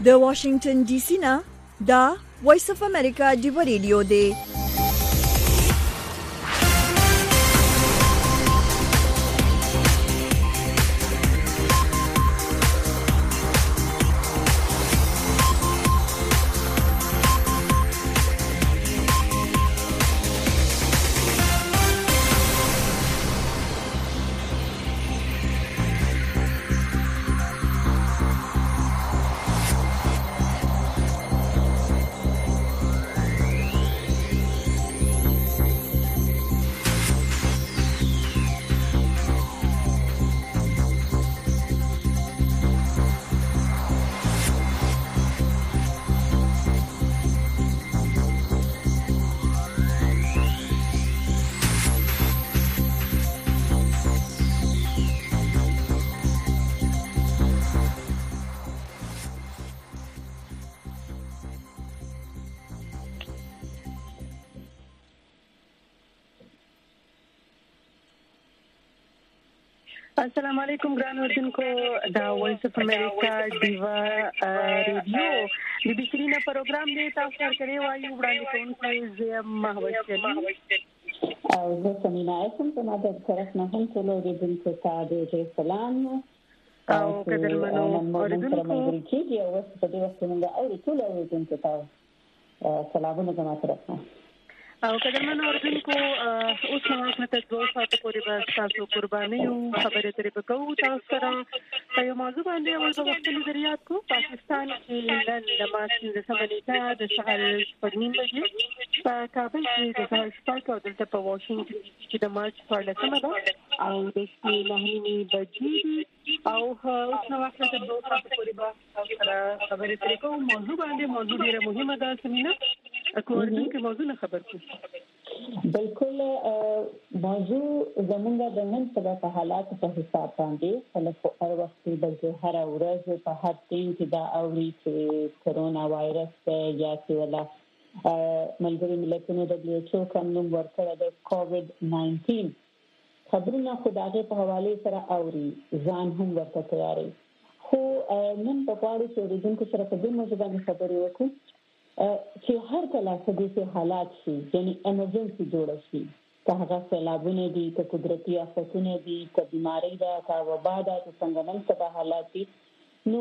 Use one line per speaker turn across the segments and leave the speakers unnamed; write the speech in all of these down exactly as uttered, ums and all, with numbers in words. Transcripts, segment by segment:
د واشنگټن ډي سي نه دا وایس اف امریکا دی ریډیو دی.
السلام علیکم ګران اوردونکو دا وایس اف امریکا دیوا ریډیو د بشرینا پروګرام دی تاسو سره کوي وایو وړاندې کوونکی زه مهوش چلی
او زه سمینا اسم په ماده طرف نه هم ټول اوردونکو ته د سلام
او قدرمنو اوردونکو
چې یو وخت په دې وخت موږ او ټول اوردونکو ته سلامونه کوم طرف نه
او قدرمنو اوردونکو اوس نو ماته دوه ساعته پورې به تاسو قرباني او خبرې ترې وکړو تاسو سره په یو موضوع باندې اول په وخت کې ضرورت کو پاکستان کې نن د ماسین د سمنیتا د سهار په نیم بجې په کابل کې د سهار شپږ او دلته په واشنگټن کې د مارچ په لسمه ده او د شپې نه نیمې بجې او اوس نو وخت ته دوه ساعته پورې به تاسو سره خبرې ترې کوو موضوع باندې موضوع ډیره مهمه ده سمینا اکوردن کې موضوع نه خبر کو
بالکل موضوع زمونږ د نن سبا په حالات په حساب باندې خلک هر وخت د هر ورځ په هر ټیم کې دا اوري چې کرونا وایرس یا چې ولا ملګری ملتونو د دبليو ایچ او کوم نوم ورکړی د کووډ ناینټین خبرونه خدای په حواله سره اوري ځان هم ورته تیاری خو نن په اړه چې ورېدونکو سره په دې موضوع باندې خبرې وکړو چې هر کله چې حالات شي یعنی ایمرجنسي جوړ شي که هغه سیلابونه دي که قدرتي آفتونه دي که بیماری ده که وبا ده که څنګه نن سبا حالات دي نو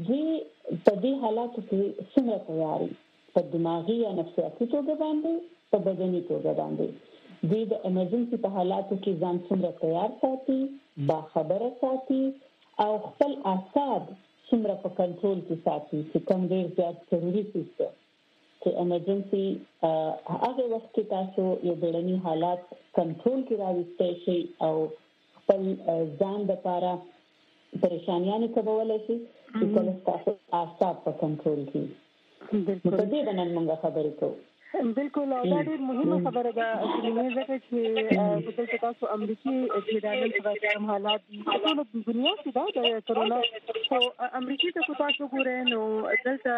دې په دې حالاتو کې څنګه تیاری په دماغي یا نفسیاتي توګه باندې په بدني توګه باندې دې د ایمرجنسي په حالاتو کې ځان څنګه تیار ساتي با خبره ساتي او خپل اعصاب څنګه په کنټرول کې ساتي چې کوم ډیر زیات ضروري څه چې ایمرجنسي هغه وخت کې تاسو یو بیړني حالات کنټرول کې راوستئ شي او خپل ځان لپاره پریشانیاں کولای شي چې کله تاسو اعصاب په کنټرول کې بالکل دې باندې موږ خبرې کوو
بالکل او دا ډېر مهمه خبره ده چې موږ ځکه چې په دلته تاسو امریکای چې د نن کوم حالات دي ټول د دنیا کې دا د کرونا او امریکای ته تاسو ګورئ نو دلته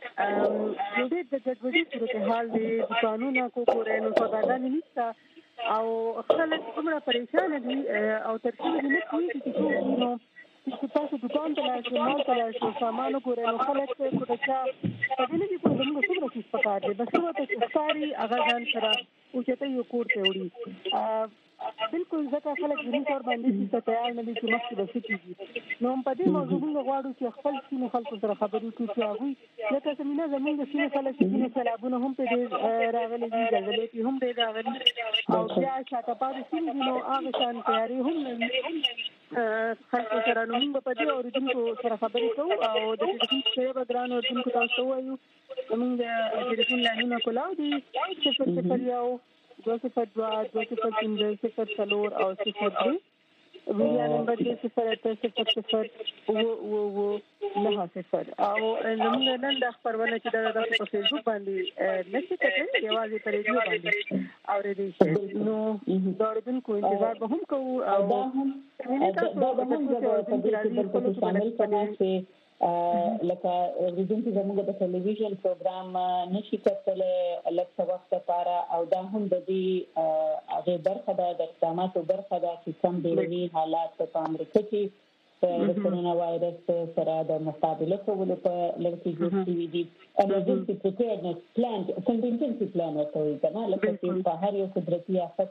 یو ډېر د ګډوډۍ صورتحال دی قانون کو ګورئ نو سوداګانې نشته او خلک څومره پریشان دي او تر څو نه کوي چې نو چې تاسو دکان ته لاړ مال ته لاړ سامان ګورئ نو خلک کوټه په دې کې په موږ څومره څه پکار دي بس نو ته ښکاری هغه ځان سره او چې ته یو کور ته وړي بالکل ځکه خلک دې کار باندې چې تیار نه دي چې مخکې به کیږي نو په دې موضوع موږ غواړو چې خپل سینې خلکو سره خبرې وکړو چې هغه لکه څنګه زموږ د سینې خلک چې سیلابونه هم په دې راغلي دي زلزلې هم دې راغلي او بیا شاته پاتې سینې نو هغه شان تیاری هم نه وي خلکو سره نو موږ په دې اوریدونکو سره خبرې کوو او د دې څه به ګران اوریدونکو تاسو وایو موږ د ټلیفون لاینونه کولاو دي صفر صفر یو دو صفر دوه دو صفر پنځه صفر څلور او صفر درې ویډیو نمبر دی صفر اته صفر صفر او او او نه صفر او زموږ نن د خبرونه چې دا د فیسبوک باندې نشي کېدای یوازې په ریډیو باندې اورېدل شي نو دا ورته انتظار به هم کوو او دا هم دا به هم د شامل کړي لکه ریډینګ زموږ د ټلویزیون پروګرام نشي کتلې لکه وخت لپاره او دا هم د دې هغه برخه ده د اقداماتو برخه ده چې کوم ډیری حالات په امریکا کې
د کرونا وایرس سره د مقابله کولو په لړ کې جوړ شوي دي. emergency preparedness plan contingency plan ورته وایي کنه، لکه چې په هر یو قدرتي آفت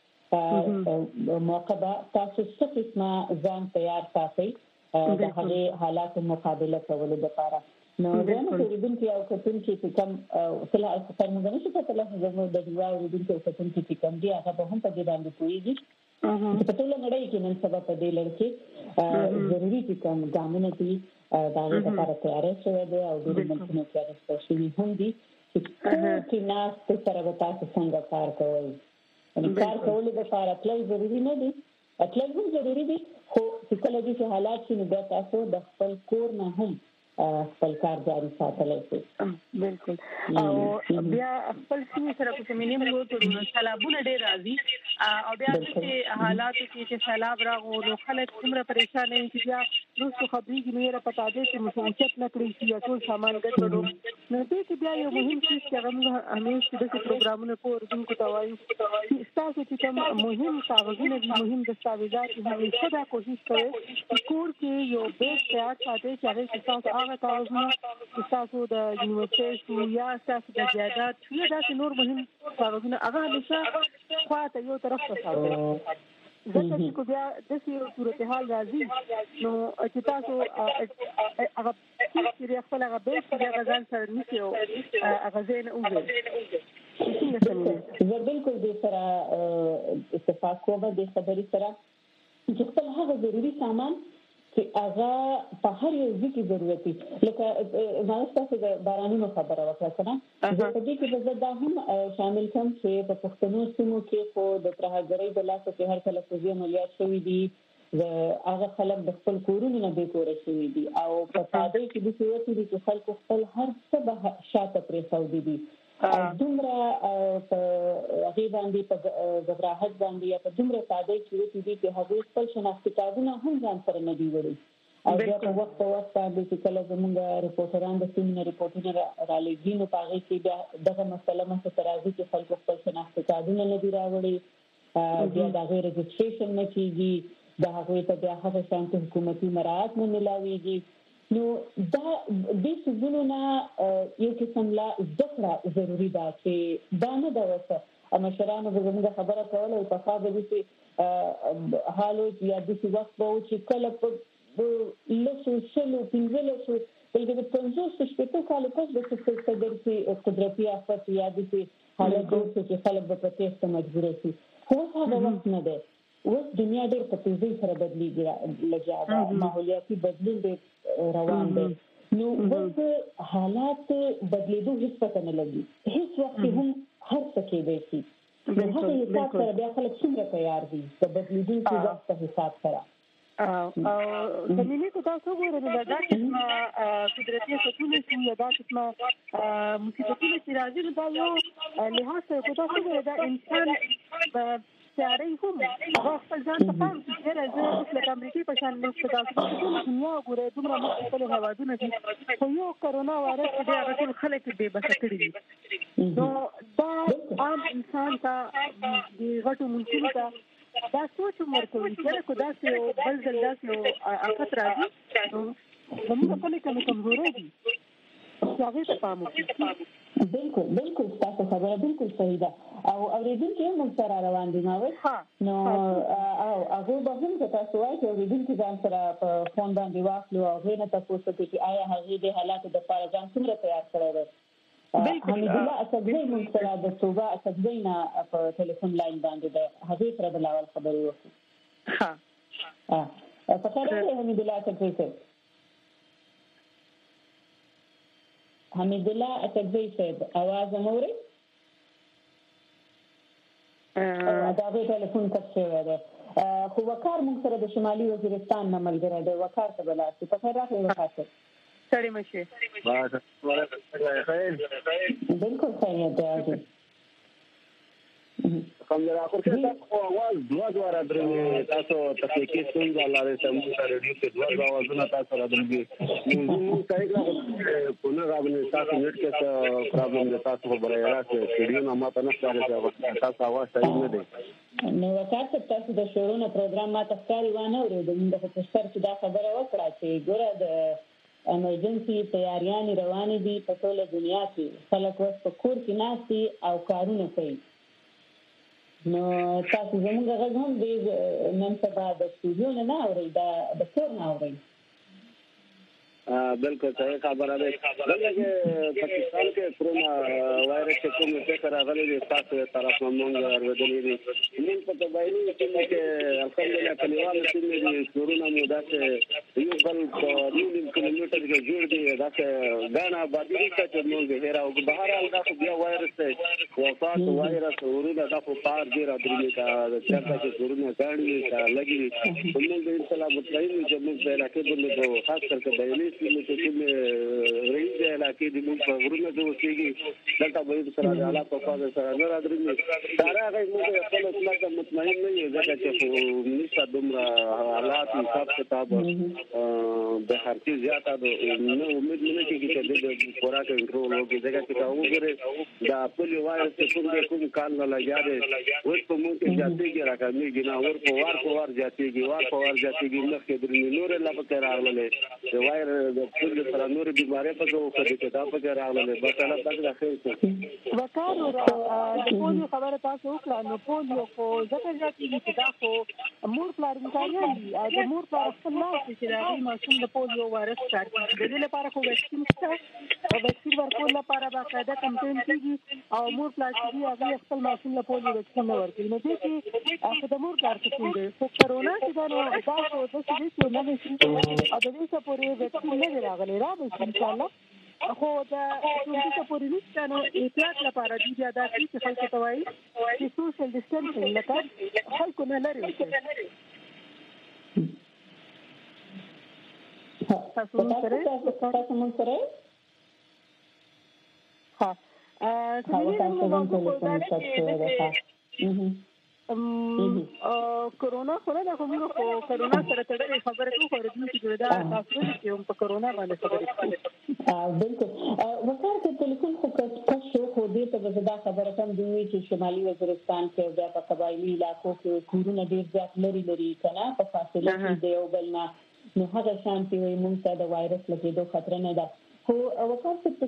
په موقع به تاسو څه قسمه ځان تیار ساتئ د هغې حالاتو مقابله کولو لپاره. نو زموږ اوریدونکي او کتونکي چې کوم کله اکثر موږ نشو کتلی زموږ د ډیوا اوریدونکي او کتونکي چې کوم دي هغه به هم په دې باندې پوهېږي چې په ټوله نړۍ کې نن سبا په دې لړ کې ضروري چې کوم ګامونه دي د هغې لپاره تیاری شوی دی او ډېرو ملکونو کې اخیستل شوي هم دي چې کور کې ناستې سره به تاسو څنګه کار کوئ. کار کولو لپاره تلل ضروري نه دي، تلل هم ضروري دي، خو چې کله چې حالات شي نو بیا تاسو د خپل کور نه هم خپل کار جاري ساتلی شي.
بالکل. او بیا خپل سیمې سره په سیمې موږ سیلابونه ډېر راځي او بیا چې حالاتو کې چې سیلاب راغو نو خلک څومره پریشان دي چې بیا وروسته خبرېږي نو یې پتا دی چې مسؤلیت نه کړی شي یا ټول سامان ګډوډ نو دې کې بیا یو مهم څیز چې هغه موږ همیشه د پروګرامونو په اردوونکو ته وایو چې ستاسو چې کوم مهم کاغذونه دي، مهم دستاویزات دي، همیشه دا کوشش کوئ چې کور کې یو بیگ تیار ساتئ چې هغې کې تاسو هغه کاغذونه چې تاسو د یونیورسټۍ شو یا تاسو د جایداد شو یا داسې نور مهم کاغذونه هغه همیشه خواته یو طرف ته ساتئ، ځکه چې کو بیا داسې یو صورتحال راځي نو چې تاسو هغه چې خپل هغه بیگ چې هغه ځان سره نیسئ او هغه ځای نه وځئ.
زه بالکل دې سره اتفاق کوم د خبرې سره چې خپل هغه ضروري سامان چې هغه په هر یو ځای کې ضرورت دي، لکه ما تاسو د بارانونو خبره وکړه کنه، زه په دې کې زه دا هم شامل کوم چې په پښتنو سیمو کې خو د ترهګرۍ د لاسه کې هر کله فوجي عملیات شوي دي، هغه خلک د خپل کورونو نه بې کوره شوي دي او په سادۍ کې داسې وکړي دي چې خلکو خپل هر څه به شاته پرېښودي دي او دومره په هغې باندې په غبراهټ باندې یا په دومره سادۍ کې وکړي دي چې هغوی خپل شناختي کارتونه هم ځان سره نه دي وړي او بیا په وخت په وخت باندې چې کله زموږ ریپورټران د سیمې نه ریپورټونه رالېږي نو په هغې کې بیا دغه مسله مخې ته راځي چې خلکو خپل شناختي کارتونه نه دي راوړي، بیا د هغې رجسټریشن نه کېږي، د هغوی ته بیا هغه شانتې حکومتي مراعات نه میلاویږي. نو دا دې څیزونو نه یو قسم لا زده کړه ضروري ده چې دا نه ده ورته مشرانو به زموږ خبره کوله پخوا به داسې حال و یا داسې وخت به و چې کله په لسو سلو پنځلسو بلکې د پنځوسو شپېتو کالو پس به څه داسې قدرتي آفت یا داسې حالت جوړ شي چې خلک به په تېښته مجبوره شي، خو اوس هغه وخت نه دی. اوس دنیا ډېر په تیزۍ سره بدلېږي، لږه ده ماحولیاتي بدلون ډېر روان دی، نو اوس حالات بدلېدو هېڅ پته نه لګي، هېڅ وخت هم هر څه کېدی شي. نو هغه حساب سره بیا خلک څومره تیار دي د بدلېدونکي وخت په حساب سره.
او زمینې کو تاسو ګورئ نو دا قسمه قدرتي آفتونه چې یا دا قسمه مصیبتونه چې راځي نو دا یو لحاظ سره کو تاسو ګورئ دا انسان تیاری هم هغه خپل ځان ته پام چې ډېره زه اوس لکه امریکې په شان ملک په داسې ټوله دنیا وګورئ دومره مختلف هېوادونه دي خو یو کرونا وایرس چې دی هغه ټول خلک بې بسه کړي دي. نو دا عام انسان ته د غټو ملکونو ته دا سوچ هم ورکوي چې که داسې یو بل ځل داسې یو آفت راځي نو زموږ خلک کمې کمزورۍ دي چې هغې ته پام وکړي.
بالکل بالکل تاسو خبره بالکل صحیح ده او اورېدونکي هم موږ سره روان دي ناول نو او هغوی به هم که تاسو وایئ چې اورېدونکي ځان سره په فون باندې واخلو او هغې نه تپوس وکړي چې آیا هغې د حالاتو دپاره ځان څومره تیار کړی دی. حمیدالله اسدزی موږ سره د توبه اسدزی نه په ټلیفون لاین باندې دی، هغې سره به لاول خبرې وکړو. په خیر راغلی حمیدالله اسدزی صاحب. حمیدالله اسدزی صاحب اواز هم اورئ؟ د هغې ټلیفون کټ شوی دی، خو وقار موږ سره د شمالي وزیرستان نه ملګری دی، وقار ته به لاړ شي. په خیر راغلی وقار صاحب.
ستړي مه شئ.
بالکل خیریت دی حاجي.
الحمدلله اخر کې تاسو اواز دوه دوه را درې تاسو تفکیک څنګه لاره سمو سره ریډیو کې دوه اوازونه تاسو را درې موږ ځای کې په نه راغلی تاسو نیټ کې پرابلم ده تاسو خبره راځي ریډیو نه ماته نه ښکاري تاسو اواز صحیح نه دی.
نو وکړه تاسو د شورونه پروګرام ما تاسو وانه ورته موږ په تاسو کې دا خبره وکړه چې ګوره د امرجنسي تیاریان روانې دي په ټوله دنیا کې خلک اوس په کور کې ناشتي او کارونه کوي. نو تاسو زموږ غږ هم د نن سبا د استودیو نه اورئ دا د کور نه اورئ.
बिल्कुल सही खबर है लगे पाकिस्तान के कोरोना वायरस के कोम से करा गले साथ तरफ मंग और बदली من په تبایني کې الحمدلله کلیوال چې کورونا مودا چې یو بل په نیم کیلومتر کې جوړ دي دا چې غانا باندې چې موږ هرا او بهر الګه خو بیا وایرس وفات وایرس ورونه دا په پار دی را درې کا چې کورونا غاړي کا لګي موږ د انشاءالله مطمئن چې موږ په علاقې باندې خاص کر کې بیانې چې کوم رئیس د علاقې د موږ په ورونه د وسیږي دلته به سره د اعلی په فاز سره نه را درې دا راغی موږ خپل اطلاق مطمئن نه یو ځکه چې نشه دومره حالات حساب کتاب د هرڅه زیاته نو امید نه کیږي چې د پورا کنټرول وکړي ځکه چې وګوره دا پولیو وایرس کوم کوم کال نه لګیاره اوس په موږ کې ځاتېږي راکمېږي نه ور په وار په وار ځاتېږي وار په وار ځاتېږي نو کې درې نور لا پکې راغله د وایرس د پولیو سره نور بیماری په څو کې چې دا پکې راغله بس الله پاک راخیر څه
وکړو د پولیو خبره تاسو وکړه نو پولیو کو ځکه ځکه چې دا خو مور پلار امکانات دي او د مور پلار خپل لاس چې راغی ماشوم د پولیو وایرس کار کوي د دې لپاره خو ویکسین شته او ویکسین ورکول لپاره باقاعده کمپاین کیږي او مور پلار چې هغه خپل ماشوم له پولیو ویکسین ورکوي نو دې کې خو د مور کار کوي خو کرونا چې دا نو دا خو د څه نه نشي او د دې څخه پورې ویکسین نه راغلی را به ان شاء الله خو دا څنګه چې پورې نشته نو احتیاط لپاره دي دا چې خلک ته وایي چې سوشل ډیسټنسینګ لکه خلکو نه لري تاسو سره تاسو مون سره ها ا څنګه موږ په دا کې کورونا خو نه دا خو موږ په کورونا سره تړلې خبره کوو خو دې چې دا تاسو چې په کورونا باندې خبرې کوي
بالکل وکړه چې ټلیفون خو کښو خو دې ته دا خبره کوم دی چې شمالي وزیرستان کې بیا په قبایلی علاقو کې کورونا ډیر ځات لري لري کنه په فاصله کې دی او بل نه نو هغه شانتي وي موږ ته د وایرس لګېدو خطر نه ده خو وکړه چې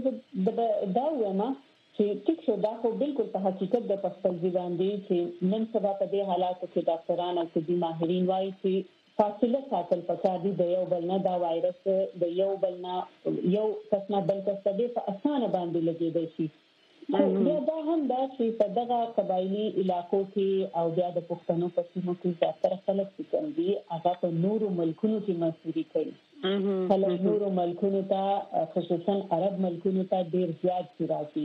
دا وایم چې ټیک شو دا خو بالکل په حقیقت د خپل ځوان دي چې نن سبا په دې حالاتو کې ډاکټران او طبي ماهرین وايي چې فاصله ساتل پکار دي د یو بل نه دا وایرس د یو بل نه یو کس نه بل کس ته په اسانه باندې لګیدای شي بیا دا هم دا چې په دغه قبایلی علاقو کې او بیا د پښتنو په سیمو کې ځاتره خلک چې دي هغه په نورو ملکونو کې مسؤلیت کوي خلک نورو ملکونو ته خصوصا عرب ملکونو ته ډیر زیات راځي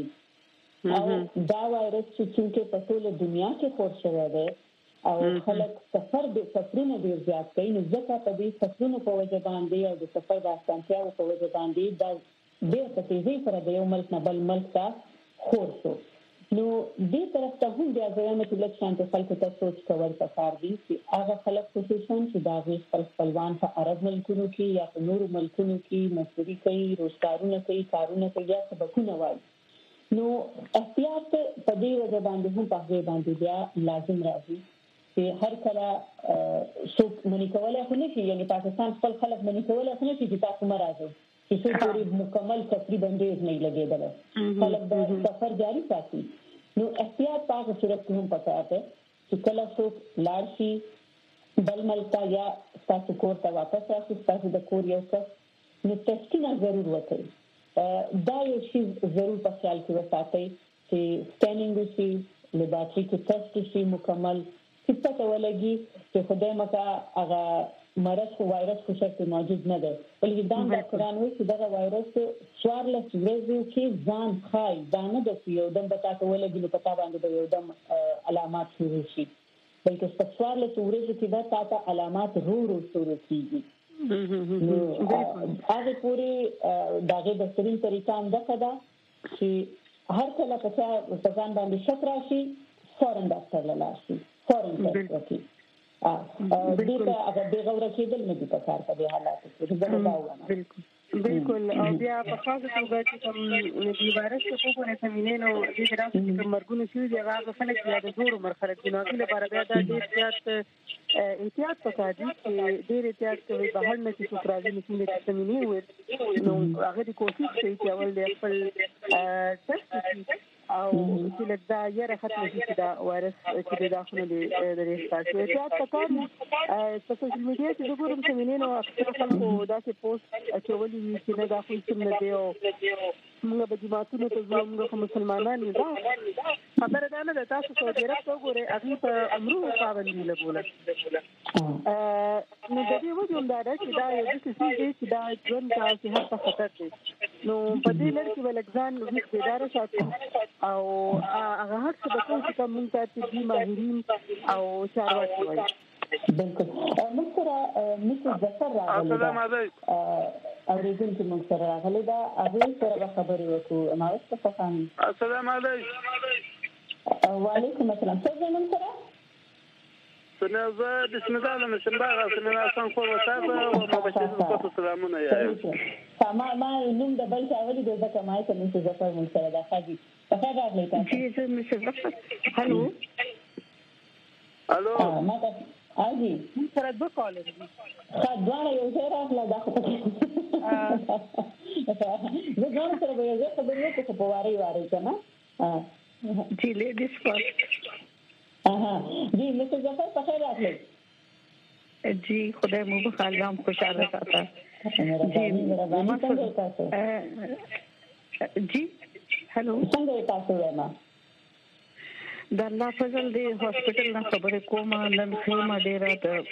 او دا وایرس چې په ټوله دنیا کې خور شوی دی او خلک سفر د سفرونو ډیر زیات کوي نو ځکه په دې سفرونو په وجه باندې او د سفر د اسانتیاو په وجه باندې دا ډیر په تیزی سره د یو ملک نه بل ملک ته خور شو نو دې طرف ته هم بیا ځایونه چې لږ شانته خلکو ته سوچ کول پکار دي چې هغه خلک خصوصا چې دا غي خپل خپلوان په عرب ملکونو کې یا په نورو ملکونو کې مسؤلیت کوي روزګارونه کوي کارونه کوي یا سبقونه وایي نو احتیاط په دې وجه باندې هم په دې باندې بیا لازم راځي چې هر کله څوک منی کولای خو نه شي یعنی پاکستان خپل خلک منی کولای خو نه شي چې تاسو مرزه چې څو پوری مکمل تقریبا ډیر نه لګیدل خلک د سفر جاری ساتي نو احتیاط په صورت کې هم پکار دی چې کله څوک لاړ شي بل ملک یا تاسو کور ته واپس راشي تاسو د کور یو څه نو ټیسټینګ ضرور وکړئ دا یو شی ضرور په خیال کې وساتئ چې سکینینګ وشي لیبارټري کې ټیسټ شي مکمل چې پته ولګي چې خدای مکه هغه مرض خو وایرس خو شرط موجود نه دی بلکې دا ډاکټران وایي چې دا وایرس څوارلس ورځې کې ځان خای دا نه د یو دم پتا ولګي نو پتا باندې یو دم علامات شروع شي بلکې څوارلس ورځې کې دا تاسو علامات رو رو شروع کیږي نو هغه پوری داغه بهترین طریقه هم ده چې هر کله چې په ځان باندې شک راشي فورن ډاکټر ته لاړ شي فورن ټیسټ وکړي ا دې ته هغه به غوړه کېدل نه دي په کار په دې حالاتو کې دا دا وایي
بالکل او بیا په خاصه توګه چې کوم د وایرس په کومه سمینه نو د دراسه چې مرګونه شي دی هغه خلک یا د زور مرحله کې نو لپاره بیا د ډیر زیات احتیاط پکار دي چې ډیر احتیاط کوي په هر نه چې څوک راځي چې د سمینه وي نو هغه د کوشش کوي چې اول د خپل ټیسټ او چې لږه یې ختمه شي چې دا وایرس چې د داخله د د ریسټارټ احتیاط پکار دي په سوشل میډیا چې د ګورم سمینه نو اکثر خلکو دا چې پوسټ اچولي وي چې نه داخل څنګه دی او موږ به جماعتونو ته ځو موږ مسلمانان یو دا خبره ده نه تاسو ته ډیرکټ وګورئ هغه په امرو پابندي لګول نو د دې وجه دا ده چې دا یو څه چې دا ژوند کا صحت ته خطر دی نو په دې لړ کې ولګان ویښ بیدار شاتو او هغه هڅه د کوم چې کوم ته دي ماهرین او چارواکي وایي
بالکل مستر مسز ظفر راغلی
السلام علیکم
اوریدل چې موږ سره راغلی دا هغه سره خبرې وکړو ما واست فهم
السلام علیکم
وعلیکم السلام څنګه نن سره
سنازه بسم الله الرحمن الرحیم باغ سنازه سان خو وساته او مبشر کو سلامونه یا
سما ما نوم د بل څاولي د ځکه ما ته مسز ظفر موږ سره دا خاجي په خیر راغلی تاسو
چې مسز ظفر هالو
الو
ما ته اجي
سره دوه کال دي
خدای یو ځای راغله دا خو زه ځان سره به یو ځای خبرې وکړم په واري واري کنه
جی لیډیز فرست
اها جی مسز ظفر په خیر راغلی
جی خدای مو په خال نام خوشاله ساته
جی مهرباني څنګه تاسو
جی هالو
څنګه تاسو وایم
د الله فضل دی هاسپټل نه خبره کوم نن خیمه ډیره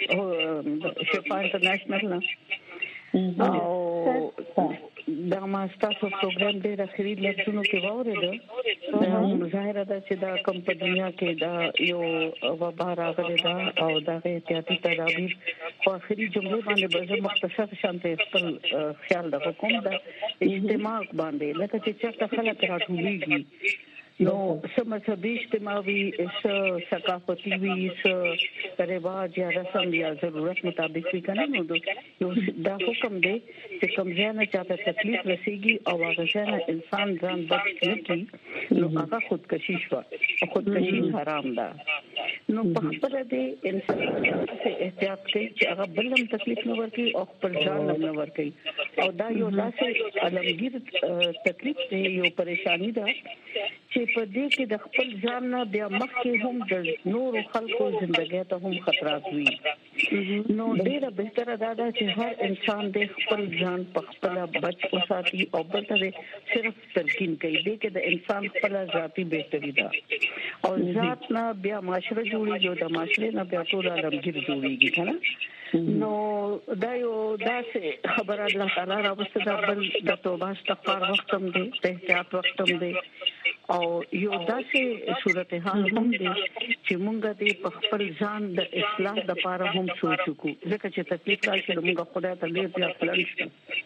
د شفا انټرنیشنل نه او دا ما تاسو پروګرام ډیر اخري لږونو کې واورېده ظاهر ده چې دا کوم په دنیا کې دا یو وبا راغلی دا او دا احتیاطي تدابیر خو اخري جملې باندې به مختصر شانته خپل خیال د حکومت د اجتماع باندې لکه چې چا خلک راټولېږي نو سمجھبی اجتماعی اس ثقافتی بھی اس رواج یا رسم یا ضرورت مطابق بھی کرنا نو دو دا حکم دے کہ کمزیاں چاہتا تکلیف رسیگی او واغشانا انسان ځان بچ نکی نو هغه خودکشي شو او خودکشي حرام ده نو په خپل دې انسان څخه احتیاط کوي چې هغه بلم تکلیف نه ورکي او خپل ځان نه ورکي او دا یو داسې علمگیر تکلیف دی یو پریشانی ده چې په دې کې د خپل ځان نه بیا مخکې هم د نور خلکو ژوندۍ ته هم خطرات وي نو ډیره بهتره ده چې هر انسان د خپل ځان په خپل بچ وساتي او بل ته صرف تلقین کوي دې کې د انسان خپل ذاتی بهتري ده او ذات نه بیا معاشره جوړیږي د معاشره نه بیا ټول عالمگیر جوړیږي کنه نو دا یو داسې خبره الله تعالی راوسته دا بل د توبه استغفار وخت هم دی احتیاط وخت هم دی او یو داسې صورتحال هم دی چې مونږ دې په خپل ځان د اصلاح لپاره هم سوچ وکړو ځکه چې تکلیف راشي مونږ خدای ته ډېر بیا خلل شو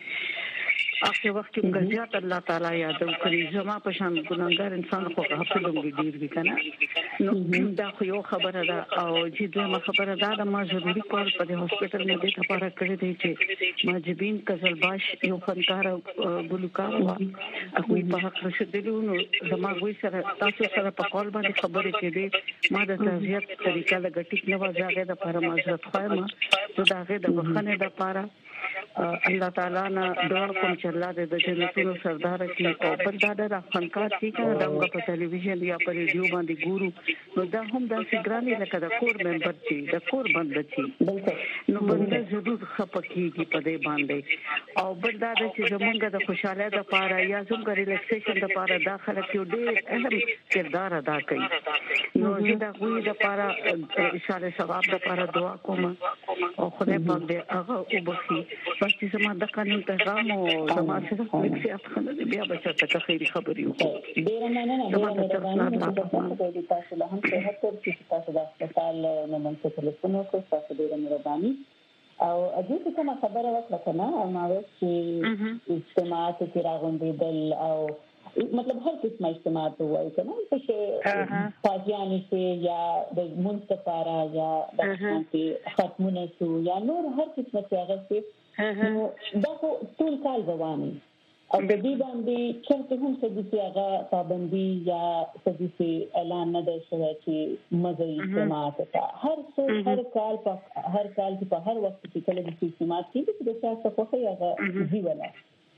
اخر وخت کې موږ زیات الله تعالی یاد کړی زما په شان ګناګار انسان خو غفل وي ډیر وی کنه نو دا خو یو خبره ده او چې دوه خبره ده د ما ضروري کار په هسپتال کې د لپاره کړی دی چې ماجبین کزلباش یو فنکار ګلوکار و اخوی په حق رسیدلو نو زما وې سره تاسو سره په کال باندې خبرې کړې ما د تعزیت طریقه لګټیک نه وځاګه د لپاره معذرت خوایم زه دا غي د بخنه د لپاره الله تعالی نه دعا کوم چې الله دې د جنتونو سردار کړي او بل دا د فنکار چې کنه دا موږ په ټلویزیون یا په ریډیو باندې ګورو نو دا هم د سګراني لکه د کور ممبر چې د کور بند چې نو بنده ضرور خپکیږي په دې باندې او بل دا چې زمونږ د خوشاله د لپاره یا زموږ ریلیکسیشن د لپاره داخله کې ډېر اهم کردار ادا کوي نو چې دا غوي د لپاره اشاره ثواب د لپاره دعا کوم او خدای پاک دې هغه وبخي بس چې زما د قانون پیغام او زما سره فلیکسیات خلک بیا بچا ته خیری خبري وکړي
ډیر مننه ډیر مهرباني د تاسو له هم څه هڅه چې تاسو د هسپتال نه منځ ټلیفون وکړ تاسو ډیر مهرباني او اجازه ته کومه خبره وکړه کنه ما وایي چې اجتماعات کې راغونډېدل او مطلب هر قسم اجتماعات وایي کنه چې فاجعه نشي یا د منځ لپاره یا د ختمونه شو یا نور هر قسم څه هغه دا خو ټول کال رواني او د دې باندې چې هم څه دي هغه پابندي یا څه دي اعلان نه دی شوی چې مزي سماعت تا هر څو هر کال په هر کال په هر وخت کې کله د سماعت کې د چا څه خو هغه دی ولا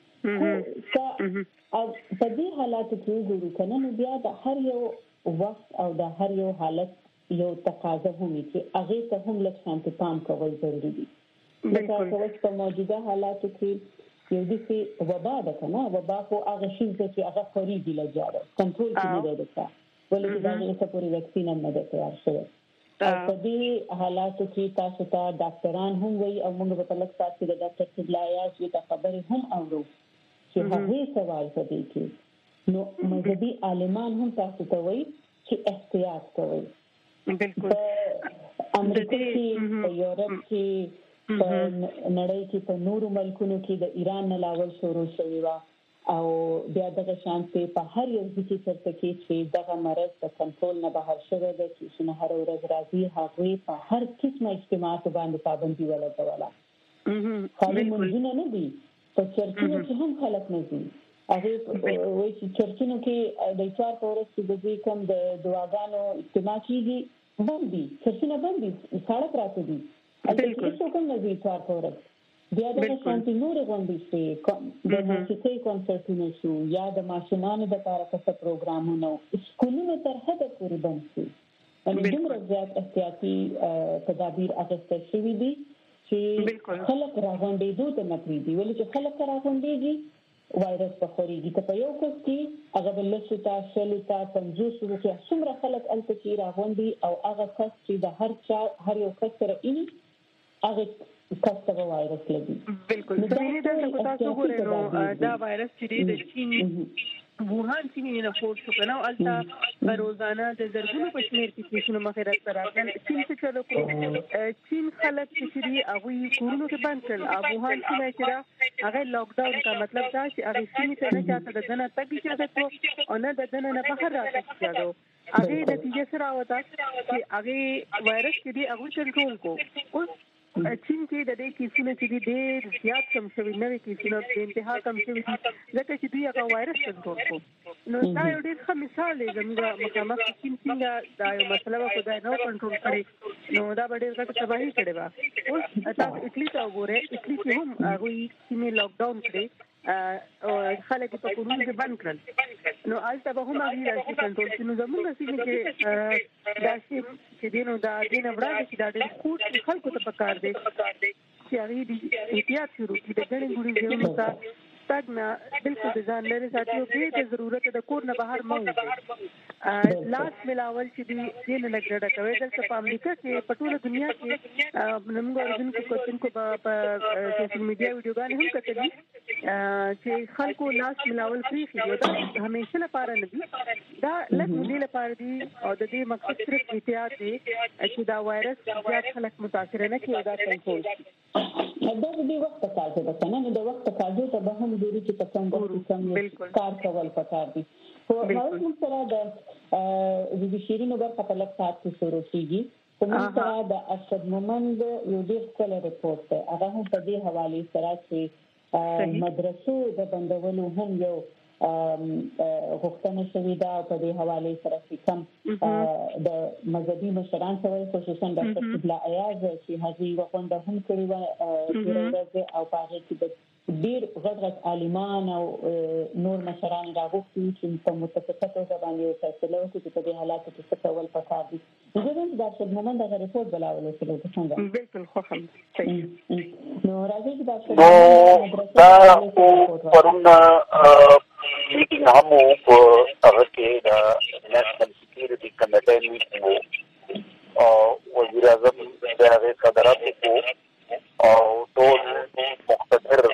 او په دې حالات کې ګورو کنه نو بیا د هر یو وخت او د هر یو حالت یو تقاضا هم چې هغه ته هم لږ شانتي پام کول ضروري دي لکه اوس په موجوده حالاتو کې یو د څه وبا ده کنه وبا خو هغه شی چې هغه خوريږي لږه کنټرول کې نه ده ولې دا نه څه پوری وکسین نه ده تیار شوی او په دې حالاتو کې تاسو ته ډاکټران هم وي او موږ په لږ سات کې د ډاکټر سبلایا چې د خبرې هم اورو چې هغه سوال کوي کې نو مذهبي عالمان هم تاسو ته وي چې احتیاط کوئ بالکل امریکا کې په یورپ کې په نړۍ کې په نورو ملکونو کې د ایران نه لاول شروع شوی و او بیا دغه شانتي په هر یو ځای کې ترته کې چې دغه مرض د کنټرول نه بهر شوی دی چې څنګه هر ورځ راځي هغه په هر قسمه اجتماعات باندې پابندي ولګوله خالي مونږ نه دي په چرچونو کې هم خلک نه دي هغه وایي چې چرچونو کې د اتوار په ورځ کې د دې کم د دعاګانو اجتماع کیږي باندې چرچونه باندې ساړه پراته دي بالکل څه کوم نه دي اتوار په ورځ بیا د شانتي نور غونډې شي د موسیقي کنسرتونه شو یا د ماشومان د لپاره څه پروګرامونه سکولونو تر حده پورې بند شي ان دومره زیات احتیاطي تدابیر اخیستل شوي دي چې خلک راغونډې دوه ته نه پریږدي ولې چې خلک راغونډېږي وایرس په خوريږي ته په یو کس کې هغه بل څه تاسو شلو تا پنځوس کې څومره خلک الته کې راغونډي او هغه کس چې د هر چا هر یو کس سره اني هغه کسته وایرس لګي
بالکل دا څه تاسو ګورئ نو دا وایرس چې د چین ووهان سیمې نه فوټ شو کنه الته په روزانه د زرګونو په شمېر کې کیسونه مخې راځي چین څه چلو کو چین خلک چې دی هغه کورونو کې بند کړل او ووهان سیمه چې دا هغه لاک ډاون کا مطلب دا چې هغه سیمه ته نه چاته د دنه تګ اجازه او نه د دنه نه بهر راځي کېدو هغه نتیجه سره وتا چې هغه وایرس چې دی هغه کنټرول کو اوس چین کې د دې کیسونو چې ډېر زیات کم شوي نوې کیسونه په انتها کم شوي ځکه چې دوی هغه وایرس کنټرول کو نو دا یو ډېر ښه مثال دی زموږ مخامخ چین څنګه دا یو مسله په ځای نه کنټرول کړي نو دا به ډېر غټه تباهي کړې وه اوس تاسو اټلی ته وګورئ اټلی کې هم هغوی سیمې لاک ډاون کړې او خلک په کورونو کې بند کړل نو البته به هم هغه راځي کنټرول شي نو زموږ سیمې کې دا چې دینو دا دینه وړاندې چې دا ډېر خوږ خلکو ته پکار دی چې هغه دې احتیاط شروع کړي د ګڼې ګوڼې ځایونو ته تګ نه بالکل د ځان لرې ساتي او بې د ضرورت د کور نه بهر مه وځئ لاس ملاول چې دي دې نه لږ ډډه کوئ دلته په امریکا کې په ټوله دنیا کې زموږ اورېدونکو کتونکو په سوشل میډیا ویډیوګانې هم کتلي چې خلکو لاس ملاول پرېښي دا همیشه لپاره نه دي دا لږ مودې لپاره دي او د دې مقصد صرف احتیاط دی چې دا وایرس زیات خلک متاثر نه کړي او دا کنټرول شي
دا د دې وخت تقاضا ده کنه نو د وخت تقاضا ته به هم ضروري چې په څنګه څنګه کار کول پکار دي خو هغه موږ سره د د شیرینو برخه په لږ ساعت کې شروع کیږي خو موږ سره د ارشد مومند یو ډېر ښکلی رپورټ دی هغه هم په دې حوالې سره چې مدرسو د بندولو هم یو غوښتنه شوې ده او په دې حوالې سره چې کوم د مذهبي مشران سره خصوصا ډاکټر سبلا ایاز چې هغه یو غونډه هم کړې وه تېره ورځ او په هغې کې د ډېر غټ غټ عالمان او نور مشران راغوښتي چې په متفقه توګه باندې یو فیصله وکړي چې په دې حالاتو کې څه کول پکار دي زه وایم چې ډاکټر مومند هغه رپورټ بلاولی شوی دی څنګه
بالکل ښه هم
نو راځئ چې ډاکټر
دا پرون میټینګ هم په هغه کې د نېشنل سکیورټي کمیټې میټینګ وو او وزیر اعظم د هغې صدارت وکړو او ټول مقتدر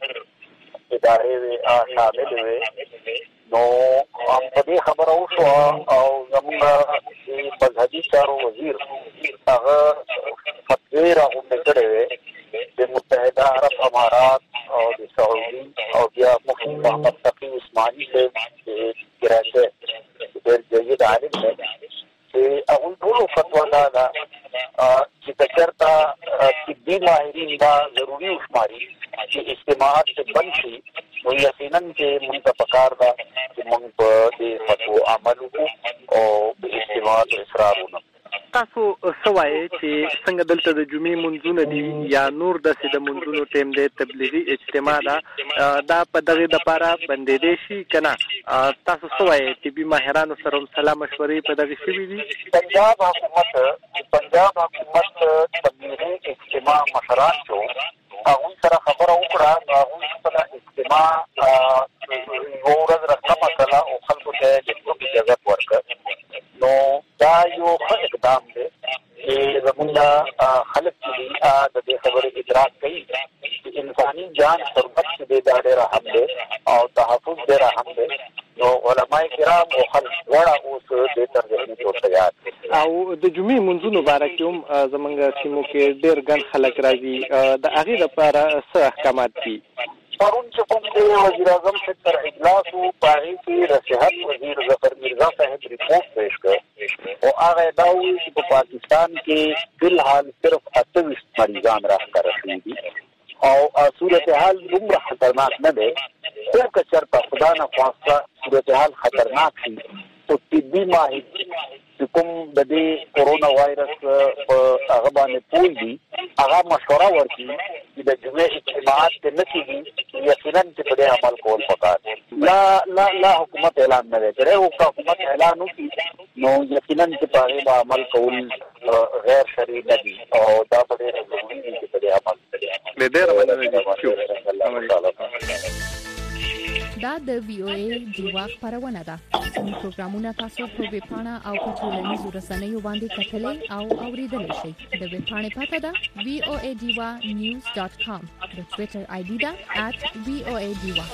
ادارې شامل وې نو په دې خبره وشوه او زموږ مذهبي چارو وزیر هغه فتوې راغونډې کړې وې د متحده عرب امارات او د سعودي او بیا مفتي محمد تقي عثماني صاحب چې کراچۍ ډېر جید عالم دی چې هغوی ټولو فتوا دا ده چې که چېرته طبي ماهرین دا ضروري وشماري چې اجتماعات ته بند شي نو یقینا چې موږ ته پکار ده چې موږ په دې فتو عمل وکړو او اجتماعات اصرار ونه
تاسو سوای چې څنګه دلته د جمعې منځونه دي یا نور داسې د منځونو ټیم دی تبلیغي اجتماع ده دا په دغه د لپاره بندېدې شي که نه تاسو سوای طبي ماهرانو سره هم سلا مشورې په دغه شوي دي
پنجاب حکومت پنجاب حکومت تبلیغي اجتماع مشران شو هغوی سره خبره وکړه نو هغوی خپله اجتماع یوه ورځ رقمه کړه او خلکو ته د تلو اجازت ورکړه نو دا یو ښه اقدام دی چې زموږ خلک چې دي د دې خبرې ادراک کوي چې انساني جان حرمت چې دی دا ډېر اهم دی او تحفظ ډېر اهم دی نو علماء کرام او خلک دواړه اوس دې ترجمې ته تیار دي
او د جمعې منځونو باره کې هم زموږ سیمو کې ډېر ګڼ خلک راځي د هغې لپاره څه احکامات دي
پرون چې کوم دی وزیر اعظم صاحب تر اجلاس و په هغې کې د صحت وزیر ظفر میرزا صاحب ریپورټ پیش کړ او هغه دا وایي چې په پاکستان کې فلحال صرف اته ویشت مریضان راښکاره شوي دي او صورتحال دومره خطرناک نه دی خو که چېرته خدا نه خواسته صورتحال خطرناک شي خو طبي ماهر چې کوم د دې کورونا وایرس په هغه باندې پوه دي هغه مشوره ورکړي چې د جمعې اجتماعات ته نه کېږي یقینا چې په دې عمل کول پکار دي لا لا لا حکومت اعلان نه دی کړی او که حکومت اعلان وکړي نو یقینا چې په هغې به عمل کول غیر شرعي نه دي او دا به ډېره ضروري دي چې په دې عمل
دا د وی او ای دیوا خبرونه ده کوم پروګرامونه تاسو په ویب پاڼه او په ټولنیزو رسنیو باندې کتلای او اوریدلای شئ د ویب پاڼې پته ده وی او ای دیوا نیوز ډاټ کام د ټوئیټر آی ډي ده ات وی او ای دیوا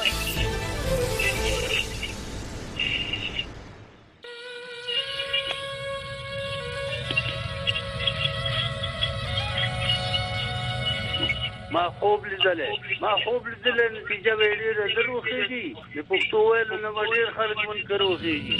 ما خوب لیدلې ما خوب لیدلې نتیجه ویلې دروخېږي د پښتو ویل نه ډېر خلک منکر وخېږي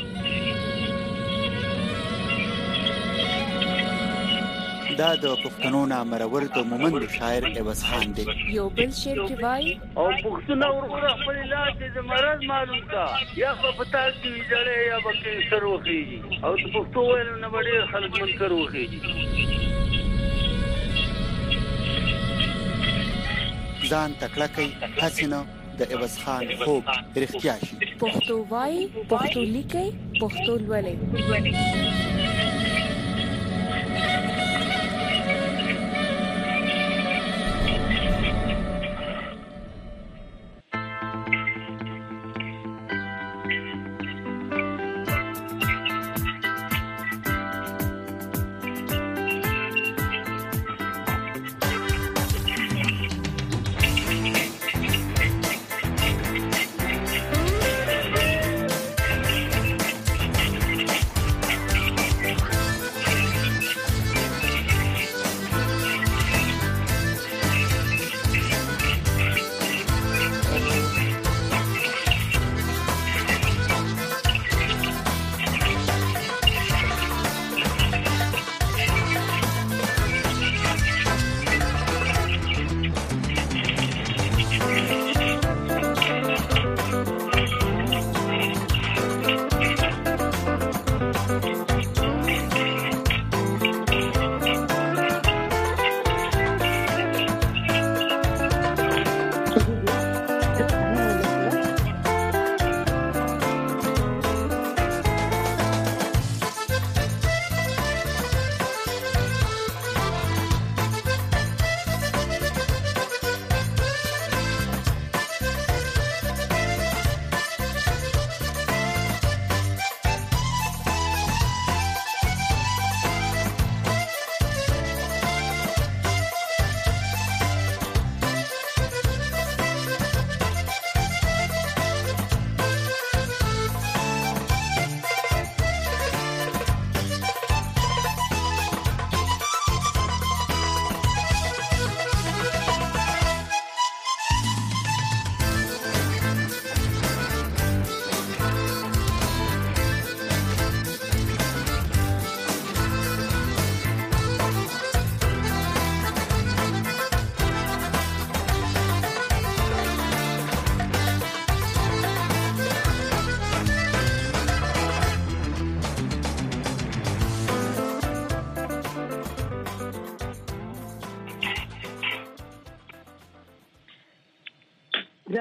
دا د پښتنو نامرور د مومند شاعر عوض خان دی
یو بل شعر کې وایي
او پښتنو ورغه خپل علاج د مرض معلوم کا یا په پتا کې ویلې یا به سر وخېږي او د پښتو ویل نه ډېر خلک منکر وخېږي
ځان تکړه کوي هڅه نه د عوض خان خوب رښتیا شي
پښتو وایي پښتو لیکي پښتو لولي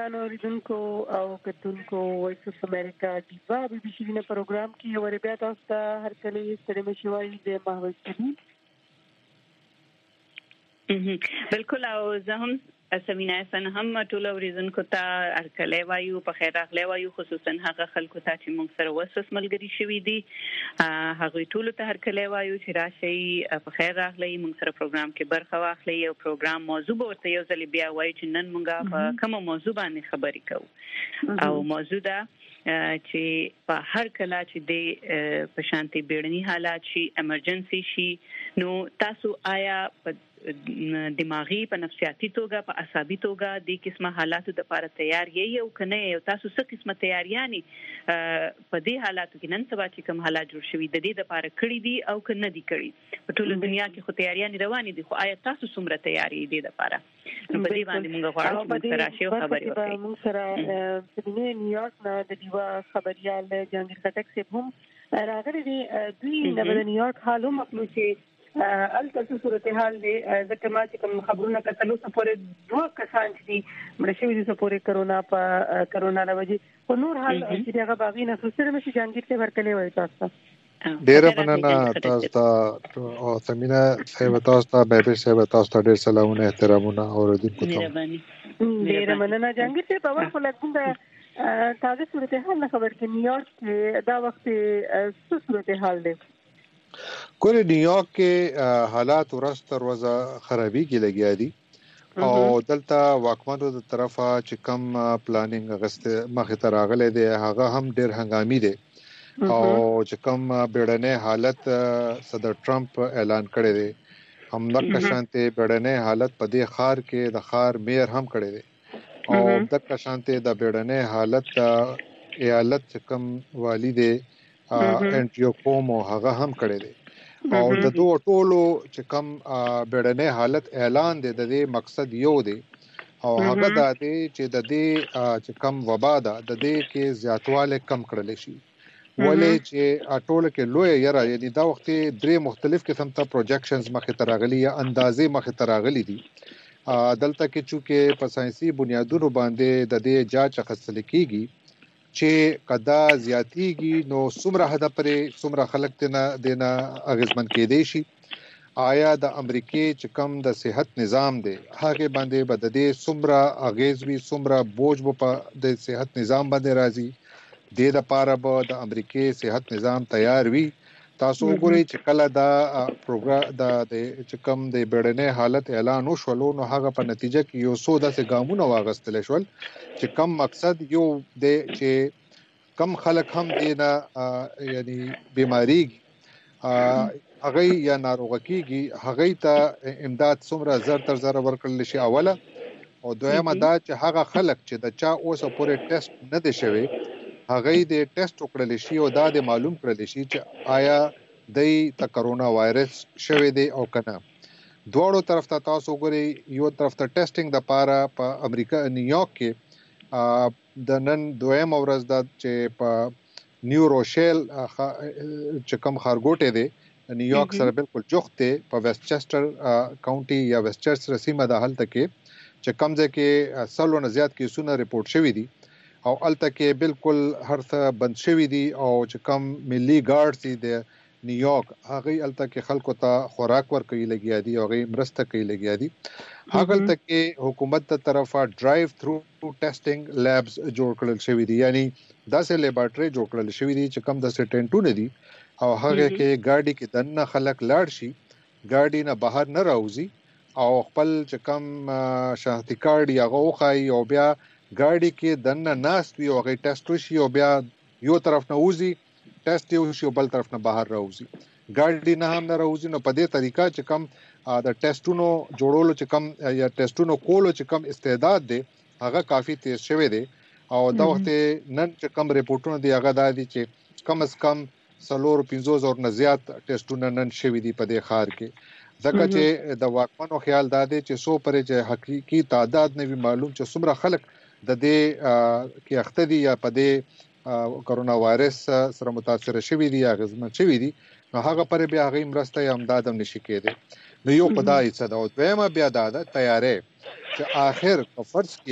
جان اوریدونکو او کتونکو وایس اف امریکا دیوا بي بي سي نه پروګرام کې ورې بیا تاسو ته هر کله ستړي مشوي د محوج کړي.
بالکل او زه هم سمینا سن هم ټول اوریدونکو ته هر کله وایو په خیر راغلی وایو، خصوصا هغه خلکو ته چې موږ سره وسوس ملګری شوي دي هغه ټول ته هر کله وایو چې راشي په خیر راغلی موږ سره پروګرام کې برخه واخلي. یو پروګرام موضوع به ورته یو ځل بیا وایو چې نن موږ په کومه موضوع باندې خبرې کوو او موضوع ده چې په هر کله چې د په شانتي بیړني حالات شي ایمرجنسي شي نو تاسو آیا په دماغي په نفسیاتي توګه په عصبي توګه د قسمه حالاتو د لپاره تیار یې او کنه یو تاسو څه قسمه تیاریانی په دې حالاتو کې نن سبا چې کوم حالات جوړ شوي د دې لپاره کړی دي او کنه دي کړی په ټول دنیا کې خو تیاریانی روانې دي، خو آیا تاسو څومره تیاری دي د لپاره په دې باندې موږ غواړو چې سره شي خبرې وکړو.
موږ سره په نیویارک نه د دیوا خبريال جهانگیر خټک صاحب هم راغلي دي. دوی د نیویارک حالو مخلو چې الته صورتحال دی ځکه ما چې کوم خبرونه کتلو سپورې دوه کسان چې مړ شوي دي سپورې کرونا په کرونا له وجې خو نور حال چې هغه باغی نه سره مې جهانگیر ته ورکلې وای تاسو
ډیره مننه تاسو ته او سمینا صاحب تاسو ته بیبي صاحب تاسو ته ډیر سلامونه احترامونه اوریدونکو ته
ډیره مننه جهانگیر صاحب. په اول لکه تازه صورتحال نه خبر کې نیویارک کې دا وخت څه صورتحال دی؟
ګورې نیویارک کې حالات ورځ تر ورځه خرابېږي لګیا دي او دلته واکمنو د طرفه چې کم پلانینګ اغسته مخې ته راغلی دی هغه هم ډېر هنګامي دی او چې کم بیړنۍ حالت صدر ټرمپ اعلان کړی دی همدغه شانتي بیړنۍ حالت په دې ښار کې د ښار میر هم کړی دی او دغه شانتي د بیړنۍ حالت ایالت چې کم والی دی انټیو کومو هغه هم کړی دی او د دوه ټولو چې کم بیړنۍ حالت اعلان دی د دې مقصد یو دی او هغه دا دی چې د دې چې کم وبا ده د دې کې زیاتواله کم کړل شي ولې چې ټول کې لوی یره یعنی دا وخت درې مختلف قسم ته پروجیکشنز مخې ته راغلي یا اندازې مخې ته راغلي دي دلته کې چې په ساينسي بنیادونو باندې د دې جاج اخیستل کیږي چې قدا زیاتیږي نو څومره حد پرې څومره خلک دنه دنه اغیزمن کېدی شي آیا د امریکای چې کم د صحت نظام دی هغه باندې بددي څومره اغیز وی څومره بوج په د صحت نظام باندې راځي د دې لپاره به د امریکای صحت نظام تیار وي. تاسو وګورئ چې کله دا پروګرام د چې کم د بیړنۍ حالت اعلان وشول نو هغه په نتیجه کې یو څو داسې ګامونه واغستل شول چې کم مقصد یو د چې کم خلک هم دینه یعنی بیماری هغه یا ناروغ کیږي هغه ته امداد څومره زر تر زر ورکړل شي اوله او دویمه دا چې هغه خلک چې د چا اوسه پورې ټیسټ نه دي شوی هغه د ټیسټ وکړل شي او دا د معلوم کړل شي چې آیا د کرونا وایرس شوی دی او کنه. دواړو طرف ته تاسو وګورئ یو طرف ته ټیسټینګ د پاره په امریکا نیویارک کې د نن دویم ورځ د چې په نیو روشل چې کوم خارګوټه دی نیویارک سره بالکل جوخت دی په ویسټچستر کاونټي یا ویسټچستر سیمه د حالت کې چې کمزه کې سلو نه زیات کیسونه ریپورت شوی دي او الته کې بالکل هر څه بند شوی دي او چې کم ملي ګارډز دي نیویارک هغه الته کې خلکو ته خوراک ورکوي لګیا دي او هغه مرسته کوي لګیا دي هغه الته کې حکومت تر طرفه ډرایو تھرو ټیسټینګ لیبز جوړ کړل شوی دي یعنی داسې لیبارټري جوړ کړل شوی دي چې کم د سټینټونه دي او هغه کې ګاډي کې دنه خلک لاړ شي ګاډي نه بهر نه راوځي او خپل چې کم شناختی کارت یا غوخای او بیا ګاډي کې دنه ناس وی او هغه ټیسټ وشي او بیا یو طرف نه وځي ټیسټ یو شی بل طرف نه بهر راوځي ګاډي نه هم نه راوځي نو په دې طریقه چې کم د ټیسټونو جوړولو چې کم یا ټیسټونو کولو چې کم استعداد دی هغه کافي تیز شوی دی او دا وخت نن چې کم ریپورتونه دی هغه دا دي چې کم از کم سلور پنځوس اور نه زیات ټیسټونه نن شوی دی په دې ښار کې ځکه چې د واکمنو خیال دا دی چې سو پرې چې حقيقي تعداد نه وي معلوم چې څومره خلک د دې کې اخته دي یا په دې کرونا وایرس سره متاثر شوی دي یا غزمن شوی دي نو هغه پر بیا هغه مرسته یا امداد هم نشي کېده نو یو خدای څه دا او دویمه بیا دا تیارې چې آخر فرض کیا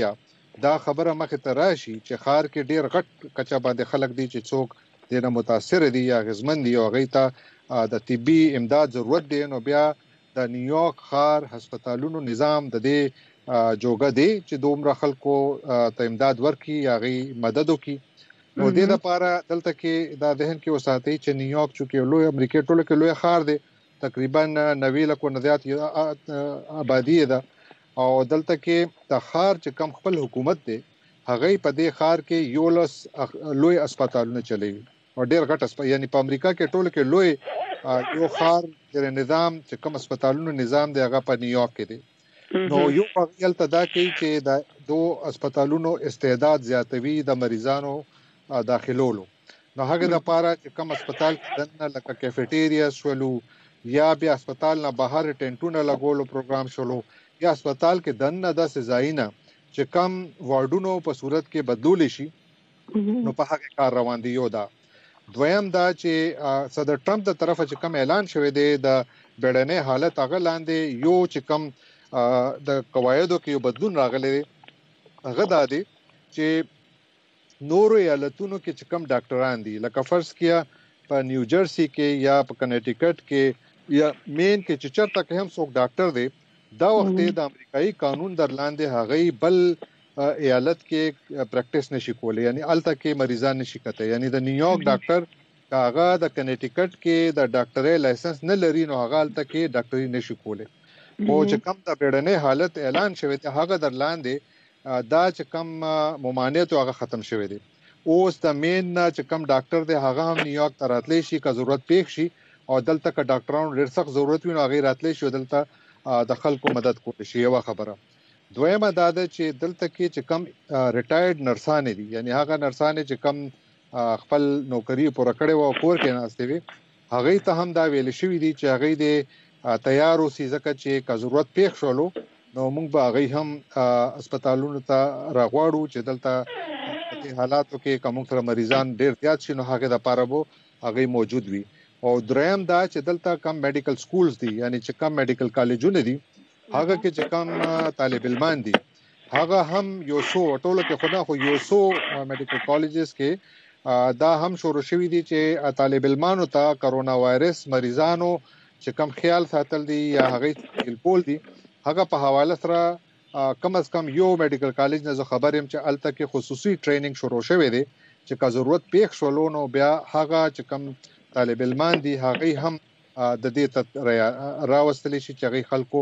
دا خبره مخه ته راشي چې خار کې ډیر غټ کچا باندې خلک دي چې څوک دنه متاثر دي یا غزمن دي او غیته د طبي امداد ضرورت دي نو بیا د نیویارک خار هسپتالونو نظام د دې جوګه دی چې دومره خلکو ته امداد ورکړي یا غي مدد وکړي نو د دې لپاره دلته کې دا ذهن کې وساتئ چې نیویارک چې لوی امریکا ټوله کې لوی خار دی تقریبا نوي لکو نه زیات آبادی ده او دلته کې د خار چې کم خپل حکومت دی هغه په دې خار کې یولس لوی هسپتالونه چلوي او ډیر غټ هسپتال یعنی په امریکا کې ټوله کې لوی یو خار د نظام چې کم هسپتالونو نظام دی هغه په نیویارک کې دی نو یو په تدا کوي چې د دو هسپتالونو استعداد زیاتوي د مریضانو داخلولو نو هغه د پاره چې کم هسپتال دنه لکه کیفیټیریا شولو یا بیا هسپتال نه بهر ټینټونه لګولو پروګرام شولو یا هسپتال کې دنه د سزاینه چې کم وارډونو په صورت کې بدلول شي نو په هغه کار روان دی یو دا دویم دا چې صدر ټرمپ د طرفه چې کم اعلان شوی دی د بیړنۍ حالت هغه لاندې یو چې کم د قواعدو کې یو بدلون راغلی دی هغه دا دی چې نورو ایالتونو کې چې کم ډاکټران دي لکه فرض کیا په نیو جرسی کې یا په کنیټیکټ کې یا مین کې چې چرته کې هم څوک ډاکټر دی دا وخت د امریکایي قانون در لاندې هغه بل ایالت کې پریکټیس نشي کولی یعنی الته کې مریضان نشي کته یعنی د نیویارک ډاکټر هغه د کنیټیکټ کې د ډاکټرۍ لایسنس نه لري نو هغه الته کې ډاکټري نشي کولی او چې کم د بیړنۍ حالت اعلان شوی دی هغه در لاندې دا چې کم ممانعت هغه ختم شوی دی اوس د مین چې کم ډاکټر دی هغه هم نیویارک ته راتلی شي که ضرورت پیښ شي او دلته که ډاکټرانو ډېر سخت ضرورت وي نو هغه راتلی شي دلته د خلکو مدد کولی شي یو خبره دویمه دا ده چې دلته کې چې کم ریټایرډ نرسان دي یعنی هغه نرسان چې کم خپل نوکری پوره کړي او کور کې ناستې وي هغه ته هم دا ویل شوی دی چې هغه دې تیار اوسي ځکه چې که ضرورت پیښ شولو نو موږ به هغه هم هسپتالونو ته راغواړو چې دلته په حالاتو کې کوم تر مریضان ډیر زیات شي نو هغه د پاره وو هغه موجود وي او دریم دا چې دلته کم میډیکل سکولز دي یعنی چې کم میډیکل کالجونه دي هغه کې چې کم طالب علمان دي هغه هم یو څو ټوله کې خدا خو یو څو میډیکل کالجز کې دا هم شروع شوی دي چې طالب علمانو ته کرونا وایرس مریضانو چې کم خیال ساتل دي یا هغه ټیلپول دي هغه په حواله سره کم از کم یو میډیکل کالج نه خبر يم چې الته کې خصوصي ټریننګ شروع شوی دی چې که ضرورت پیښ شولو نو بیا هغه چې کم طالب علمان دي هغه هم د دې راوستل شي چې هغه خلکو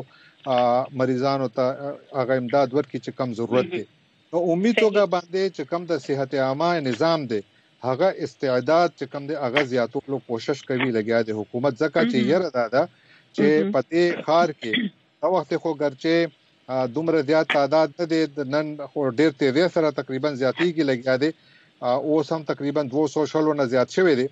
مریضانو ته هغه امداد ورکړي چې کم ضرورت دي نو امید توګه باندې چې کم د صحت عامه نظام دی هغه استعداد چې کم دی هغه زیاتولو کوشش کوي لګیا دی حکومت ځکه چې یره دادا چې پته خار کې دا وخت خو ګرچه دومره زیات تعداد نه دی نن خو ډیر تیزی سره تقریبا زیاتی کې لګیا دی او سم تقریبا دوه سوه شلو نه زیات شوی دی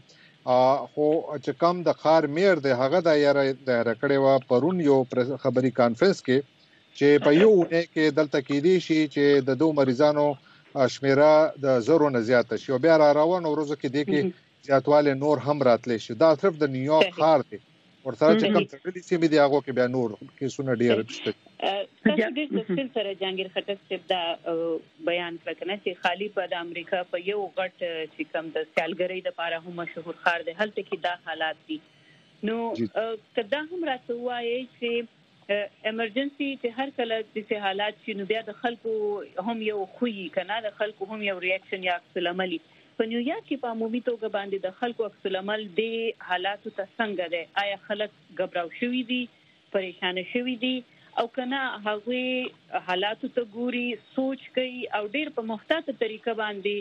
خو چې کم د خار میر دی هغه د یاره د رکړې وا پرون یو خبري کانفرنس کې چې په یو نه کې دلته کې دی شي چې د دوه مریضانو شمیره د زرو نه زیات شي او بیا را روان ورځو کې دی کې زیاتواله نور هم راتلی شي دا صرف د نیویارک خار دی ورته چې کوم تړلې سیمې دی هغه کې بیا نور کې سونه ډیر شته
تاسو د تفصیل سره جهانگیر خټک صاحب دا بیان کړنه چې خالی په د امریکا په یو غټ چې کوم د سیالګری د لپاره هم مشهور خار دی هلته کې دا حالات دي نو کدا هم راته وایي چې ایمرجنسي چې هر کله د حالات چې نو بیا د خلکو هم یو خوې کنه د خلکو هم یو ریاکشن یا عکس العمل په نیویارک کې په عمومي توګه باندې د خلکو عکس العمل د حالاتو ته څنګه ده آیا خلک غبراو شوي دي پریشان شوي دي او کنه هغه حالاتو ته ګوري سوچ کوي او ډیر په محتاطه طریقه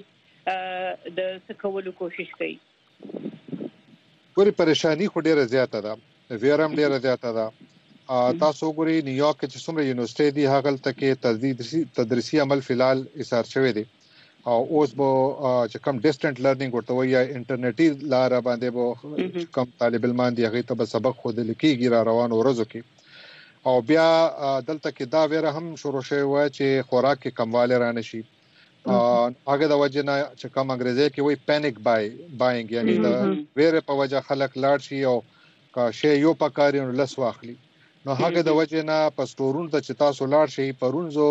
باندې د سکولو کوشش کوي
ګوري پریشانی خو ډیره زیاته ده ویرم ډیره زیاته ده تاسو ګوري نیویارک کې څومره یونیورسيټي دي هغه تلته کې تدریسي عمل فلال ایثار شوی دی او اوس به چې کوم ډیسټنټ لرنینګ ورته وایي انټرنیټي لار باندې به کوم طالب علمان دی هغه ته سبق خو د لیکيږي را روان ورځو کې او بیا دلته کې دا ویره هم شروع شوی و چې خوراک کې کمواله رانه شي هغه د وجه نه چې کوم انګریزي کې وایي پینیک بای بایینګ یعنی دا ویره په وجه خلک لاړ شي او کا شی یو پکاري نو لس واخلي نو هغه د وجه نه په سټورونو ته چې تاسو لاړ شي پرونزو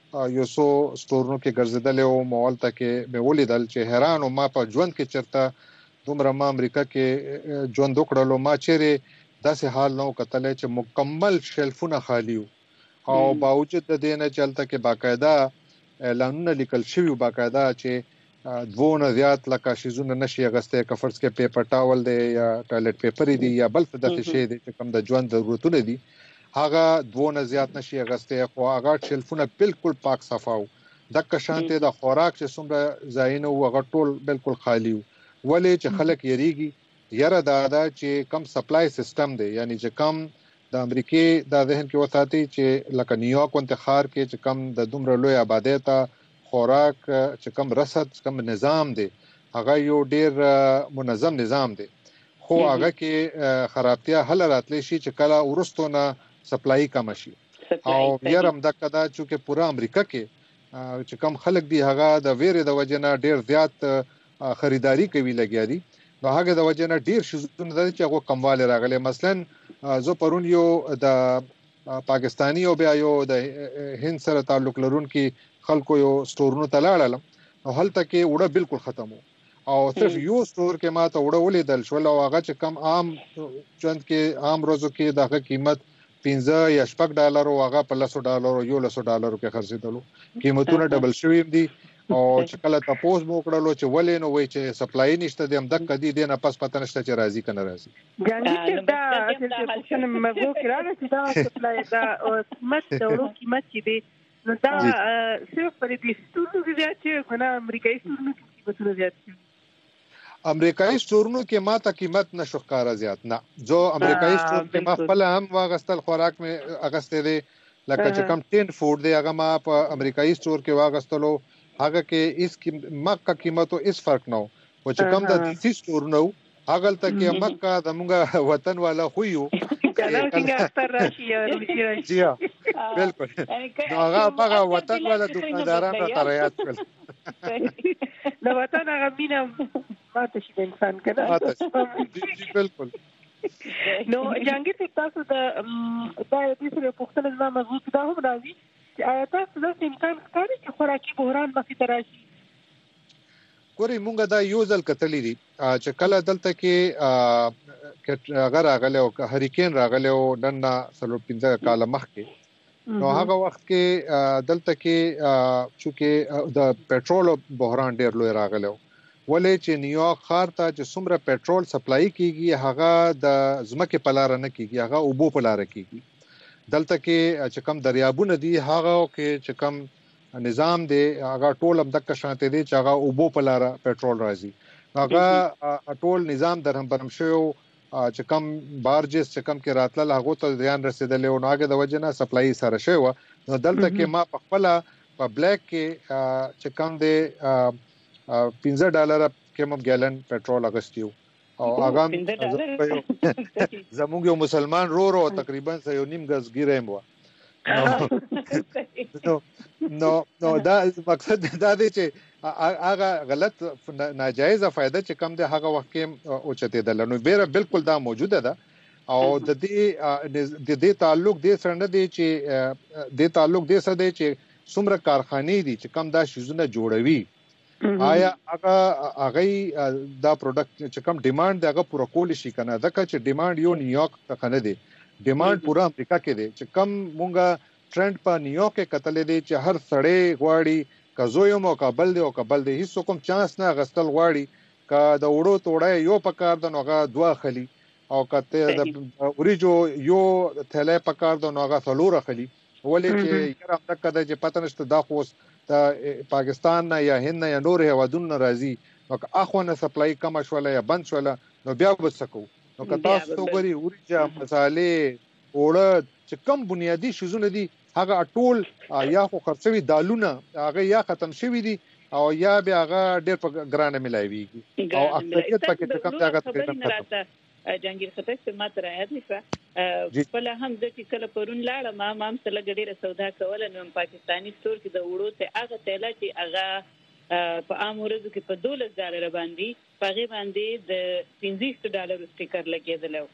یو څو سټورونو کې ګرځیدل او مول ته کې مې ولیدل چې حیران او ما په ژوند کې چرته دومره ما امریکا کې ژوند وکړلو ما چیرې داسې حال نو کتل چې مکمل شلفونه خالی او باوجود د دې نه چلته کې باقاعده اعلانونه لیکل شوی باقاعده چې دوونه زیات لکه شیزونه نشي غسته کفرس کې پیپر ټاول دی یا ټایلټ پیپر دی یا بل څه د شي دی چې کوم د ژوند ضرورتونه دي هغه دوونه زیات نشي غسته خو هغه شلفونه بالکل پاک صفاو د کشانته د خوراک چې څومره زاینه او هغه ټول بالکل خالی ولې چې خلک یریږي یره دا دا چې کم سپلای سیستم دی یعنی چې کم د امریکای د ذهن کې وساتي چې لکه نیویارک انتخاب کې چې کم د دومره لوی آبادی ته خوراک چې کم رسد کم نظام دی هغه یو ډیر منظم نظام دی خو هغه کې خرابتیا هل راتلی شي چې کله ورستونه سپلای کم شي او یارم د کدا چې پورا امریکا کې چې کم خلک دی هغه د ویره د وجنه ډیر زیات خریداري کوي لګیا دي نو هغه د وجنه ډیر شزونه د چې هغه کمواله راغله مثلا زه پرون یو د پاکستانی او بیا یو د هند سره تعلق لرونکي خلکو یو سټورونو ته لاړل نو هلته کې وړه بالکل ختمو او صرف یو سټور کې ما ته وړه ولیدل شو او هغه چې کم عام چند کې عام روزو کې دغه قیمت پنځه یا شپږ ډالر او هغه په لسو ډالر او یو لسو ډالر کې خرڅېدلو قیمتونه ډبل شوي دي او چې کله تاسو مو کړلو چې ولې نو وای چې سپلای نشته د هم د کدي دې نه پس پته نشته چې راضي کنه راضي
جانګي دا چې څنګه مګو کړه چې دا سپلای دا قیمت د ورو قیمت چې دی نو دا صرف پر دې ستورو زیات چې کنه امریکایي ستورو کې قیمتونه زیات دي
امریکایي سټورونو کې ما ته قیمت نشو ښکارا زیات نه جو امریکایي سټور کې ما خپل هم واغستل خوراک مې اغسته دي لکه چې کم ټین فود دی هغه ما په امریکایي سټور کې واغستلو هغه کې اس مکه قیمتو اس فرق نه او چې کم د دیسی سټور نو هغه ته کې مکه د موږ وطن والا خو یو
کله څنګه تر راشي او
جی بالکل هغه هغه وطن والا دکانداران را تریات کړل
نو وطن هغه مینا ماته شي انسان کړه
جی بالکل
نو جانګي تاسو د دا د سره پختل زما مضبوط دا هم راځي چې آیا تاسو د امکان ښکاري چې خوراکي بحران مخې ته راشي
ګوري مونږ دا یو ځل کتلې دي چې کله دلته کې اگر راغله او هریکین راغله او نن سلو پنځه کال مخکې نو هغه وخت کې دلته کې چې د پېټرول بحران ډېر لوی راغله ولې چې نیویارک ښار ته چې څومره پېټرول سپلای کیږي هغه د ځمکې په لار نه کیږي هغه اوبو په لار کیږي دلته کې چې کم دریابونه دي هغه کې چې کم نظام دی هغه ټول هم د کشانته دي چې هغه اوبو په لار پېټرول راځي هغه ټول نظام درهم برم شو چې کم بارجز چې کم کې راتل هغه ته ځان رسیدل او هغه د وجنه سپلای سره شو نو دلته کې ما په خپل په بلیک کې چې کم دی پنځه ډالر کې مو ګیلن پېټرول اغستیو او هغه زموږ یو مسلمان رو رو تقریبا یو نیم غز ګیرم و نو نو نو دا مقصد دا دی چې هغه غلط ناجایز فائدہ چې کم دی هغه وخت کې اوچته ده نو بیره بالکل دا موجوده ده او د دې د دې تعلق د سره نه دی چې د تعلق د سره دی چې څومره کارخانې دي چې کم دا شیزونه جوړوي آیا هغه هغه دا پروډکټ چې کم ډیماند دی هغه پوره کول شي کنه ځکه چې ډیماند یو نیویارک څخه نه دی ډیماند پورا امریکا کې دی چې کم مونږه ټرند په نیویارک کې کتلې دی چې هر سړی غواړي کزویم او کابل دی او کابل دی هیڅ کوم چانس نه غستل غواړي کا د وړو توړای یو پکار د نوغه دوا خلی او کته د اوریجو یو ثله پکار د نوغه څلور خلی ولې چې یره تک کده چې پته نشته دا خو د پاکستان نه یا هند نه یا نور هیوادونو راځي نو اخونه سپلای کم شوله یا بند شوله نو بیا وسکو نو که تاسو غوري ورجا مصالې اوړه چې کم بنیادی شیزونه دي هغه ټول یا خو خرڅوي دالونه هغه یا ختم شوی دي او یا بیا هغه ډېر په ګرانه ملایويږي او اکثریت پکې کم ځای ختم
جانګیر خطر په ماته راځي چې په لهم د چې کله پرون لاړه ما مام سره ګډيره سودا کوله نو پاکستانی سٹور کې د وړو ته هغه تله چې هغه په عام ورځو کې په دولس ډالر باندې پغې باندې د پنځه ډالر سټیکر لګیدل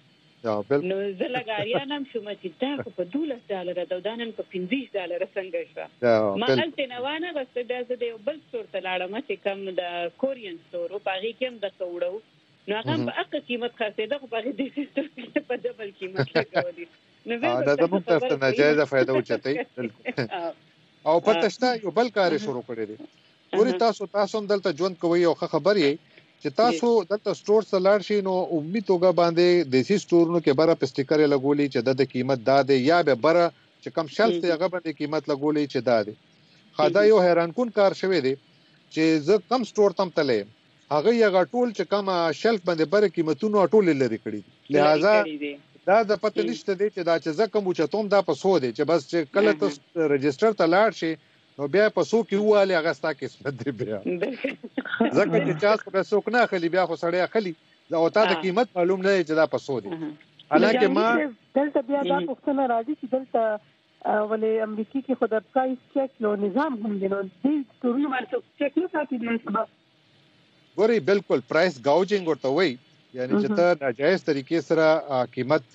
نو زه لګاریان هم شوم چې دا په دولس ډالر دا دانن په پنځه ډالر څنګه شو ما هلته نه وانه غوښته دا زه د یو بل سټور ته لاړم چې کوم د کورین سټور او هغه کې هم د کوړو نو هغه په اقا قیمت خرڅېده خو هغه د سټور کې په ډبل قیمت لګولې نو
دا د موږ تاسو ناجایزه فائدہ وچتای او پته شته یو بل کار شروع کړی دی ګوري تاسو تاسو هم دلته ژوند کوي او خبرې چې تاسو دلته سٹور ته لاړ شئ نو عمومي توګه باندې دیسی سٹورونو کې بره په سټیکر لګولي چې د قیمت دا دی یا به بره چې کم شلف ته هغه باندې قیمت لګولي چې دا دی خدا یو حیران کون کار شوی دی چې زه کم سٹور تم تلې هغه یو ټول چې کم شلف باندې بره قیمتونو ټول لري کړی لہذا دا د پته نشته دی چې دا چې زه کوم چتوم دا په سو دی چې بس چې کله ته رجستر ته لاړ شي نو بیا په سو کې واله هغه ستا قسمت دی بیا ځکه چې چاس په سو کې نه خلی بیا خو سړی خلی دا او تا د قیمت معلوم نه چې دا په سو دی حالانکه ما
دلته بیا دا پوښتنه راځي چې دلته ولې امریکای کې خود پرایس چک نو نظام هم دی نو د ټورونو باندې چک نه ساتي د سبب
ګوري بالکل پرایس گاوجینګ ورته وای یعنی چې ته ناجایز طریقې سره قیمت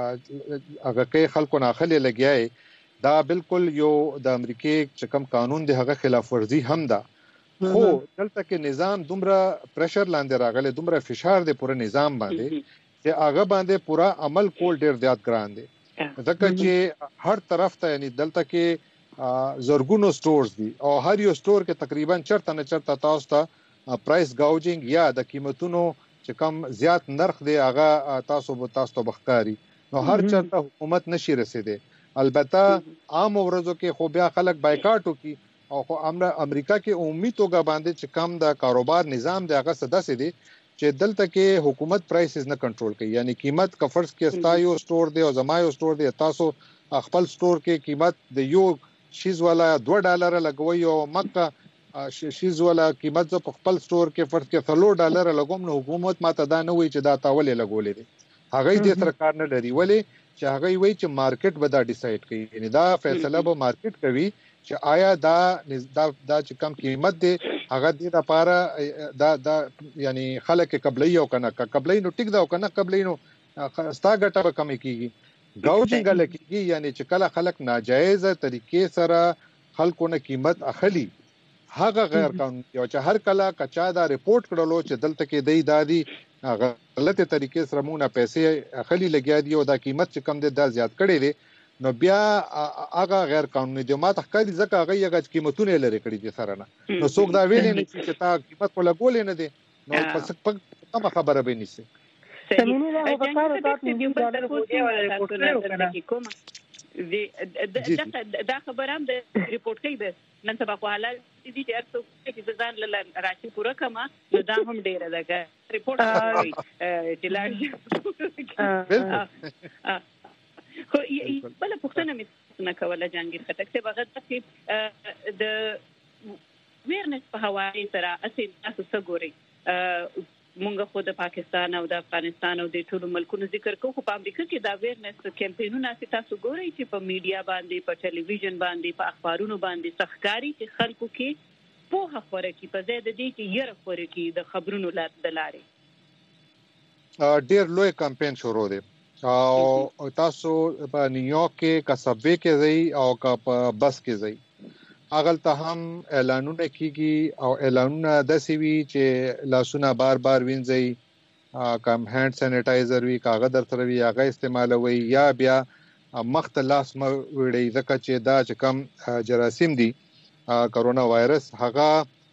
هغه کې خلکو نه خلی لګیای دا بالکل یو د امریکای چې کوم قانون دی هغه خلاف ورزي هم ده خو دلته کې نظام دومره پریشر لاندې راغلی دومره فشار دی پوره نظام باندې چې هغه باندې پورا عمل کول ډیر زیات ګران دی ځکه چې هر طرف ته یعنی دلته کې زرګونو سٹورز دي او هر یو سٹور کې تقریبا چرته نه چرته تاسو ته پرایس گاوجینګ یا د قیمتونو چې کم زیات نرخ دی هغه تاسو به تاسو ته بخکاری نو هر چرته حکومت نشي رسیدي البته عام ورځو کې خو بیا خلک بایکاټ وکي او خو امریکا کې عمومي توګه باندې چې کم د کاروبار نظام دی هغه سداسې دی چې دلته کې حکومت پرایسز نه کنټرول کوي یعنی قیمت کفرز کې استایو سٹور دی او زمایو سٹور دی تاسو خپل سٹور کې قیمت د یو شیز والا دوه ډالر لګوي او مکه شیز والا قیمت په خپل سٹور کې فرض کې څلور ډالر لګوم نو حکومت ماته دا نه وایي چې دا تاولې لګولې دي هغه دې تر کار نه لري ولی چې هغه وایي چې مارکیټ به دا ډیسایډ کوي یعنی دا فیصله به مارکیټ کوي چې آیا دا دا دا چې کم قیمت دی هغه دې لپاره دا دا یعنی خلک قبلې او کنه قبلې نو ټیک دا او کنه قبلې نو ستا ګټه به کم کیږي گاوجینګ لکېږي یعنی چې کله خلک ناجایز طریقې سره خلکو نه قیمت اخلي هغه غیر قانوني او چې هر کله کچا دا ریپورت کړلو چې دلته کې دی دادي غلطه طریقې سره مونږه پیسې اخلي لګیا دي او دا قیمت چې کم دی دا زیات کړي دي نو بیا هغه غیر قانوني دي ماته ښکاري ځکه هغه یې قیمتونه لري کړي دي سره نه نو څوک دا ویلې نه چې تا قیمت په لګولې نه دي نو پس کوم خبره به نيسي
سمینه له وکړه تاسو دې په ډول وګورئ کوم دا خبره هم د ریپورت کوي به نن سبا خو حالات دي چې ارڅو چې ځان راشي پوره کما نو دا هم ډیره ده ریپورت کوي چې لاړ خو بل پښتنه مې نه کوله جانګیر خټک ته بغد چې د ویرنس په حواله سره اصل تاسو څه ګوري مونږ خو د پاکستان او د افغانستان او د ټولو ملکونو ذکر کوو خو په امریکا کې دا ویرنس کمپینونه تاسو ګورئ چې په میډیا باندې په ټلویزیون باندې په اخبارونو باندې سخکاری چې خلکو کې په خبره کې په زیاده دي چې یره خبره کې د خبرونو لارې
ډیر لوی کمپین شروع دی او تاسو په نیویارک کې کا سبوی کې ځای او کا په بس کې ځای اغل ته هم اعلانونه کیږي او اعلانونه د سی وی چې لاسونه بار بار وینځي کم هاند سینیټایزر وی کاغذ درته وی هغه استعمالوي یا بیا مخ ته لاس م وړي ځکه چې دا چې کم جراثیم دي کرونا وایرس هغه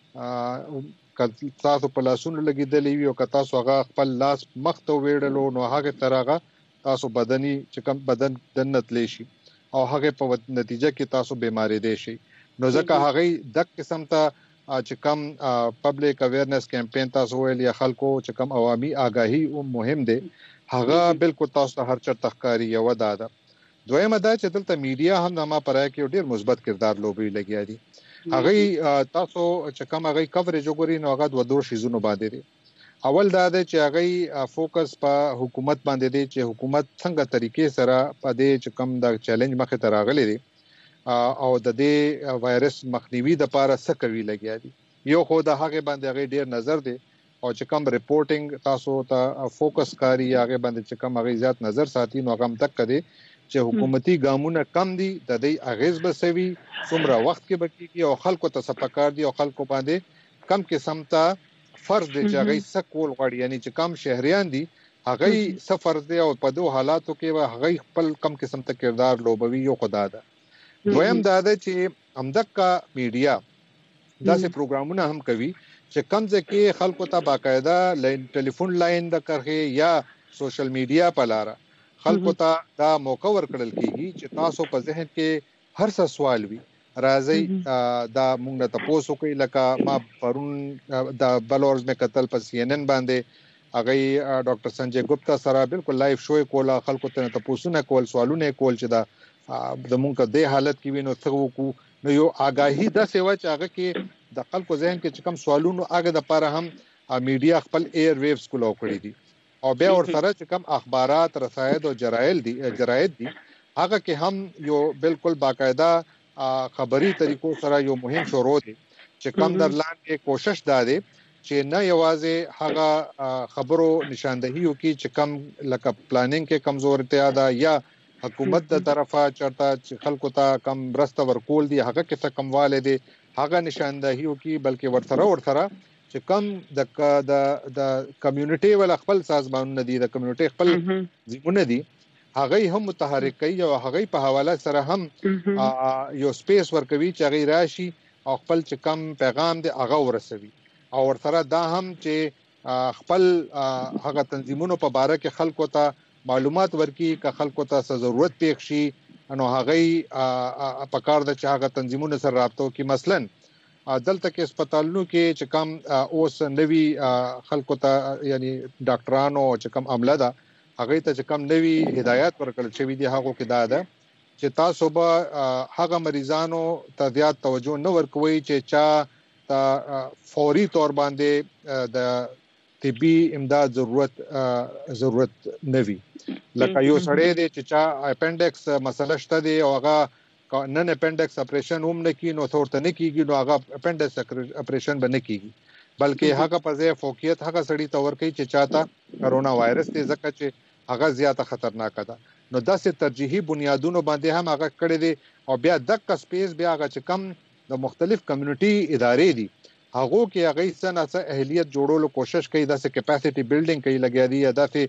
تاسو په لاسونو لګیدلې وي او که تاسو هغه خپل لاس مخ ته وړلو نو هغه ترغه تاسو بدني چې کم بدن دنت لشي او هغه په نتیجه کې تاسو بیماری دي شي نو ځکه هغه د قسم ته چې کم پبلک اویرنس کمپین تاسو ویل یا خلکو چې کم عوامي آگاهي او مهم دي هغه بالکل تاسو هر چر تخکاری یو داده دویمه دا چې دلته میډیا هم نامه پرای کې ډیر مثبت کردار لوبي لګیا دي هغه تاسو چې کم هغه کوریج وګورئ نو هغه د دوه شیزونو باندې دي اول دا ده چې هغه فوکس په حکومت باندې دي چې حکومت څنګه طریقې سره په دې چې کم د چیلنج مخه ته راغلي دي او د دې وایرس مخنیوي د لپاره څه کوي لګیا دي یو خو د هغه باندې هغه ډیر نظر دی او چې کوم ریپورټینګ تاسو ته فوکس کاری هغه باندې چې کوم هغه زیات نظر ساتي نو هغه تک کړي چې حکومتي ګامونه کم دي د دې اغیز بسوي څومره وخت کې بکیږي او خلکو ته سپکار دي او خلکو باندې کم قسم ته فرض دي چې هغه سکول غړي یعنی چې کم شهريان دي هغه سفر دي او په دوه حالاتو کې هغه خپل کم قسم ته کردار لوبوي یو خدا ده دویم دا ده چې امدکا میډیا داسې پروګرامونه هم کوي چې کم ځکه خلکو ته باقاعده ټلیفون لاین د کرخه یا سوشل میډیا په لار خلکو ته دا موقع ورکړل کیږي چې تاسو په ذهن کې هر څه سوال وي راځي دا موږ ته تاسو کوي لکه ما پرون د بلورز مې قتل په سی ان ان باندې هغه ډاکټر سنجي ګپتا سره بالکل لایو شو کوله خلکو ته تاسو نه کول سوالونه کول چې دا د موږ د حالت کې وینو څه وکړو نو یو آگاهی د سیوا چې هغه کې د خلکو ذهن کې چې کوم سوالونه هغه د لپاره هم میډیا خپل ایر ویوز کولو کړی دي او بیا ورسره چې کوم اخبارات رساید او جراید دي جراید دي هغه کې هم یو بالکل باقاعده خبري طریقو سره یو مهم شروع دي چې کوم در لاندې کوشش داده چې نه یوازې هغه خبرو نشاندهي وکي چې کوم لکه پلانینګ کې کمزورتیا ده یا حکومت د طرفه چرته چې خلکو ته کم برسته ورکول دي هغه کې څه کمواله دي هغه نشاندهي وکي بلکې ورسره ورسره چې کم د د د کمیونټي ول خپل سازمانونه دي د کمیونټي خپل ځمونه دي هغه هم متحرک کوي او هغه په حواله سره هم یو سپیس ورکوي چې هغه راشي او خپل چې کم پیغام دی هغه ورسوي او ورسره دا هم چې خپل هغه تنظیمونو په باره کې خلکو ته معلومات ورکي که خلکو ته ضرورت پېښ شي نو هغه په کار د چې هغه تنظیمونو سره رابطه کوي مثلا دلته کې هسپتالونو کې چې کوم اوس نوي خلکو ته یعنی ډاکټرانو چې کوم عمله ده هغه ته چې کوم نوي هدایت ورکړل شوی دي هغه کې دا ده چې تاسو به هغه مریضانو ته زیات توجه نه ورکوي چې چا ته فوري تور باندې د طبي امداد ضرورت ضرورت نوي لکه یو سړی دی چې چا اپنډکس مسله شته دی او هغه نن اپنډکس اپریشن هم نه کینو ثورته نه کیږي نو هغه اپنډکس اپریشن به نه کیږي بلکې هغه په ځای فوقیت هغه سړی تور کوي چې چاته کرونا وایرس دی ځکه چې هغه زیاته خطرناک ده نو داسې ترجیحي بنیادونو باندې هم هغه کړی دي او بیا دک سپیس بیا هغه چې کم د مختلف کمیونټي ادارې دي هغه کې هغه څنګه اهلیت جوړولو کوشش کوي داسې کیپاسټي بیلډینګ کوي لګیا دي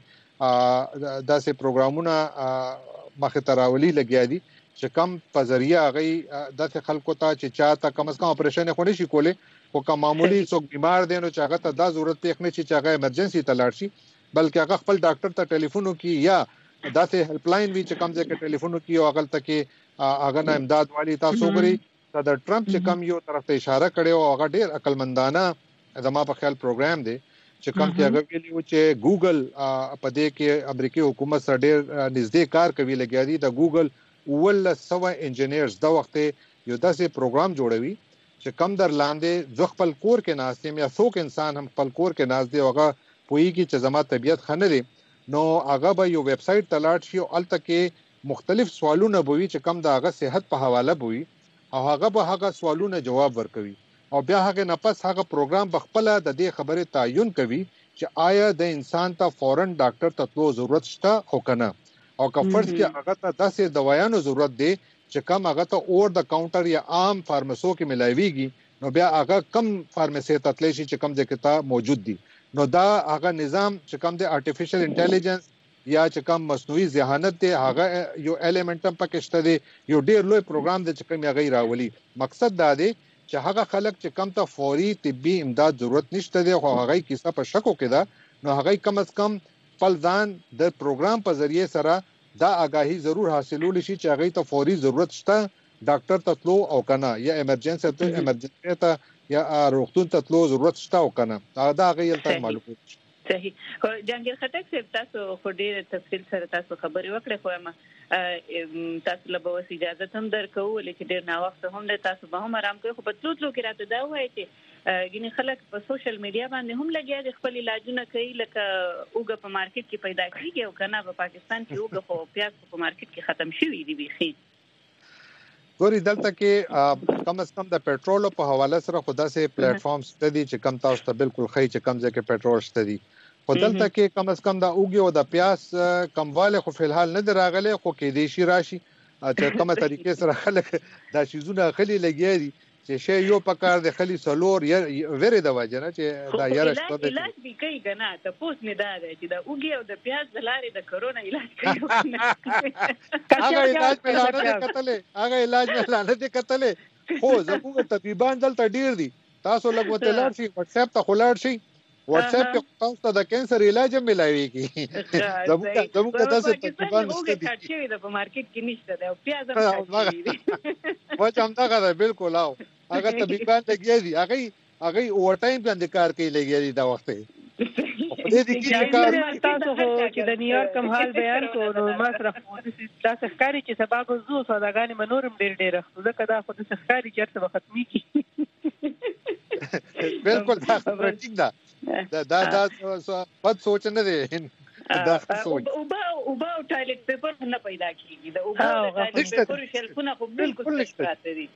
داسې داسې پروګرامونه مخه تراولي لګیا دي چې کم په ذریعہ هغه د خلکو ته چې چاته کم از کم اپریشن خو نشي کوله خو کوم معمولی څوک بیمار دی نو چې هغه ته دا ضرورت پېښ نه چې هغه ایمرجنسي ته لاړ شي بلکې هغه خپل ډاکټر ته ټلیفون وکي یا داسې هیلپ لاین وی چې کم ځای کې ټلیفون وکي او هغه ته کې هغه نه امداد والی تاسو غري دا ټرمپ چې کم یو طرف ته اشاره کړي او هغه ډیر عقلمندانه زما په خیال پروګرام دی چې کوم کې هغه ویلي چې ګوګل په دې کې امریکای حکومت سره ډیر نږدې کار کوي لګیا دي د ګوګل ول سوا انجینیرز دا وخت یو داسې پروګرام جوړوي چې کم در لاندې ځ خپل کور کې ناستم یا څوک انسان هم خپل کور کې ناست دی هغه پوېږي چې زما طبيعت خنه دي نو هغه به یو ویب سټ ته لاړ شي او الته کې مختلف سوالونه بوي چې کم د هغه صحت په حواله بوي او هغه به هغه سوالونه جواب ورکوي او بیا هغه نه پس هغه پروګرام بخپله د دې خبره تعین کوي چې آیا د انسان ته فورن ډاکټر ته تلو ضرورت شته او کنه او که فرض کې هغه ته داسې دوايانو ضرورت دی چې کم هغه ته اور د کاونټر یا عام فارماسو کې ملایويږي نو بیا هغه کم فارماسي ته تللی شي چې کم ځکه ته موجود دي نو دا هغه نظام چې کم د ارتفیشل انټيليجنس یا چې کم مصنوعي ذهانت دی هغه یو الیمنټم پکې شته دی یو ډیر لوی پروګرام دی چې کوم هغه راولي مقصد دا دی چې هغه خلک چې کم ته فوري طبي امداد ضرورت نشته دی خو هغه کیسه په شکو کې ده نو هغه کم از کم خپل ځان د پروګرام په ذریعه سره دا آگاهی ضرور حاصلول شي چې هغه ته فوري ضرورت شته ډاکټر ته تلو او کنه یا ایمرجنسي ته ایمرجنسي ته یا روغتون ته تلو ضرورت شته او کنه دا هغه یلته معلومات
صحیح جنگیر خټک صاحب تاسو خو ډیر تفصیل سره تاسو خبرې وکړې خو ما تاسو له به اجازه هم درکو لیکن ډیر نا وخت هم د تاسو به هم آرام کوي خو په تلو تلو کې راته دا وایي چې ګینه خلک په سوشل میډیا باندې هم لګیا دي خپل علاجونه کوي لکه اوګه په مارکیټ کې پیدا کیږي او کنه په پاکستان کې اوګه خو پیاز په مارکیټ کې ختم شوی دی بيخي
ګوري دلته کې کم از کم د پېټرول په حواله سره خدا سه پلیټ فارم ستدي چې کم تاسو ته بالکل خی چې کم ځکه پېټرول ستدي خو دلته کې کم از کم د اوګي او د پیاس کمواله خو په الحال نه دراغله خو کې دي شي راشي چې کومه طریقې سره خلک دا شیزونه خلی لګي دي چې شی یو پکار د خلی سلور یا ویری د واجنه چې دا یاره شته
د علاج به کوي کنه ته پوس نه دا چې د اوګي او د پیاز د لارې د کرونا علاج کوي
هغه علاج په لاره کې کتلې هغه علاج په لاره کې کتلې خو زموږ طبيبان دلته ډیر دي تاسو لګوت لار شي واتس اپ ته خلاړ شي واتس اپ کې تاسو ته د کینسر علاج هم ملایوي زموږ زموږ تاسو طبيبان
ستاسو د کارچوي د مارکیټ کې نشته دا پیاز هم
کارچوي و چې هم دا غره بالکل او هغه طبيبان لګي دي هغه هغه اوور ټایم باندې کار کوي لګي دي دا وخت دې دې کې کار
تاسو چې د نیویارک هم حال بیان کو نو ما سره دا ښکاری چې سبا کو زو سوداګانی منورم ډېر ډېر ځکه دا خو د ښکاری چرته ختمي کی
بالکل دا ټیک ده دا دا دا بد سوچ نه دی دا سوچ
او با او با ټایلټ پیپر نه پیدا کیږي دا او با ټایلټ پیپر شلفونه خو بالکل نشته دي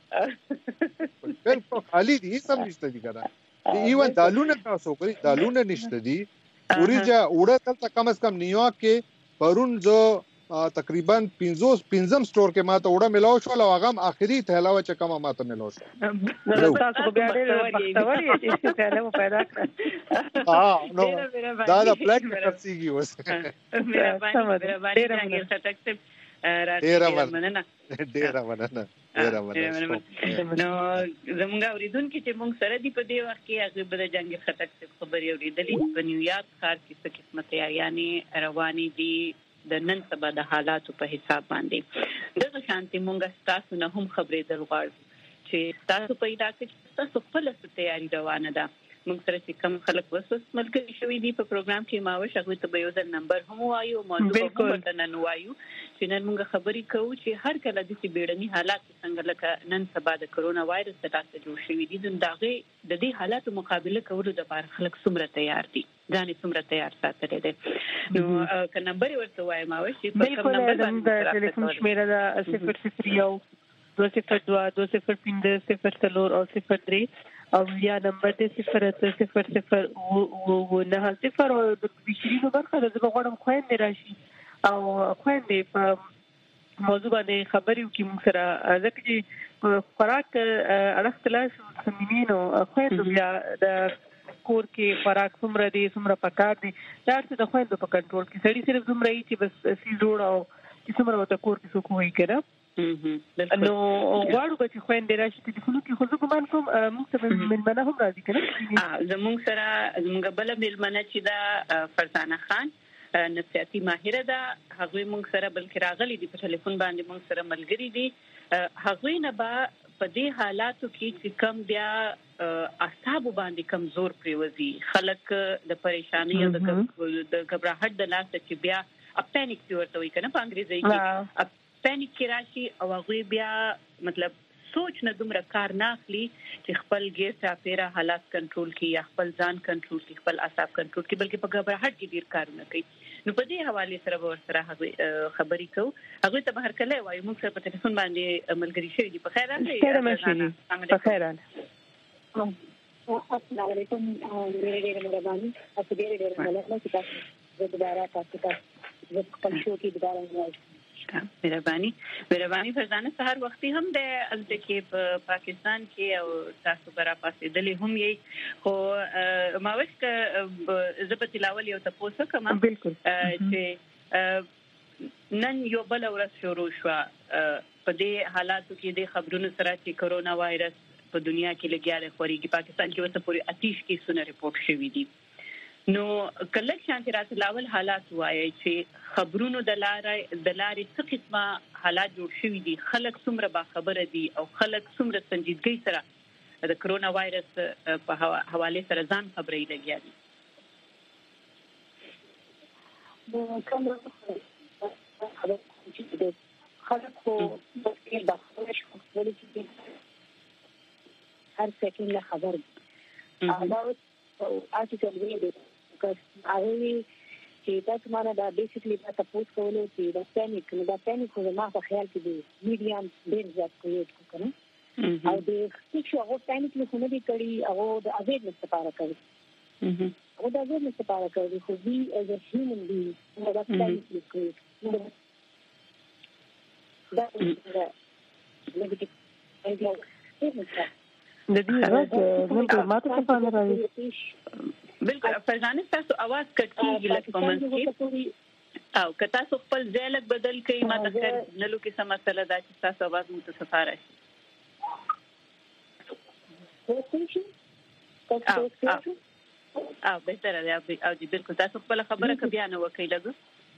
بالکل خالی دي سم نشته دي کنه ایون دالونه تاسو کوي دالونه نشته دي اوریجا وړه تل کم از کم نیویارک کې پرون زه تقریبا پنځوس پنځم سٹور کې ماته وړه ملاو شو او هغه اخري ثلاوه چې کومه ماته ملاو شو
تاسو بیا ډېر بختوري چې ثلاوه پیدا کړه
ها نو دا د پلاک کړسیږي اوس
مهرباني مهرباني څنګه ستاسو
ډیر مننه ډیر مننه ډیر مننه
نو زموږ اوریدونکو چې موږ سره دی په دې وخت کې هغه بل جنگي خطر څخه خبري اوریدلې په نیویارک ښار کې څه قسمه تیاریانې روانې دي د نن سبا د حالاتو په حساب باندې دغه شانتي مونږ تاسو نه هم خبرې درغواړو چې تاسو په علاقې کې تاسو خپل څه تیاری روانه ده موږ سره چې کوم خلک وسوس ملګری شوي دي په پروګرام کې ما وښه هغه ته به یو ځل نمبر هم وایو موضوع هم ته نن وایو چې نن موږ خبرې کوو چې هر کله د دې بیړني حالات څنګه لکه نن سبا د کرونا وایرس د تاسو جوړ شوي دي د دغه د دې حالاتو مقابله کولو لپاره خلک څومره تیار دي ځان څومره تیار ساتل دي نو که نمبر ورته وایم او چې په کوم نمبر باندې
د ټلیفون شمیره ده صفر صفر یو دو صفر دو دو صفر پنځه صفر څلور او صفر درې او یا نمبر دې صفر صفر صفر او نه صفر او د بشرینو برخه د غوړم خويندې راشي او خويندې په موضوع باندې خبرې وکړي موږ سره ځکه چې خوراک اړختلاش سمینو خويندو بیا د کور کې خوراک څومره دي څومره پکار دي دا څه د خويندو په کنټرول کې سړي صرف څومره یې چې بس سی جوړ او څومره وته کور کې څوک وایي کړه نو غواړو چې خويندې راشي ټلیفون کې خو زه ګمان کوم موږ ته ملمنه هم راځي کنه
زموږ سره زموږ بل ملمنه چې دا فرزانه خان نفسیاتي ماهره ده هغه موږ سره بلکې راغلي دي په ټلیفون باندې موږ سره ملګری دي هغه نه با په دې حالاتو کې چې کم بیا اعصاب باندې کمزور پریوزي خلک د پریشانی او د غبرهټ د لاس چې بیا اپینیک ورته وي کنه په انګریزي کې پینیک کې راشي او هغه بیا مطلب سوچ نه دومره کار نه اخلي چې خپل ګیر چاپیره حالات کنټرول کړي یا خپل ځان کنټرول کړي خپل اعصاب کنټرول کړي بلکې په غبرهټ کې ډیر کارونه کوي نو په دې حواله سره ور سره خبرې کوو هغه ته بهر کله وایي موږ سره په ټلیفون باندې ملګری شوی دي په خیر راځي
په خیر
السلام علیکم ډېر ډېر مهرباني تاسو ډېر ډېر مننه چې تاسو دوباره تاسو ته د خپل شو کې دوباره راځي
مهرباني مهرباني فرزانه سحر وختي هم د الته کې په پاکستان کې او تاسو برا پاسې دلی هم یې خو ما وښه زبط لاول یو تاسو کوم
بالکل
چې نن یو بل ورځ شروع شو په دې حالاتو کې د خبرونو سره چې کرونا وایرس په دنیا کې لګیاله خوريږي پاکستان کې وسه پوری آتش کې سونه ریپورت شوی دي نو کله شانتي راته لاول حالات وایي چې خبرونو د لارې د لارې څه قسمه حالات جوړ شوي دي خلک څومره با خبره دي او خلک څومره سنجیدګۍ سره د کرونا وایرس په حواله سره ځان خبرې لګیا دي
د کومه خلک خو په د خبرې خبرې کې هر سکند خبر دا او اته څلوي دي که هغه چې تاسو معنا دا بیسیکلی تاسو کولو چې دا پانیک نو دا پانیک خو ما په خیال کې دی میډیم ډیر زیات کوي کنه او د هیڅ هغه پانیک نه خو نه دی کړی هغه د اویرنس لپاره کوي او دا اویرنس لپاره کوي خو وی از ا هیومن بی نو دا پانیک کوي دا دا لګیږي
د دې راځه مونږ ماته څه پام راځي
بالکل فرزانه تاسو आवाज کټ کیږي لکه کومن کې او که تاسو خپل ځای لک بدل کړئ ما تکر نلو کې سم مسله دا چې تاسو आवाज مو ته سفاره شي او بهتره دی او دې بالکل تاسو خپل خبره ک بیان وکړئ لګو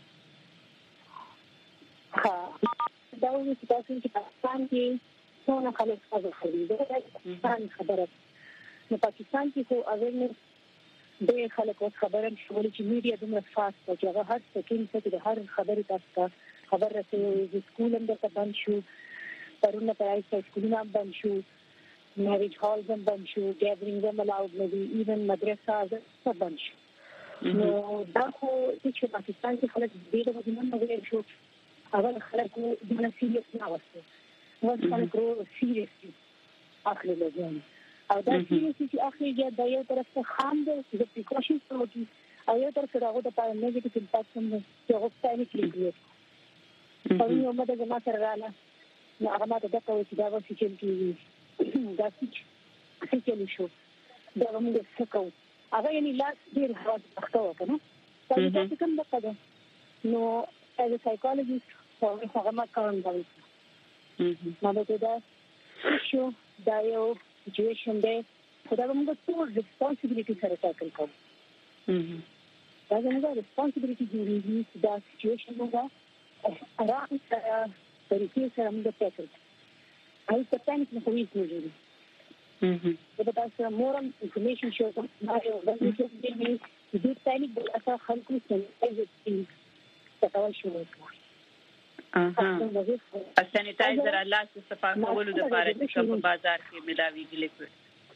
ها دا وایي چې تاسو چې پاکستان کې څونه خلک خبرې کوي دا خبره نو پاکستان کې خو اویرنس د خلک اوس خبره شول چې میډیا دومره فاست او چې هغه هر سکند څخه د هر خبرې تاسو خبر رسوي د سکول هم د بند شو پرونه پرای سکولونه هم بند شو میریج هالز هم بند شو ګیدرینګ هم الاود نه دي ایون مدرسه هم بند شو نو دا خو چې پاکستان کې خلک ډېر وګړي نه وګوري شو اول خلک د سیریس نه واسطه نو خلک ورو سیریسلی اخلي لګون او دا چې اخري یا د یو طرف څخه خام د پریکاشن پروتي او یو طرف څخه د پاره نیگیټیو امپاکټ هم چې هغه ستاسو کلیږي او یو مده د ما سره رااله نو هغه ماته دا کوي چې دا وسی چې دا چې چې شو دا موږ څه کوو هغه یعنی لاس ډیر هغه وخت کنه دا چې کوم د قدم نو as a psychologist هغه ما کوم دا نو دا شو دا یو situation day so that we have full responsibility سره تاکل کوو دا زموږه responsibility دی دا situation موږ ارام سره طریقې سره موږ تاکل هاي څنګه چې کوي کېږي دا تاسو مورم انفارمیشن شو ما یو د دې چې د پانیک د اثر خلکو څنګه تاسو شو
اها سانیټایزر الله صفا کولو د لپاره چې کوم بازار کې ملاويږي لیکوډ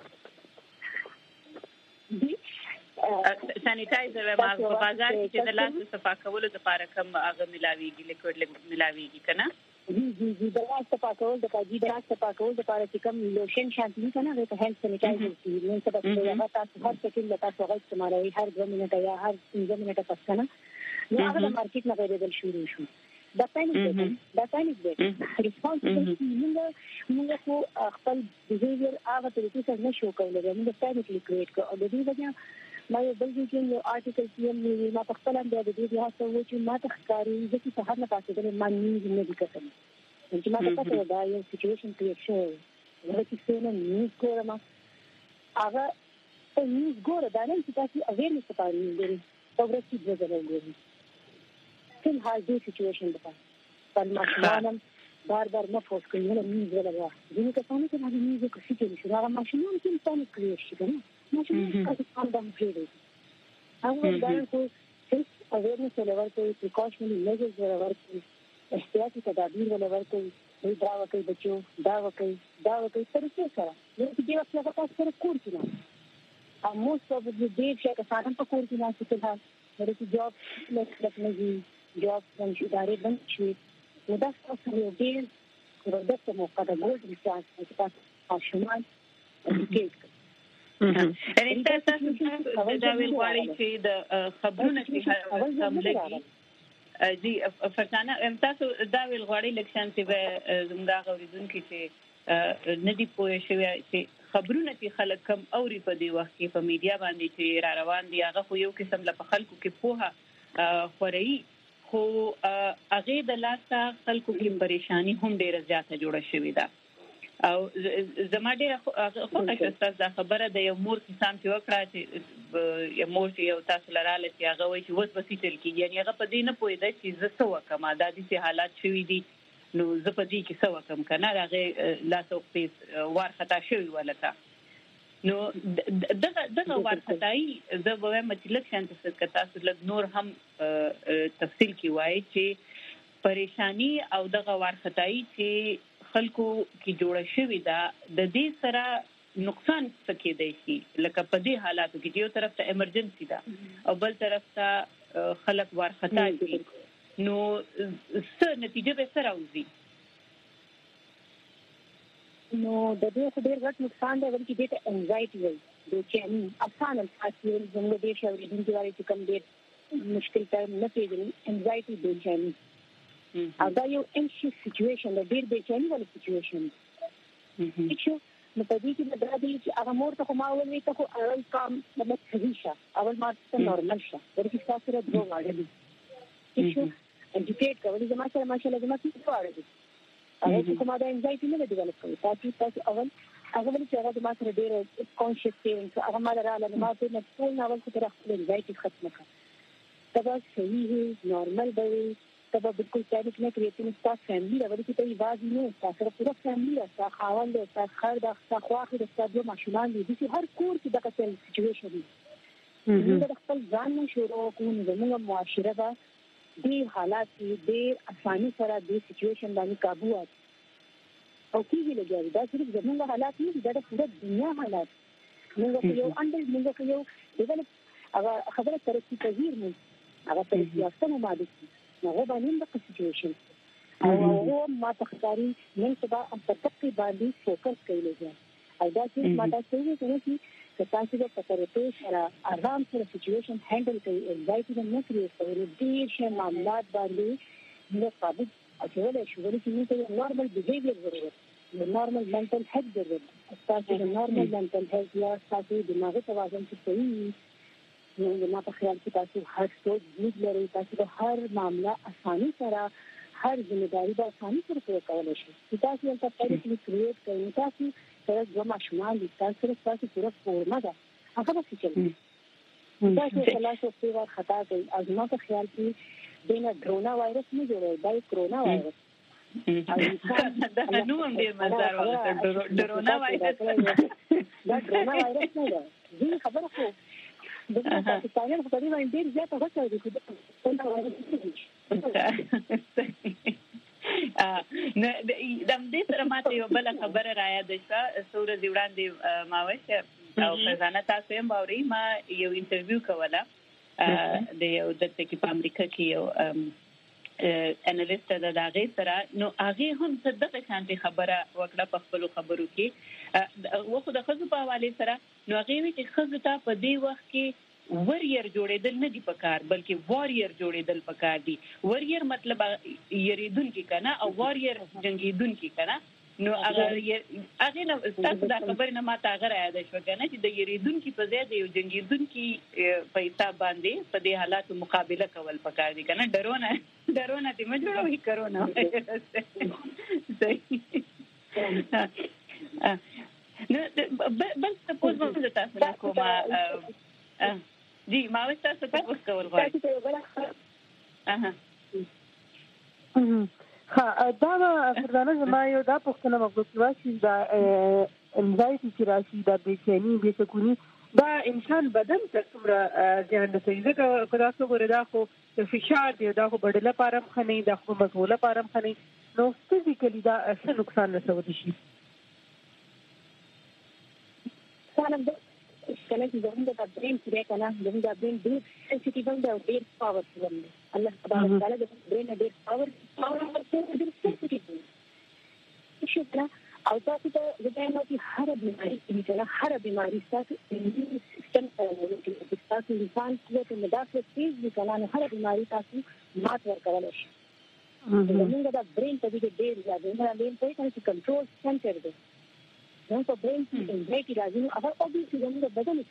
سانیټایزر ما په بازار کې چې د لاس صفا کولو د لپاره کوم هغه ملاويږي لیکوډ ملاويږي کنه
جی جی د لاس صفا کولو د لپاره د لاس صفا کولو د لپاره چې کوم لوشن شامپو کنه هغه هاند سانیټایزر دی نو څه د هغه تاسو هر څه کې تاسو هغه استعمالوي هر دوه منټه یا هر پنځه منټه پس کنه نو هغه مارکیټ نه پیدا شروع شو دا پانیک دی دا پانیک دی ریسپانسیبিলিټي موږ موږ خو خپل بیهیویر هغه طریقې سره نشو کولای موږ پانیک لیکریټ کو او د دې وجه ما یو بل ځای یو آرټیکل کې ما په خپل اندازه د دې هڅه وکړه چې ما ته ښکاري چې په هر نه پاتې د مانی نه دي کتل چې ما ته پته ده یو سچويشن کریټ شو هغه چې څنګه نیوز ګورم هغه په نیوز ګوره دا نه چې تاسو اویرنس پاره لري او ورته د ځای څنګه حال دی سچويشن ده په ماشومان بار بار نه فوس کوي نه نیوز ولا ځینې کسانو ته باندې نیوز کوي چې شو هغه ماشومان چې انسان کریټ شي کنه ماشومان کله څنګه دم کړی هغه دا خو هیڅ اویرنس ولور کوي پریکاشنری میجرز ولور کوي احتیاطي تدابیر ولور کوي دا وکړي بچو دا وکړي دا وکړي طریقې سره نو چې دا څه تاسو سره کور کې نه او موږ په دې دې چې کسان په کور کې نه ستل هغه جاب لکه نه جاب څنګه ادارې بند شي نو دا څه یو ډیر ورته موقع ده ګولډ چانس چې تاسو شمال کې
ان تاسو دا ویل غواړئ چې د خبرونه چې هم لګي جی فرزانه تاسو دا ویل غواړئ لکشن چې زموږ غوړیدونکو چې ندی پوه شوی چې خبرونه چې خلک کم اوري په دې وخت کې په میډیا باندې چې را روان دي هغه خو یو قسم له خلکو کې پوهه خوري خو هغه د لاسه خلکو کې پریشانی هم ډیره زیاته جوړه شوې ده او زما ډیره خو تاسو دا خبره د یو مور کسان چې وکړه چې یو مور چې یو تاسو لراله چې هغه وایي چې وس بسیتل کې یعنی هغه په دې نه پوهیده چې زه څه وکم دا دي حالات شوي دي نو زه په دې کې څه وکم کنه هغه لاسو په وار خطا شوی ولته نو دغه دغه ورکتای زه به مطلب شانت څه تاسو لږ نور هم تفصیل کی وایي چې پریشانی او دغه ورکتای چې خلکو کی جوړه شوی دا د دې سره نقصان څه کېدای شي لکه په دې حالاتو کې یو طرف ته ایمرجنسي ده او بل طرف ته خلک ورختا دي نو څه نتیجه به سره راوځي
نو د دې خو ډېر غټ نقصان دی ولکه دې ته انزایټي وي د چې اسانه تاسو زموږ د شاوري د انتظاري چې کوم ډېر مشکل ټایم نه پیږي انزایټي د چاني دا یو انشي سچويشن د ډېر د چاني ول سچويشن چې نو په دې کې د درادي چې هغه مور ته کومه ولې ته خو اول کام د مخويشه اول ما ته نورمال شه ورته تاسو سره دوه واړه دي چې انډیکیټ کوي چې ما سره ماشاءالله د ما څه واړه دي هغه چې کومه د انزایټي نه ډیولپ کوي تاسو تاسو اول هغه ولې چې هغه د ما سره ډېر کانشس فیلینګ هغه ما رااله ما ته نه ټول اول څه راخلي انزایټي ختمه کړه دا صحیح نورمال دی دا بالکل ثابت نه کوي چې تاسو فیملی دا ولې چې ایواز نه تاسو پورا فیملی تاسو خاوند تاسو خر د تاسو خواخې د تاسو ماشومان دي چې هر کور کې دا څه سچويشن دي موږ د خپل ځان نه شروع کوو زموږ معاشره دا ډېر حالات ډېر اساني سره د سچويشن باندې قابو او کیږي لګي دا صرف زموږ حالات نه دي دا د پوره دنیا حالات موږ یو اندر موږ یو دغه هغه خبره سره چې تغییر مو هغه په سیاست باندې هغه باندې د سچويشن او هو ما تختاري نن سبا په تطبیق باندې فوکس کوي او دا چې ما تاسو ته چې تاسو د پټرته سره آرام سره سچويشن هندل کوي انزایټي نه کریټ کوي ډېر شي معاملات باندې موږ ثابت اچول شو ولې چې موږ نورمال بیهیویر ضرورت نورمال منټل هیلث ضرورت تاسو د نورمال منټل هیلث یا تاسو د دماغي توازن چې صحیح نو ما په خیال کې تاسو هر څه د لري تاسو د هر معاملہ اساني سره هر ځمېداري به اساني سره پوره کولای شئ چې تاسو یو څه پیدا کړئ کوي تاسو سره د ماشومان د تاسو سره تاسو پوره فورمه ده هغه به څه کوي تاسو خلاصو په خطا کوي او ما په خیال کې دینه کرونا وایرس نه جوړوي دا کرونا وایرس
دا نو هم ډیر مزار وایرس ډرونا وایرس
دا ډرونا وایرس نه ده دې خبره خو د پاکستان په اړه باندې ډیر زیات غوښتل دي چې دا وایرس
نه د دې سره ماته یو بل خبره راياد ده سورہ دیوړان دی ماوش او خزانه تاسو هم باوري ما یو انټرویو کوله د یو د تکي په امریکا کې یو انالیست د داغه سره نو هغه هم صدقه شانتي خبره وکړه په خپل خبرو کې وخت د خزو په حواله سره نو هغه وی چې خزو ته په دې وخت کې وریر جوړېدل نه دی پکار بلکې واریر جوړېدل پکار دي وریر مطلب یریدون کی کنه او واریر جنگیدون کی کنه نو هغه هغه نو تاسو دا خبر نه ماته هغه یاد شو کنه چې د یریدون کی په ځای د یو جنگیدون کی په حساب باندې په دې حالات مقابله کول پکار دي کنه ډرونه ډرونه دې مې جوړوي کرونا نو بل سپوز مونږ تاسو نه کومه جی ما وستا څه تاسو کول غواړئ اها
ها دا فرضانه زما یو دا پوښتنه وکړه چې دا انزایټي چې راشي دا بېچیني بېسکوني دا انسان بدن ته څومره ځان رسوي ځکه که تاسو ګورئ دا خو فشار دی دا خو بدن لپاره هم ښه نه دا خو مغزو لپاره هم ښه نه نو فزیکلي دا څه نقصان رسولی شي
کله چې زموږ د برین کې کنه زموږ د برین ډېر سنسټیټیو دی او ډېر پاورفل دی الله تبارک وتعالى د برین ډېر پاور پاور ورته ډېر سنسټیټیو دی شکر او تاسو ته د دې چې هر بیماری چې هر بیماری تاسو د سیستم په تاسو انسان کې د مدافع تیز دي کله هر بیماری تاسو مات ورکول شي زموږ د برین په دې ډېر زیات دی نه لیم په کې کنټرول سنټر دی نو په برین کې انزایټي راځي هغه او دې چې زموږ بدن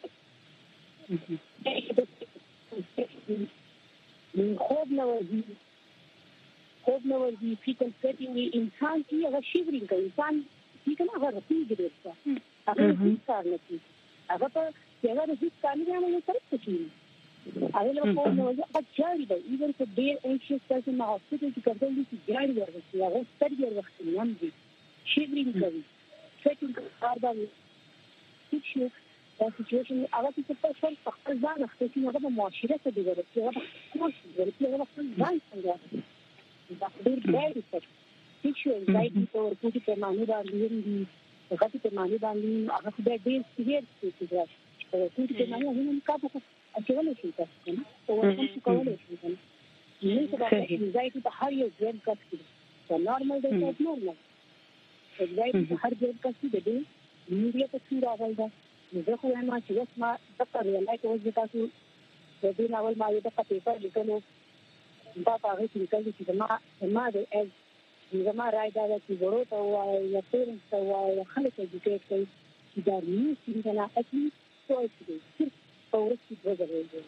کې خوب نه ورځي خوب نه ورځي فیکل سیټینګ انسان کې هغه شیورینګ کوي انسان چې کنه هغه رسېږي درته هغه هیڅ کار نه کوي هغه په هغه هیڅ کار نه کوي تر څو چې هغه له خوب نه ورځي هغه جاري دی ایون چې ډېر انشیس پرسن ما هاسپټل کې کړل دي چې جاري ورځي هغه ستړي ورځي نن دي شیورینګ کوي سیټینګ کار باندې چې دا سچويشن هغه چې په خپل خپل ځان خپل هغه په معاشره کې دی ورته هغه کوم څه هغه خپل ځان څنګه دا ډېر ډېر څه چې انزایټي په ورته په معنی باندې دی هغه په معنی باندې هغه ډېر ډېر سیریس دی ته چې ما نه هم کابو اچول شي تاسو نه او هم څه کولای شي نه څه دا انزایټي په هر یو ځای کې دا نارمل دی چې نارمل انزایټي هر ځای کې د دې میډیا ته څه راغلی دا زه خو ما چې اوس ما د پاره لای ته وځي تاسو د دې ناول ما یو د پیپر لیکلو دا هغه چې لیکل چې ما ما د از زما راي دا چې ورو ته وایي یا پیرنټس ته وایي یا خلک ایجوکیټ کوي چې دا نیو څنګه نه اچي څه کوي چې په ورته وځي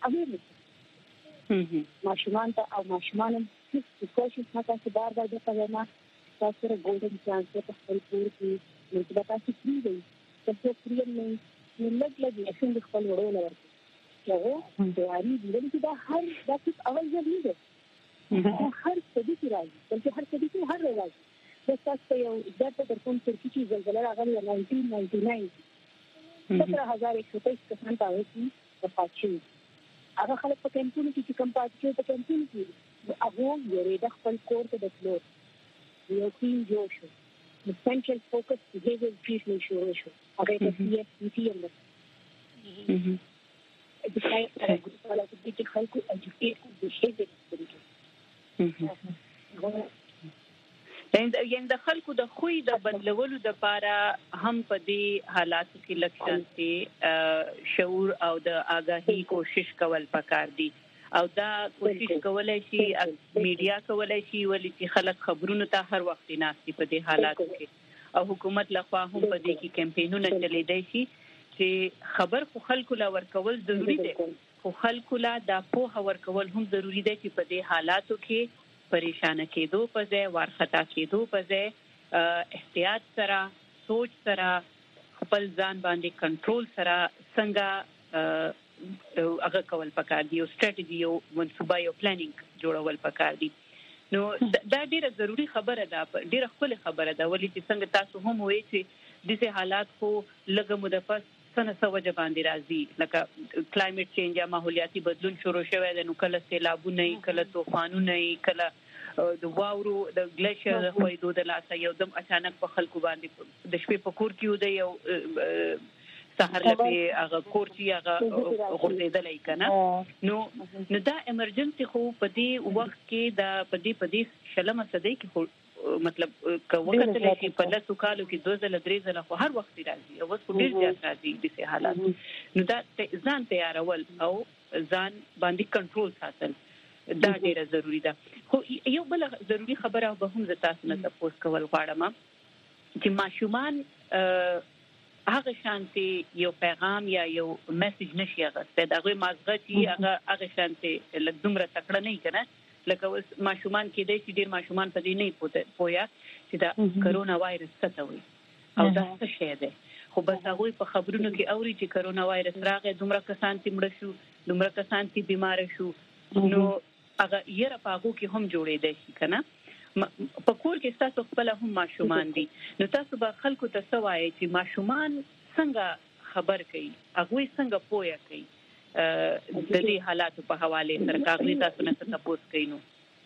هغه ماشومان ته او ماشومان چې کوشش نه کوي بار بار د پلمه تاسو سره ګولډن چانس په خپل کور کې نو دا تاسو کړی چې پریم نه لږ لږ یې څنګه خپل وړو نه ورته هغه د اړین د دا هر د څه اول ځل نه ده هر څه دي راځي بلکې هر څه دي هر راځي د تاسو یو د تر کوم څه چې زلزلہ راغلی و نولس نولي ناین ستر هزار ایک سو تیس کسان پاوي چې پاتشي هغه خلک په کمپونو کې کوم پاتشي په کمپونو کې هغه یې د خپل کور ته د فلور یو ټیم جوړ شو د سنټرل فوکس بیهیویر ټریټمنټ شروع شو هغه د سی ایف پی ټي ام ده د ځای سره ګروپ ولا د دې خلکو اجوکیټ کوي بیهیویر
یعنی د خلکو د خوې د بدلولو د لپاره هم په دې حالاتو کې لکشن کې شعور او د آگاهی کوشش کول پکار دي او دا کوشش کولای شي میډیا کولای شي ولې چې خلک خبرونو ته هر وخت ناشتي په دې حالاتو کې او حکومت لخوا هم په دې کې کمپاینونه چلیدای شي چې خبر خو خلکو لا ورکول ضروری دي خو خلکو لا دا په ورکول هم ضروری دي چې په دې حالاتو کې پریشان کېدو په ځای ورخطا کېدو په ځای احتیاط سره سوچ سره خپل ځان باندې کنټرول سره څنګه هغه کول پکار دي او ستراتیژي او منصوبه او پلانینګ جوړول پکار دي نو دا ډیره ضروری خبره ده ډیره خپل خبره ده ولې چې څنګه تاسو هم وایي چې دغه حالات خو لږه موده پس څنګه سوجه باندې راځي لکه کلایمټ چینج یا ماحولیاتي بدلون شروع شوی دی نو کله سیلابونه کله طوفانونه کله د واورو د ګلیشر خویدو د لاسه یو دم اچانک په خلکو باندې د شپې په کور کې و دی یو سحر لپاره هغه کورچی هغه غوړېدلای کنه نو نو دا ایمرجنسي خو په دې وخت کې دا په دې په دې شلمه صدې کې مطلب کومه چې په لاسو کالو کې دوه ځله درې ځله خو هر وخت راځي او اوس ډیر زیات راځي د سه حالات نو دا ځان تیارول او ځان باندې کنټرول ساتل دا ډیره ضروری ده خو یو بل ضروری خبره به هم زه تاسو نه تاسو کول غواړم چې ماشومان هغه شانتي یو پیغام یا یو میسج نشي غوښته دا غوي مازغه چې هغه هغه شانتي لکه دومره تکړه نه کنه لکه اوس ماشومان کې دي چې ډیر ماشومان په دې نه پوهه پوهه چې دا کرونا وایرس څه وي او دا څه شی دی خو بس هغه په خبرونو کې اوري چې کرونا وایرس راغی دومره کسان چې مړ شو دومره کسان چې بیمار شو نو هغه یې را پاغو کې هم جوړې دي شي کنه په کور کې تاسو خپل هم ماشومان دي نو تاسو به خلکو ته سوای چې ماشومان څنګه خبر کوي هغه څنګه پوهه کوي د دې حالاتو په حواله سره کاغلی تاسو نه تاسو کوي نو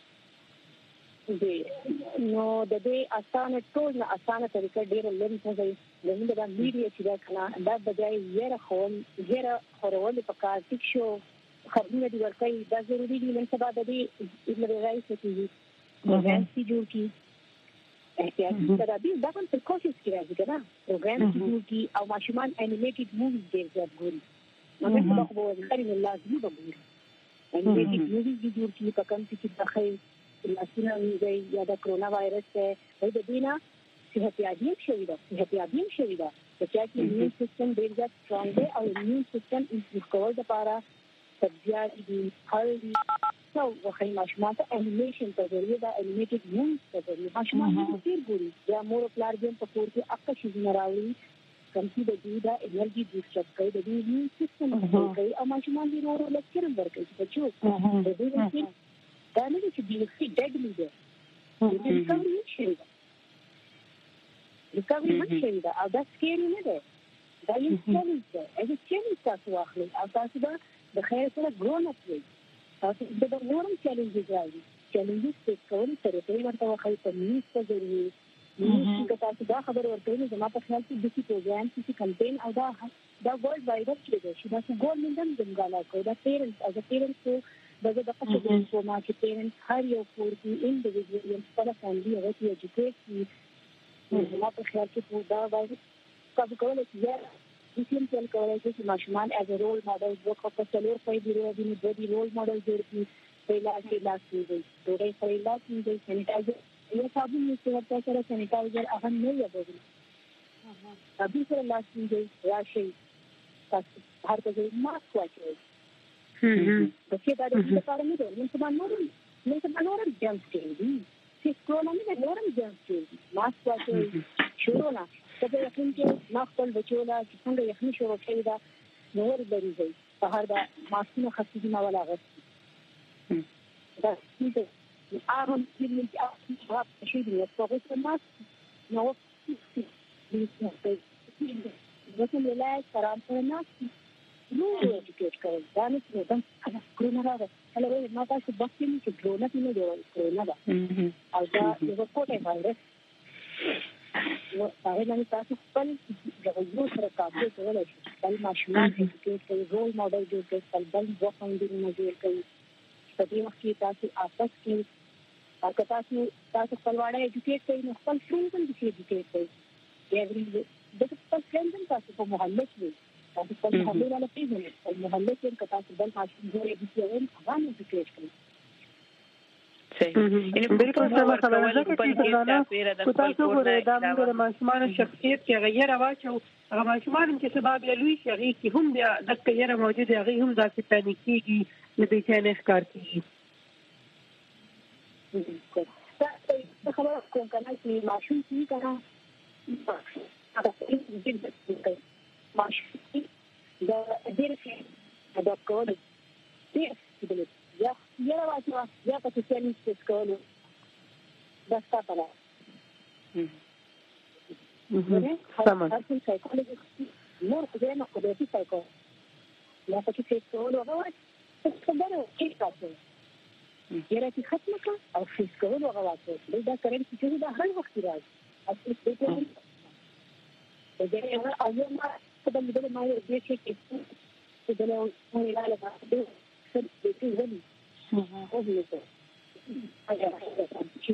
دي نو د دې اسانه ټول نه اسانه طریقه ډیره لږه ده زموږ د میډیا چې دا کنه دا بجای یره خون یره خورول په کار ټیک شو خبرونه دي ورکړي دا ضروری دي نن سبا د دې لږه راځي پروګرام سی جوړ کی احتیاطي تدابیر دا هم په کوشش کې راځي کنه پروګرام سی جوړ کی او ماشومان انیمیټډ موویز ډېر زیات ګوري نو موږ په خو ورته لازمي به ګوري انیمیټډ موویز جوړ کی په کوم چې داخل لاسونه ویږي یا د کرونا وایرس ته د دینه صحتیابي شوی دا صحتیابي شوی دا چې چې ایمیون سیستم ډېر زیات سترونګ دی او ایمیون سیستم امپروو کول لپاره سبزیات دي هل دي نو وخی ماشومان ته انیمیشن ته ضروري دا انیمیټډ موویز ته ضروري ماشومان ډېر ګوري یا مور پلار دې په کور کې اکه شي نه راوړي کمپي د دې دا انرژي بوسټ کوي د دې ایمیون سیستم کوي او ماشومان دې نور لکه ورکوي چې بچو د دې کې دا نه چې دې کې ډېډلی دی د ریکوري شي دا ریکوري مشه دا او دا سکیری نه ده دا یو څه دی اې چې تاسو واخلئ او تاسو دا د خیر سره ګرون اپ وي تاسو د نورم چیلنجز راځي چیلنجز څه کول سره په ورته وخت په نیوز ته ضروري نیوز کې تاسو دا خبر ورکوي چې ما په خیال کې د دې پروګرام کې کمپاین او دا دا ورلد وایډ کې دی چې دا ګورنمنت هم زموږه کوي دا پیرنټس از ا پیرنټس دغه د پښتو د کومه کې پیرنټس هر یو کور کې انډیویډوال خپل فاميلي هغه ته ایجوکیټ کی نو په خیال کې په دا باندې تاسو کولای شئ د کوم څه کولای شئ چې ماشومان از ا رول ماډل وکړو په څلور په دی ورو دی د رول ماډل جوړ کړي पहिला کې لاس دی ډوډۍ पहिला کې سینیټایزر یو صابون یې ورته سره سینیټایزر هغه نه یادوي ابي سره لاس دی راشي تاسو هر څه ماسک واچوي هم د څه دا د لپاره نه دی نن سبا نور نن سبا نور جام دی چې کومه نه نورم جام دی ماسک واچوي شروع نه کله یقین کې ما خپل بچولا چې څنګه یخني شروع کړی دا نور لري په هر دا ماسکونه خاصه نه ولا غوښتي دا څه اهم چې موږ اخلاق شي د توګه سمات نو وڅ نه لای سلام نه نو ایجوکیټ کوي دا نه څه دا کرونا راغله هله وای ما تاسو بخښم چې کرونا نه دی کرونا دا او دا یو کوټه وایرس نو هغه باندې تاسو خپل د یو سره کار کولای شئ خپل ماشومان ایجوکیټ کوي رول ماډل جوړ کړئ خپل بل وفاندینګ جوړ کړئ په دې وخت کې تاسو آپس کې تاسو تاسو تاسو خپل واړه ایجوکیټ کوي نو خپل فرینډ هم ایجوکیټ کوي یعنی د خپل فرینډ هم تاسو په محله کې تاسو خپل محله ولا پیژنئ په محله کې تاسو بل ماشوم جوړ ایجوکیټ کوي هغه ایجوکیټ کوي
صحیح یعنی بالکل څه خبره ده چې تاسو ګورئ دا موږ د ماشومان شخصیت کې غیر واچو هغه ماشومان چې سبب یې لوي شي هغه کې هم د غیر موجود هغه هم ځکه پانیکيږي نه به څنګه ښکار کیږي
څه خبره کوم کنه چې ماشوم چې کنه ماشوم دا ډېر څه دا کوي ډېر یا یا واچو یا په څه کې څه کولو دا څه پاره mhm سمه تاسو سایکولوژي نور څه نه کوي چې سایکو یا په څه کولو هغه څه خبره کې تاسو یې راځي ختمه کا او څه کولو هغه واچو دا کړئ چې دا هر وخت راځي اصلي څه کوي دا یو او یو ما څه د دې ما یو دې چې چې دا نو نه لاله باندې څه دې ونی او دې څه اګه چې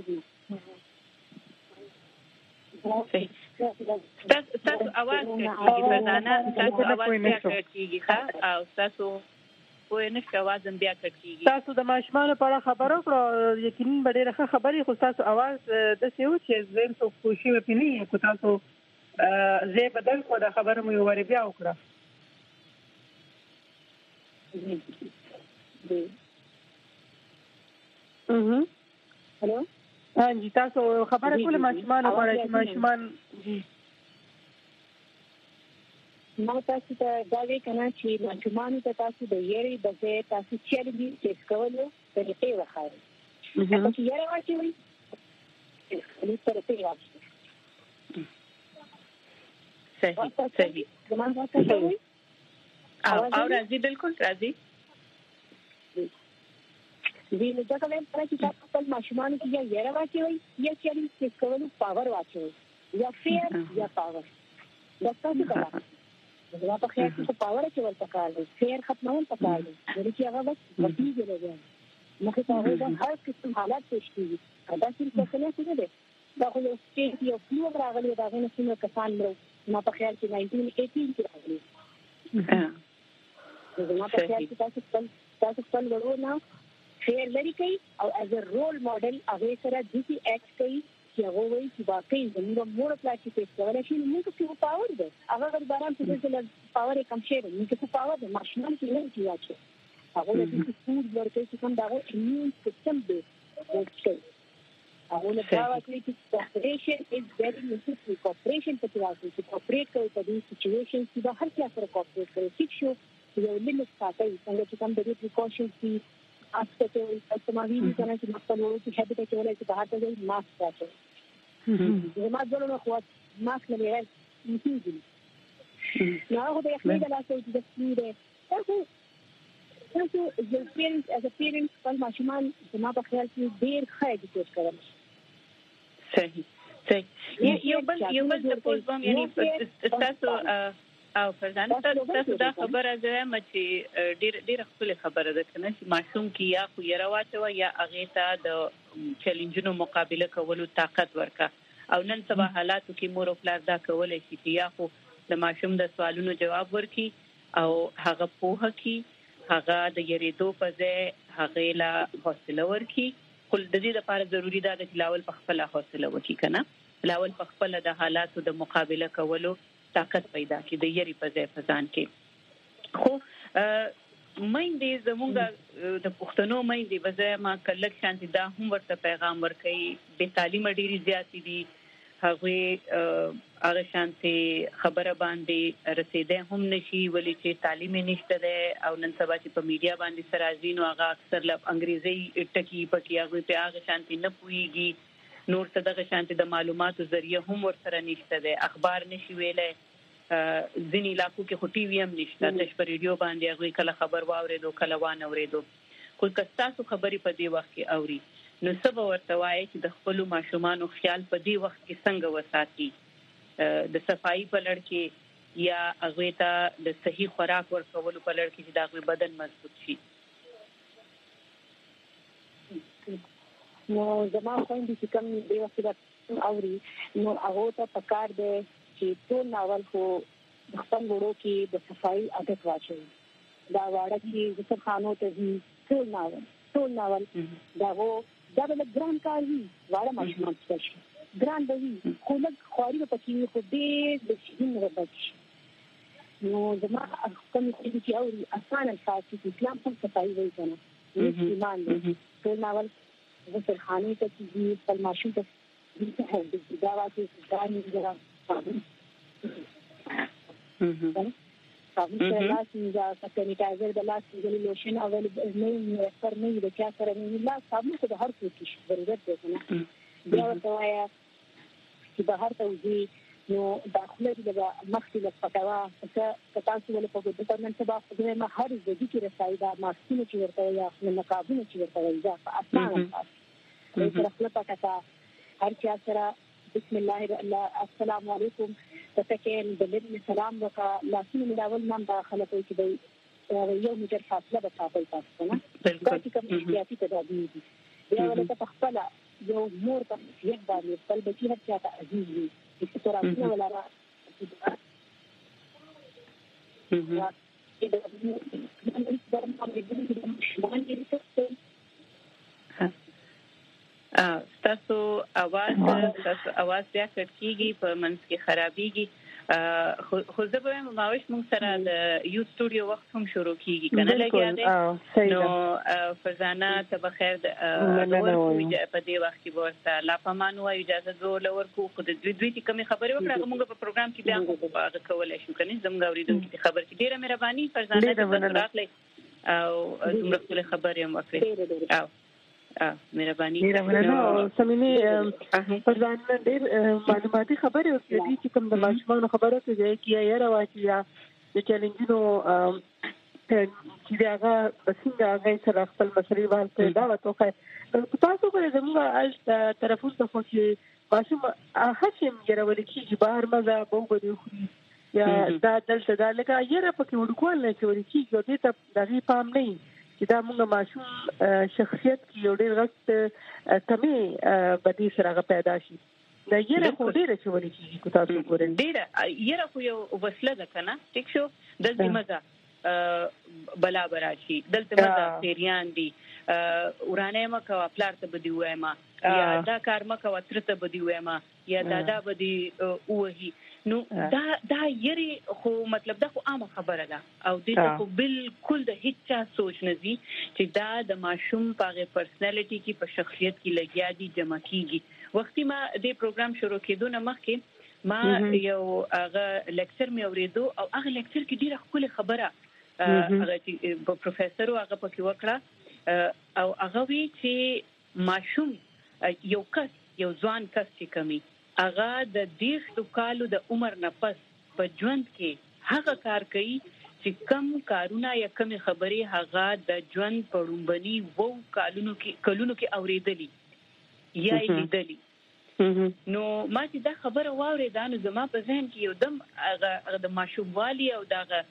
تاسو تاسو आवाज کړئ فردانه تاسو आवाज بیا کړئ ښه او تاسو وای نه आवाज هم بیا کړئ
تاسو د ماشومان په اړه خبرو کړو یقینا ډېره ښه خبرې خو تاسو आवाज د څه و چې زم څو خوشي وپینې کو تاسو زه بدل کو دا خبره مې وری بیا وکړه mhm
هلو
انجی تاسو خبره کوله ماشومان او چې ماشومان
نو تاسو ته دا وی کنه چې ماشومان ته تاسو د یری د څه تاسو چیرې دي چې کولو په دې وخاړي تاسو یې راوچوي نو تر څه راځي
صحیح صحیح
زموږ تاسو
او او راځي بالکل راځي
ویني دا کومه پر چې تاسو خپل ماشومان کې یا یې راوچوي یا چیرې چې کولو پاور واچوي یا فیر یا پاور دا څه کوي دا په خیر کې پاور چې ورته کار فیر ختمول پکار دي چې هغه بس ورتيږي لګي نو که هغه د هر قسم حالات پېښ کیږي دا چې څه نه څه ده دا خو یو سټیټ یو فلو راغلی دا غوښنه چې کسان مرو نو په خیر کې ناینټین ایټین کې راغلی ها دا په خیر کې تاسو خپل تاسو خپل ورو نه فیر لري کوي او از ا رول ماډل هغه سره د دې اکټ کوي چې هغه وایي چې واقعي زموږ مور پلا چې څه کولای شي موږ څه پاور ده هغه د باران په څیر پاور کم شي موږ څه پاور ده ماشومان کې نه کیږي هغه د دې فود ورته چې کوم دغه ایمیون سیستم دی ورته هغه له دا واکلي چې کوپریشن از ویری نیسیسری کوپریشن په تاسو چې کوپریټ کوي په دې سچويشن کې به هر څه سره کوپریټ کوي چې شو یو لیمټ ساتي څنګه چې کوم د پریکاشنز دي اته ته سماوي دي کنه چې خپل ورو چې هبه ته ولای چې بهر ته ماسک راځي زما ځلو نو خو ماسک نه لري نشي نو هغه د یخنۍ د لاسه چې د سپیره تاسو تاسو د پیرنټ از ا پیرنټ خپل ماشومان زما په خیال کې ډیر ښه ایجوکیټ کړل
صحیح صحیح یو بل یو بل د پوز بم یعنی تاسو او فرزانه تاسو دا خبره زما چې ډیر ډیر خپل خبره ده کنه چې ماشوم کې یا خو یې راوچو یا هغه ته د چیلنجونو مقابله کولو طاقت ورکا او نن سبا حالاتو کې مور او پلار دا کولای شي چې یا خو د ماشوم د سوالونو جواب ورکړي او هغه پوهه کی هغه د یریدو په ځای هغه لا حوصله ورکړي کول د دې لپاره ضروری ده چې لاول په خپل حوصله وکړي کنه لاول په خپل د حالاتو د مقابله کولو طاقت پیدا کی د یری په ځای فزان کې خو مېندې زموږ د پښتنو مېندې وځه ما کلک شانتي دا هم ورته پیغام ورکړي به تعلیم ډیری زیاتې دي هغه هغه شانتي خبره باندې رسیدې هم نشي ولې چې تعلیم نشته ده او نن سبا چې په میډیا باندې سرازین او هغه اکثر لږ انګریزي ټکی پټي هغه په هغه شانتي نه پويږي نور څه دغه شانتي د معلوماتو ذریعہ هم ورسره نشته ده اخبار نشي ویلې ځینی علاقو کې خو ټي وي هم نشته د شپه ریډیو باندې هغه کله خبر واوریدو کله وانه اوریدو خو کستاسو خبرې په دې وخت کې اوري نو سبا ورته وایي چې د خپل ماشومان خیال په دې وخت کې څنګه وساتي د صفائی په لړ کې یا هغه ته د صحیح خوراک ورکولو په لړ کې چې دا بدن مضبوط شي
نو زما خويندې چې کوم دی وسیله اوري نو هغه ته پکار دی چې ټول ناول خو خپل وړو کې د صفائی عادت واچوي دا واړه چې د خانو ته ټول ناول ټول ناول دا وو دا د ګران کار وی واړه ماشومان څه ګران دی خو لږ خواري په کې خو دې د شین ربچ نو زما کوم چې اوري اسانه ساتي اسلام هم صفائی وایي کنه ایمان دی ټول ناول د سرخانه ته چې خپل ماشوم ته د هغه دا واکه دا نه جوړه صابون صابون سره لاسي دا سانیټایزر د لاسي د لوشن او نه پر نه د چا سره نه لا صابون ته هر څه کې ضرورت دی کنه بیا ورته وایا چې بهر ته وځي نو داخله د مختلف پټوا څه تاسو ولې په دې په نن سبا خو ما هر ځای کې رسایي دا ماسکونه چې ورته یا خپل نقابونه چې ورته وایي دا اسانه ده خپل پټا هر چا سره بسم الله السلام علیکم تفکر بلد سلام وکا لاسونه ملاول نام داخله کوي چې دی یو میټر فاصله به ساتي تاسو نه دا چې کوم احتیاطي تدابیر دي بیا ولته خپل یو مور په یک باندې خپل بچی هر چا ته عزیز وي چې ترافیک ولا را
تاسو आवाज تاسو आवाज بیا کټکیږي په منځ کې خرابيږي خو زه به ماوش موږ سره د یو سټوډیو وخت هم شروع کیږي کنه لګیا دی نو فرزانه ته بخیر د په دې وخت کې ورته لا پمانو اجازه زول ورکو خو د دوی دوی کوم خبرې وکړه موږ په پروګرام کې بیا هغه کولای شو کنه زموږ اوریدونکو خبر کې ډیره مهرباني فرزانه ته راغلی او زموږ ټول خبرې هم وکړي او اه مهرباني
مهرباني سمینه فرزانه ډېر معلوماتي خبرې ورکړي چې کوم د ماشومان خبرو ته ځای کیه یا راوچی یا د چیلنجونو چې هغه څنګه هغه سره خپل مسلې باندې دا وته تاسو په زموږه اج طرفونو ته خو چې ماشوم هڅه یې کیږي بهر مزه بوغو خو یا دا دلته دا لکه یې په کې ورکول نه چې ورکیږي دې ته دغه پام نه چې دا موږ ماشوم شخصیت کې یو ډېر غټ کمی بدی سره پیدا شي دا یره خو ډېر چې ولې کیږي کو تاسو ګورئ
ډېر یره خو یو وسله ده کنه ټیک شو د دماغه بلا براشي دلته مزه پیریان دي ورانه مکه پلار ته بدی وایما یا دا کار مکه وترته بدی وایما یا دادا بدی اوهي نو دا دا یری خو مطلب دا خو عامه خبره ده او دې خو بالکل د هیڅ چا سوچ نه دي چې دا د ماشوم په پرسنالټي کې په شخصیت کې لګیا دي جمع کیږي وختي ما دې پروګرام شروع کېدو نه مخکې ما یو هغه لیکچر مې اوریدو او هغه لیکچر کې ډیره خپل خبره هغه چې پروفیسور هغه پکې وکړه او هغه وی چې ماشوم یو کس یو ځوان کس چې کمی هغه د دیرشو کالو د عمر نه پس په ژوند کې هغه کار کوي چې کم کارونه یا کم خبرې هغه د ژوند په رومبني وو کالونو کې کلونو کې اوریدلې یا لیدلې نو ما چې دا خبره واورېده نو زما په ذهن کې یو دم هغه د ماشوموالي او دغه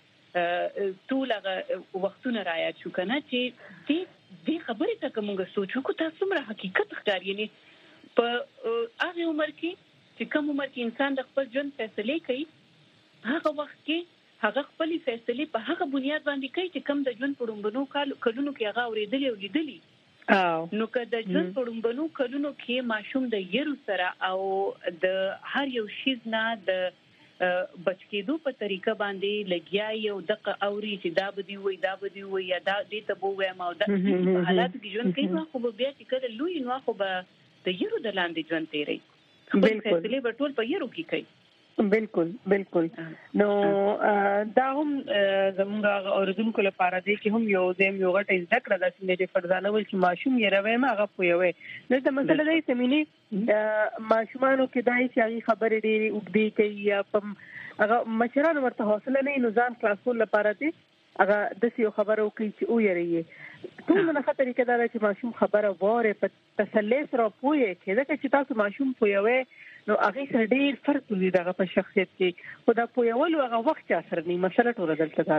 ټول هغه وختونه رايات شو کنه چې دې دې خبرې ته کومه سوچو کو تاسو مره حقیقت ښکار یعنی په هغه عمر کې چې کوم عمر کې انسان د خپل ژوند فیصله کوي هغه وخت کې هغه خپل فیصله په هغه بنیاد باندې کوي چې کوم د ژوند پړومبنو کلونو کې هغه اوریدلی او لیدلی نو که د ژوند پړومبنو کلونو کې ماشوم د یرو سره او د هر یو شیز نه د بچ کېدو په طریقه باندې لګیا یو دغه اوري چې دا بدی وي دا بدی وي یا دا دې ته بو وایم او دا حالات کې ژوند کوي نو خو بیا چې کله لوی نو خو به د یرو د لاندې ژوند تیری خپل فیصله به ټول په یرو کې کوي
بالکل بالکل نو دا هم زموږ اوریدونکو لپاره دی چې هم یو دیم یو غټه ذکر د سینې فرزانه ول چې ماشوم یې روي ما هغه پوي نو دا مسله دی سمینی ماشومانو کې دای چې هغه خبرې ډېری وګړي کوي یا په هغه مشرانو ورته حوصله نه نظام کلاسول لپاره دی هغه د څه خبرو کوي چې او یې ټول نه خطرې کېدل چې ماشوم خبره واره په تسلی سره پوي کېده چې تاسو ماشوم پوي نو هغه سره ډیر فرق دی دغه په شخصیت کې خو دا پویول هغه وخت اثر نه مسله ټول دلته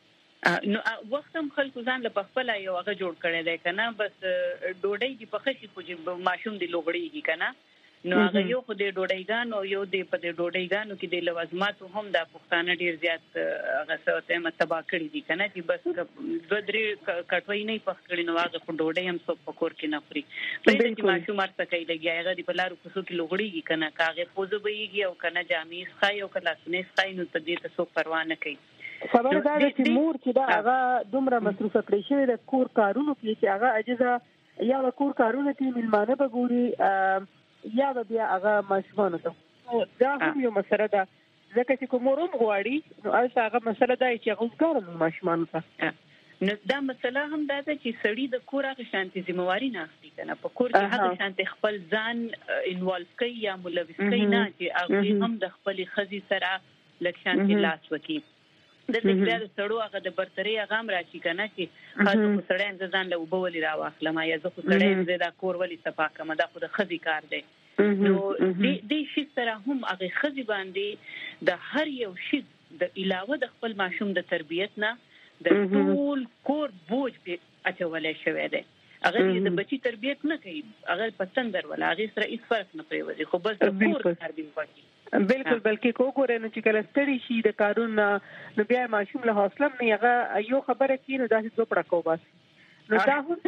ده
نو وخت هم خلکو ځان له خپل یو هغه جوړ کړی دی کنه بس ډوډۍ دی په خشي خو چې ماشوم دی لوغړیږي کنه نو هغه یو خو د ډوډۍ او یو د په د ډوډۍ غانو کې د لوازمات هم د پښتانه ډیر زیات هغه څه ته متبا کړی دي کنه چې بس د درې کټوي نه پخ کړی نو هغه په ډوډۍ هم څو پکور کې نه خوري په دې کې ماشوم مرته کوي لګي هغه د بلارو کوڅو کې لوغړیږي کنه کاغه پوزو بهيږي او کنه جامې ښای او کله سنې ښای نو ته دې ته څو پروا نه کوي
خبر دا چې مور چې دا هغه دومره مصروفه کړی شوی د کور کارونو کې چې هغه اجازه یا کور کارونه کې ملمانه به ګوري یا بیا هغه ماشومان ته دا هم یو مسله ده ځکه چې کوموروم غواړي نو هغه مسله ده چې غوښګار ماشومان ته
نو دا مسله هم ده چې سړی د کور هغه شانتي ذمہواری نه اخلي کنه په کور کې هغه شانتي خپل ځان انوالو کوي یا ملوث کوي نه چې هغه هم د خپل خزي سره لکشانتي لاس وکي د دې د سړو هغه د برتري هغه راشي کنه چې خاصو سړی ځان له وبولي راوخله ما یا زه خو سړی د کور ولې صفاکه ما دا خو د خزي کار دی نو دې دې شي سره هم هغه خزي باندې د هر یو شي د علاوه د خپل ماشوم د تربيت نه د ټول کور بوج په اچولای شوی دی هغه د بچي تربيت نه کوي هغه پسندر ولا هغه سره هیڅ فرق نه پریوځي خو بس د کور کار دی پاتې
بالکل بلکې کوګور نه چې کله ستړي شي د کارونه نو بیا ماشوم له حوصله نه هغه یو خبره کینو داسې دوه پړکو بس نو دا هم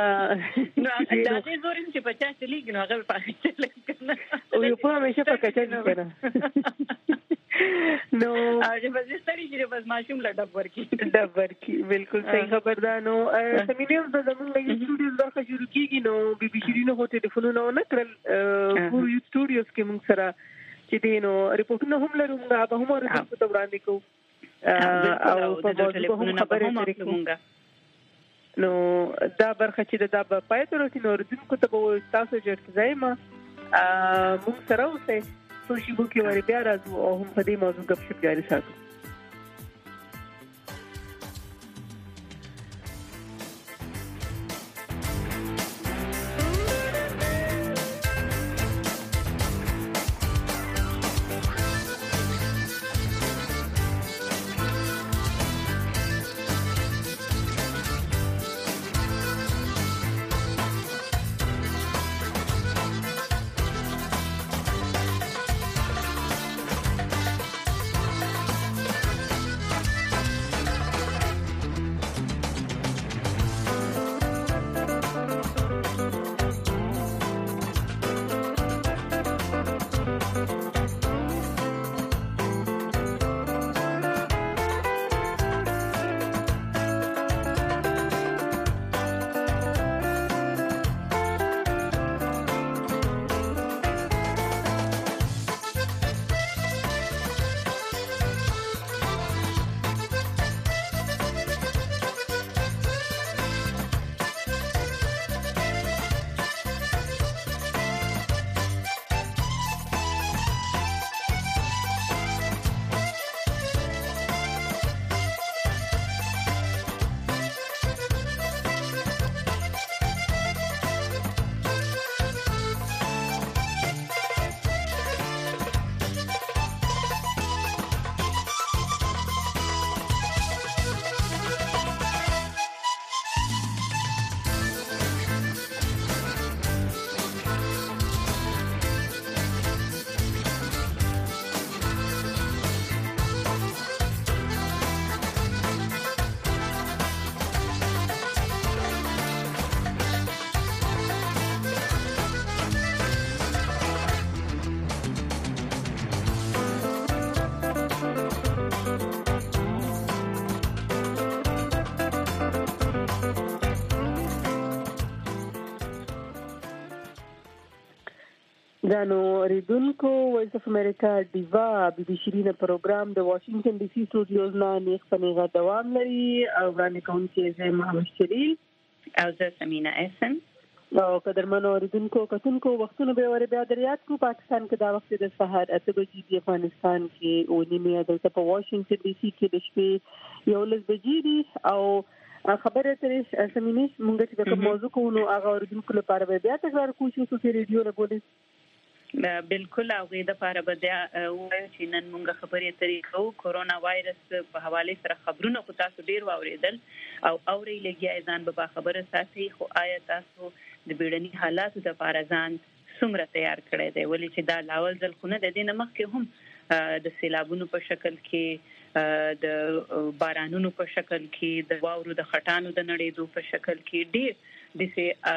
نو دا دې زورم چې پچاس لګ نو هغه پاتې لګنه
او یو په مشه په کچا نه کنه نو
هغه به ستړي چې بس ماشوم لا ډب ورکی
ډب ورکی بالکل صحیح خبر ده نو سمینیم د زمونږ یو سټوډیو درخه شروع کیږي نو بي بي شیرینو هو ټلیفونونه نه کړل ګورو یو سټوډیوز کې موږ سره چې دینو ریپورتونه هم لرو موږ به هم ورته ته وړاندې کوو او په موضوع هم خبرې کوو نو دا برخه چې دا په پاتې ورته نو ردونکو ته به تاسو چې ځایما موږ سره اوسه سوشي بو کې ور بیا راځو او هم په دې موضوع غږ شپ جاري ساتو دانو ریدونکو وایس اف امریکا دیوا بي بي شيرینه پروګرام د واشنگټن ډي سي سټوډیوز نه نیک پنیغه دوام لري او وړاندې کوونکې زه محمد شریل
او زه سمینا احسن
او قدرمنو ریدونکو کتونکو وختونه به ور بیا دریات کو پاکستان کې دا وخت د سحر اته بجې د افغانستان کې او نیمه د په واشنگټن ډي سي کې د شپې یو لس بجې دي او خبره ترې سمینه مونږ چې کوم موضوع کوو هغه ریدونکو لپاره بیا تکرار کوشش وکړو ریډیو لګولې
بالکل او د لپاره به دا وایو چې نن موږ خبرې ترې کوو کورونا وایرس په حواله سره خبرونه کو تاسو ډیر واوریدل او اوري لګي ځان به خبره ساتي خو آیا تاسو د بیړني حالاتو لپاره ځان څومره تیار کړی دی ولې چې دا لاول ځل خونه د دې نمخ کې هم د سیلابونو په شکل کې د بارانونو په شکل کې د واورو د خټانو د نړېدو په شکل کې ډیر د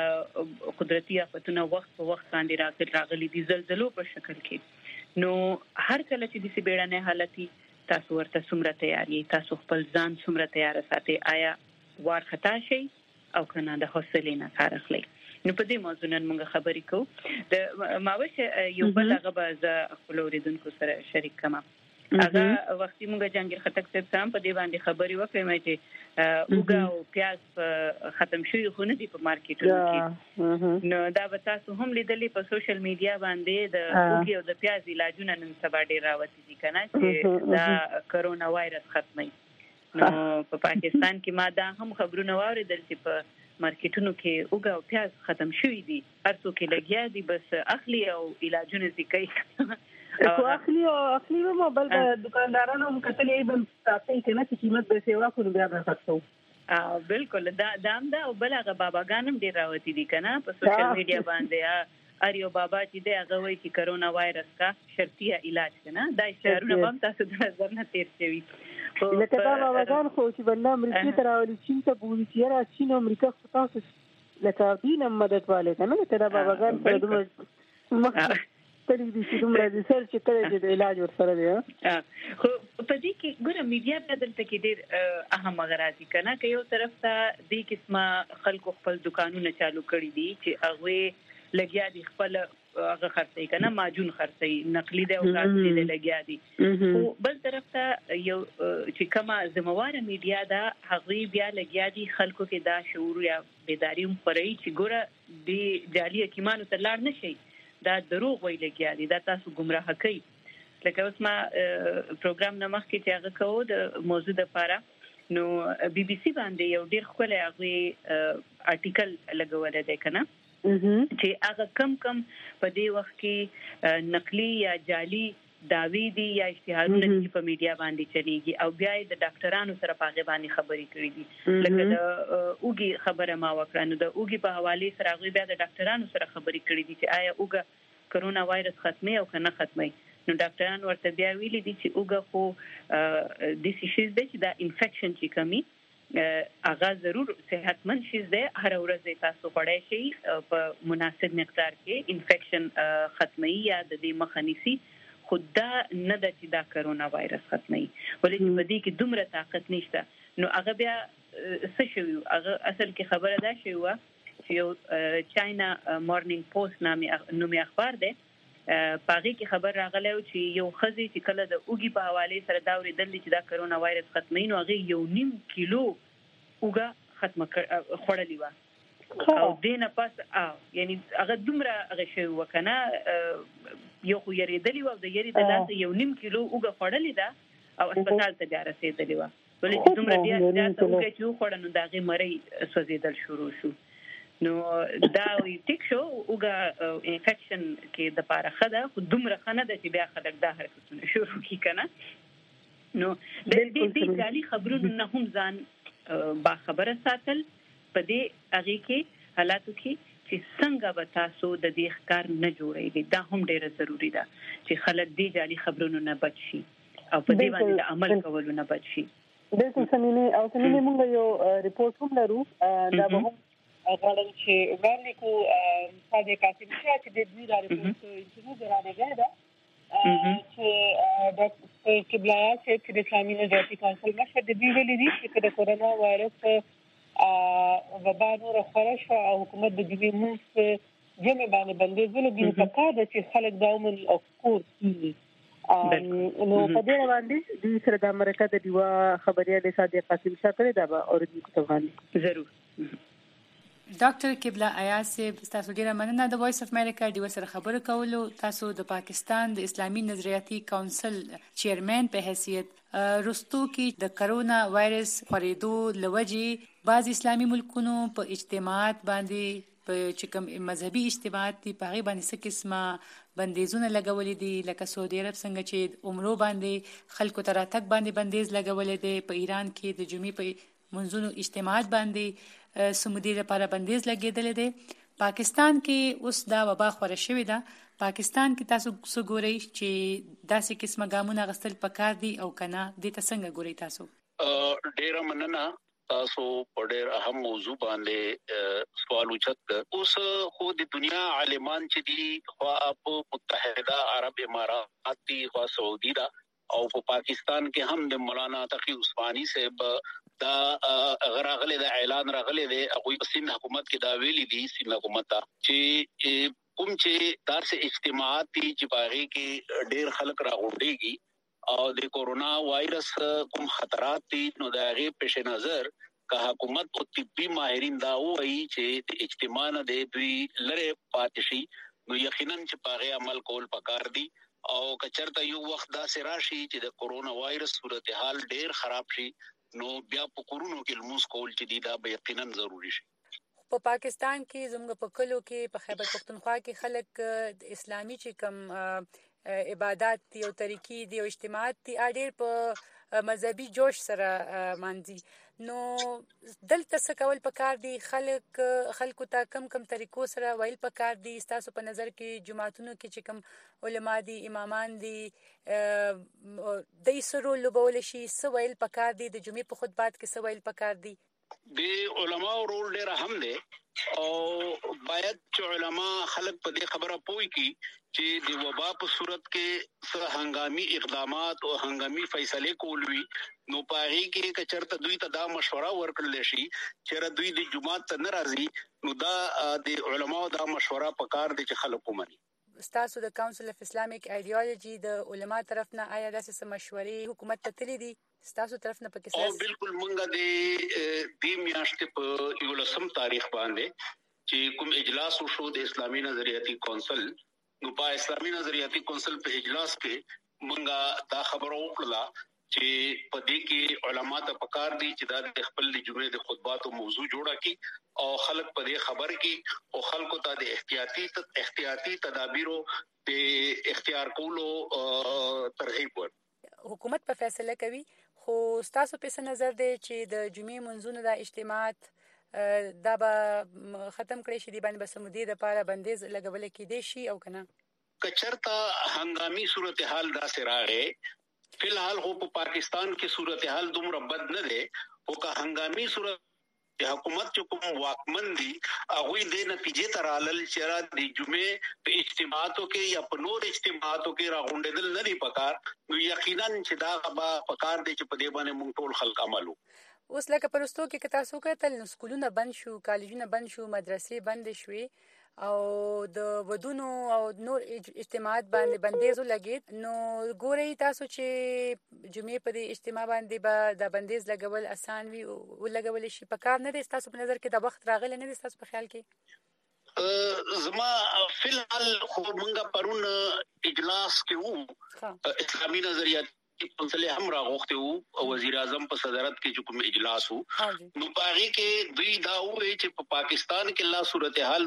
سي قدرتي آفتونو وخت په وخت باندې راغلي راغلي دي زلزلو په شکل کې نو هر کله چې د سي بیړنۍ حالتي تاسو ورته څومره تیاری تاسو خپل ځان څومره تیار ساتي آیا وار خطا شي او کنه د حوصله نه کار اخلي نو په دې موضوع نن موږ خبرې کوو د ماوشه یو بل هغه به خپل اوریدونکو سره شریک کما هغه وختي موږ جنگیر خټک صاحب سم په دې باندې خبرې وکړې چې اوګه او پیاز ختم شوی خو نه دي په مارکیټونو کې نو دا به تاسو هم لیدلې په سوشل میډیا باندې د اوګه او د پیاز علاجونه نن سبا ډیر راوتی دي کنه چې دا کرونا وایرس ختمي نو په پاکستان کې ما دا هم خبرونه واوریدل چې په مارکیټونو کې اوګه او پیاز ختم شوی دي هرڅو کې لګیا دي بس اخلي او علاجونه زی کوي
خو اخلي او اخلي مو بل دکاندارانو هم کتلې بل تاسو کې نه چې قیمت به سیوا کوو بیا به تاسو
ا بالکل دا دام دا او بلغه باباګانم ډیر راوتی دي کنه په سوشل میډیا باندې اریو بابا چې دی هغه وایي چې کرونا وایرس کا شرطیه علاج کنه دا اشارونه هم تاسو د نظر نه تیر شوی
لکه دا باباګان خو چې بل امریکا ته راولي چین ته بوزي چې را چین امریکا خو تاسو لکه دینم مدد والے کنه ته دا باباګان په دومره ترې دې چې دومره ریسرچ کړی چې د علاج ورسره دی
خو په دې کې ګوره میډیا په دلته کې ډېر اهم غراضي کنه که یو طرف ته د قسمه خلکو خپل دکانونه چالو کړی دي چې هغه لګیا دي خپل هغه خرڅي کنه ماجون خرڅي نقلي دی او غاړي دی لګیا دي او بل طرف ته یو چې کما ذمہوار میډیا دا هغه بیا لګیا دي خلکو کې دا شعور یا بیداری هم پرې چې ګوره د جالي حکیمانو ته لاړ نشي دا دروغ ویل کېږي دا تاسو گمراه کوي لکه اوس ما پروګرام نمخ کې چې هغه کوو د موضوع د لپاره نو بي بي سي باندې یو ډیر ښکلی هغه آرټیکل لګول دی کنه چې هغه کم کم په دې وخت کې نقلي یا جعلي داوی دي یا اشتهارونه چې په میډیا باندې چلیږي او بیا د ډاکټرانو سره په غو باندې خبرې کړې دي لکه د اوګي خبره ما وکړه نو د اوګي په حواله سره غو بیا د ډاکټرانو سره خبرې کړې دي چې آیا اوګه کرونا وایرس ختمي او کنه ختمي نو ډاکټران ورته بیا ویلي دي چې اوګه خو د سیشیز د چې دا انفیکشن چې کمی اغه ضرور صحتمند شي زه هر ورځ تاسو پړای شي په مناسب مقدار کې انفیکشن ختمي یا د دې مخنیسي خدا نه د چې دا کرونا وایرس ختمي ولې چې په دې کې دومره طاقت نشته نو هغه بیا څه شوی هغه اصل کې خبره ده شوی چې یو چاینا مورنینګ پوسټ نامي نومي اخبار ده پاغي کې خبر راغلی چې یو خزي چې کله د اوګي په حواله سره دا ورېدل چې دا کرونا وایرس ختمي نو هغه یو نیم کیلو اوګه ختمه خړلې و او دینه پاس اه یعنی هغه دومره هغه شوی وکنه یو خو یریدلی و د یری د لاس یو نیم کیلو اوګه خړلې ده او هسپتال ته بیا رسیدلی و ولې چې دومره ډیر زیات اوګه چې خړنو داغه مړی سوځیدل شروع شو نو دا وی ټیک شو اوګه انفیکشن کې د پاره خده خو دومره خنه د چې بیا خلک دا حرکتونه شروع کی کنه نو د دې د جالي خبرونو نه هم ځان با خبره ساتل په دې هغه کې حالاتو کې چې څنګه به تاسو د دې ښکار نه جوړیږي دا هم ډیره ضروری ده چې خلک دې جالي خبرونو نه بچ شي او په دې باندې د عمل کولو نه بچ شي
بالکل سمینه او سمینه موږ یو ریپورت هم لرو دا به هم غواړم چې وړاندې کو ساده کاسم چې د دې د ریپورت انټرنیټ راغلی دا چې د کبلایا چې د اسلامي نجاتي کونسل مشر د دې ویلي دي چې د کورونا وایرس وبا نور خورش او حکومت د دې موږ جمع باندې بندیزونه دي په کار د چې خلک دا ومن او کور کیږي نو په دې باندې د سره د امریکا د دیوا خبريال صادق قاسم شاه کړی دا به اوریدونکو ته وړاندې
ضرور.
ډاکټر قبله ایاز تاسو ډیره مننه د وایس اف امریکا دی سره خبرو کولو. تاسو د پاکستان د اسلامي نظریاتي کونسل چیرمن په حیثیت رستو کې د کرونا وایرس خورېدو لوجې بعض اسلامي ملکونو په اجتماعات باندې په چې کوم مذهبي اجتماعات دي په هغه باندې څه قسمه بندیزونه لګولې دي لکه سعودي عرب څنګه چې عمرو باندې خلکو ته راتګ باندې بندیز لګولې دي، په ایران کې د جمعې په منځونو اجتماعات باندې سمودي لپاره بندیز لګیدل دي. پاکستان کې اوس دا وبا خوره شوې ده. پاکستان کې تاسو څه ګورئ چې داسې قسمه ګامونه غستل پکار دي او کنه دې ته څنګه ګورئ تاسو؟
ډیر مننه. تاسو په ډیر اهم موضوع باندې سوال وچت. اوس خو د دنیا عالمان چې دي خو په متحده عرب امارات دي خو سعودي دا او په پاکستان کې هم د مولانا تقی عثماني صاحب دا غراغله د اعلان راغله دی هغه سند حکومت کې دا ویلي دي سند حکومت چې کوم چې داسې اجتماعات دي چې باغې کې ډېر خلک راغونډيږي او د کورونا وایرس کوم خطرات دي نو دا غي پیش نظر که حکومت او طبي ماهرین دا وایي چې د اجتماع نه د دوی لره پاتشي نو یقینا چې باغې عمل کول پکار دي او کچرته یو وخت دا سراشي چې د کورونا وایرس صورتحال ډېر خراب شي نو بیا په کورونو کې لموس کول چې دی دا به یقینا ضروری شي.
په پاکستان کې زموږ په کلو کې په خیبر پختونخوا کې خلک اسلامي چې کوم عبادت دي او طریقې دي او اجتماعات دي اړیر په مذهبي جوش سره مانځي. نو دلته څه کول پکار دي؟ خلک خلکو ته کم کم طریقو سره ویل پکار دي. تاسو په نظر کې جماعتونو کې چې کوم علما دي امامان دي د ایسرو لوبول شي څه ویل پکار دي؟ د جمعې په خطبات کې څه ویل پکار دي؟
د علما رول ډیر اهم دی او باید چې علما خلک په دې خبره پوي کی چې د وبا په صورت کې څه هنګامي اقدامات او هنګامي فیصله کولوي نو پاره کې کچرته دوی ته دا مشوره ورکړل شي چې دوی د جمعات ته ناراضي نو دا د علماو دا مشوره پکار دي چې خلک ومني.
تاسو د کونسل اف اسلامیک ایډیالوژي د علما طرف نه آیا داسې مشورې حکومت ته تللی دي تاسو طرف نه پکې؟
او بالکل مونږه د دې میاشتې په یولسم تاریخ باندې چې کوم اجلاس وشو د اسلامي نظریاتي کونسل نو په اسلامي نظریاتي کونسل په اجلاس کې مونږه دا خبرو وکړه چې په دې کې علما ته پکار دي چې دا د خپل جمعې د خطباتو موضوع جوړه کی او خلک په دې خبر کې او خلکو ته د احتیاطي احتیاطي تدابیرو په اختیار کولو ترغیب ورکړي.
حکومت په فیصله کوي خو تاسو په څه نظر دی چې د جمعې منځونو د اجتماعات دا به ختم کړي شي دی باندې بسمودي د لپاره بندیز لګول کېدی شي او کنه؟
کچرتا هنګامي صورتحال دا سراغه فلحال خو په پاکستان کې صورتحال دومره بد نه ده او که هنګامي صورت حکومت چې کوم واکمن دي هغه د نتیجې تر حلل چې را د جمعې په اجتماعاتو کې یا په نور اجتماعاتو کې راغونډېدل نه دي پکار نو یقینا چې دا به پکار دي چې په دې باندې موږ ټول خلک عملو.
اوس لکه پرستو کې که تاسو کتل نو سکولونه بند شو، کالجونه بند شو، مدرسې بند شوې او د ودونو او نور اجتماعات باندې بندیز لګید نو ګورئ تاسو چې جمعې په دې اجتماع باندې به د بندیز لګول آسان وي او لګول شي پکار نه دي؟ تاسو په نظر کې د وخت راغلی نه دي تاسو په خیال کې؟
زما فلحال خو مونږه پرون اجلاس کې وو اسلامي نظریات کونسل هم راغوخته وو وزیر اعظم په صدارت کې کوم اجلاس وو نو پاره کې دوی دا وایي چې په پاکستان کې لا صورتحال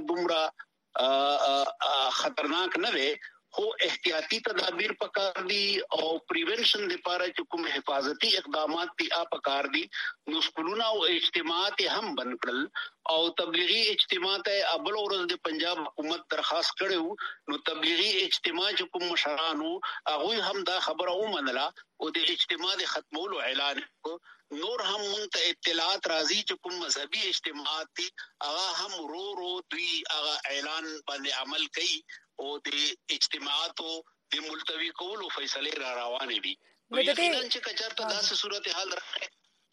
دومره خطرناک نه وي خو احتیاطي تدابیر پکار دي او پریونشن لپاره چې کوم حفاظتي اقدامات دي اپ پکار دي نو سکولونه او اجتماعات هم بند کړل او تبلیغي اجتماعات ابل ورځ د پنجاب حکومت درخواست کړو نو تبلیغي اجتماع چې کوم مشرانو هغه هم دا خبره ومنله او د اجتماع د ختمولو اعلان نور هم مونږ ته اطلاعات راځي چې کوم مذهبي اجتماعات دي هغه هم رو رو دوی هغه اعلان باندې عمل کوي او د اجتماعاتو د ملتوی کولو فیصله را روانې دي. نو یقینا چې کچرته داسې صورتحال راغی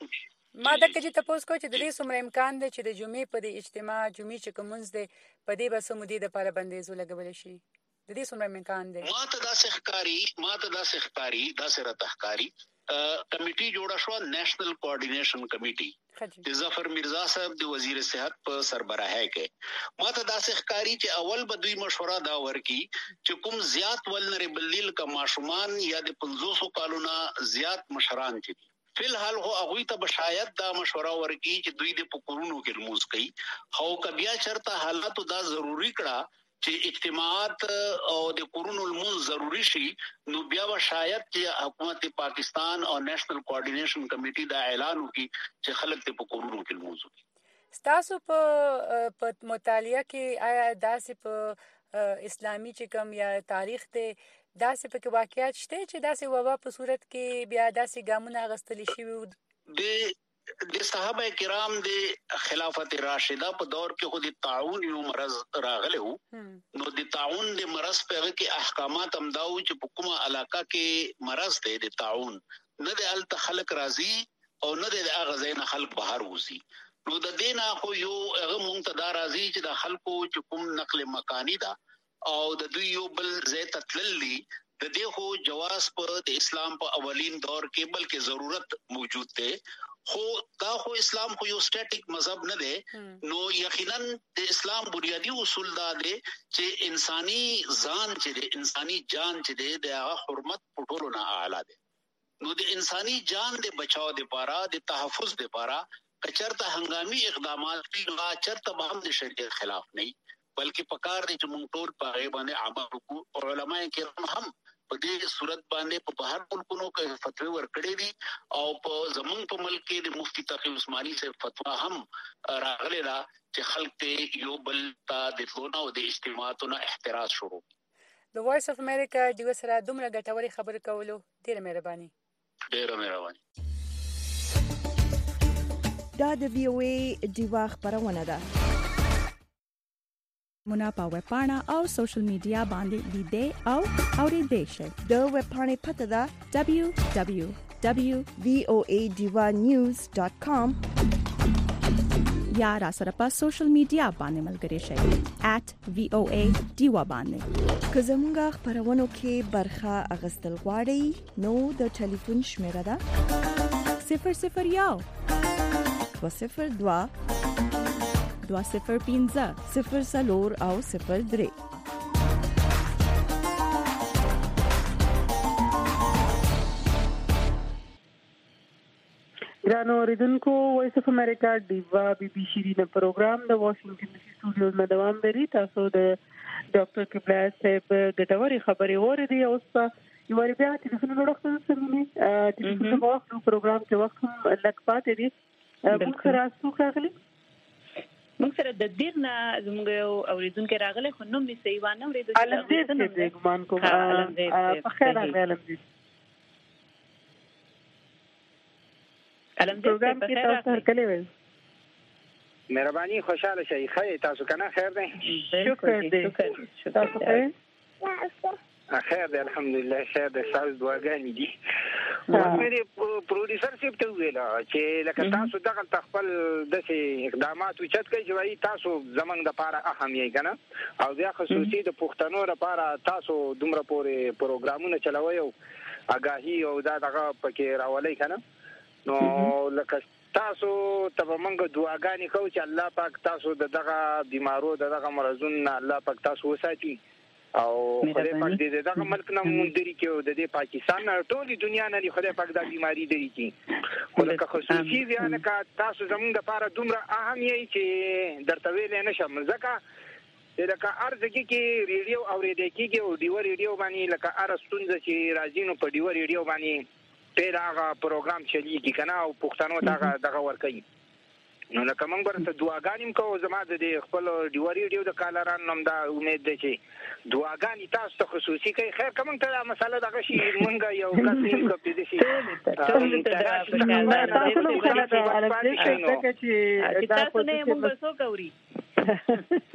ما د کجې تاسو کو چې د دې څومره امکان دی چې د جمعې په دې اجتماع جمعې چې کومز دی په دې بس مودې د لپاره بندیزو لګول شي د دې څومره امکان دی؟
ما ته داسې ښکاری ما ته داسې ښکاری داسې راته ښکاری کمیټي جوړه شو نېشنل کوارډینیشن کمیټي د ظفر مرزا صاحب د وزیر صحت په سربراهۍ کې ما ته داسې ښکاری چې اول به دوی مشوره دا ورکي چې کوم زیات ولنریبل لیل کا ماشومان یا د پنځوس کالونو زیات مشران دي فل حال هو هغه ته بشایت دا مشوره ورکي چې دوی د پکورونو کې لموز کوي خو کبیا چرته حالات دا ضروری کړه چې اجتماعات او د کورونو لمون ضروری شي نو بیا و شاید چې حکومت پاکستان او نېشنل کوارډینیشن کمیټي دا اعلان وکړي چې خلک ته په کورونو کې لمون وکړي.
تاسو په په مطالعه کې آیا داسې په اسلامي چې کوم یا تاریخ ته داسې په واقعیت شته چې داسې وبا په صورت کې بیا داسې ګامونه غستلی شي وو
د د صحابه کرام د خلافت راشده په دور کې خو د تعاون یو مرض راغلی وو نو د تعاون د مرض په هغه کې احکامات هم داو چې په کومه علاقه کې مرض دی د تعاون نه د ال خلق راضي او نه د هغه ځای نه خلق بهر وځي نو د دینه خو یو هغه منتدا راضي چې د خلکو چې کوم نقل مکانی دا او د دوی یو بل ځای تتللی د دې خو جواز په د اسلام په اولین دور کې بلکې ضرورت موجود دی خو دا خو اسلام خو یو سټیټیک مذهب نه دی نو یقینا د اسلام بنیادی اصول دا دی چې انساني ځان چې دی انساني جان چې دی د هغه حرمت پټولو نه اعلی دی نو د انساني جان د بچاو لپاره د تحفظ لپاره کچرته هنګامي اقدامات نه چرته به هم د شریعت خلاف نه بلکې پکار دي چې موږ ټول په غیبه باندې عمل وکړو او علماء کرام هم په دې صورت باندې په بهر ملکونو کې فتوی ورکړي دي او په زمون په ملک کې د مفتی تقی عثماني سے فتوا هم راغلی دا چې خلک ته یو بل ته د ټولو او د اجتماعاتو احتراز شروع.
د وایس اف امریکا د وسره دومره ګټوري خبرې کولو ډیره مهرباني.
ډیره مهرباني.
دا د وی او ای دیوا خبرونه ده.
منا په ویب پاڼه او سوشل میډیا باندې لیدې او اوریدې شئ.
د ویب پاڼې پته ده
دبليو دبليو دبليو
ډاٹ وی او ای ډیوا نیوز ډاٹ کام
یا را سره په سوشل میډیا باندې ملګری شئ ایٹ وی او ای ډیوا باندې.
که زموږ خبرونو کې برخه اغستل غواړئ نو د ټلیفون شمیره ده
صفر صفر یو
دو صفر دوا
دوا صفر پینځه
صفر سلور او صفر درې.
ګرانو اوریدونکو وایس اف امریکا دیوا بي بي شيرینه پروګرام د واشنگټن ډي سي سټوډیوز نه دوام لري. تاسو د ډاکټر قبله صاحب ګټوري خبرې اورېدې اوس په یو بیا ټلیفون وروخته سمونه ټلیفون په وخت پروګرام کې وخت هم لږ پاتې دي. موږ سره څو راغلي
موږ سره د دیرنا زموږ یو اوریدونکو راغله خو نوم یې صحیح وانه اوریدل
علم دې ګمان کوم په خیر راغلی علم دې
علم دې په خیر
تاسو هرکلی وي.
مهرباني خوشاله شئ. خیر تاسو کنه خیر دی؟
شکر دې تاسو ته
خیر دی الحمدلله خیر دی تاسو دعاګانې دي. مې پروډوسر صاحب ته ویل چې لکه تاسو دغه خپل د اقدامات وچت کوي چې وایي تاسو زمنګ د لپاره اهم یې کنه او بیا خصوصي د پښتنو لپاره تاسو دومره پورې پروګرامونه چلوي او اگاهي او دا دغه پکې راولي کنه نو لکه تاسو ته موږ دعاګانې کوو چې الله پاک تاسو د دغه بیمارو دغه مرزونو الله پاک تاسو وساتي او خدای پاک دې دغه ملک نه مونږ لري کې د دې پاکستان نه ټولي دنیا نه خدای پاک دا بیماری لري کې ولکه خصوصي بیان کا تاسو زموږ لپاره دومره اهم یې چې درته ویل نه شم ځکه لکه ارزګي کې ریډیو اورېدل کېږي او ډیو ریډیو باندې لکه ارستونځ چې راځي نو په ډیو ریډیو باندې په هغه پروګرام چلیږي کنه او پښتنو دغه دغه ورکوي نو لکه موږ ورته دعاګانې کوو زما د خپل ډیو ریډیو د کالران نوم دا امید ده چې دعاګانې تاسو ته خصوصي کوي. خیر کوم ته دا مسله دغه شي مونږ یو کس نیم کوي د شي
تاسو نو مونږ څو کوي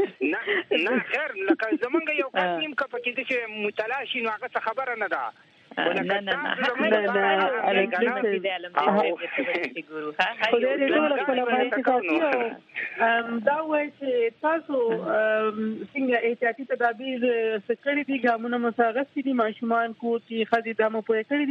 نه نه خیر لکه زمونږ یو کس نیم کوي چې متلاشي نو هغه خبره نه ده
نه نه نه الکتریک دی علم دې ګورو ها خو دې ټول خپل باندې کوي دا وایي چې تاسو څنګه احتیاطي تدابیر سکړې دي ګامونه مساغستې دي ماشومان کو چې خدي دمو پوي کړی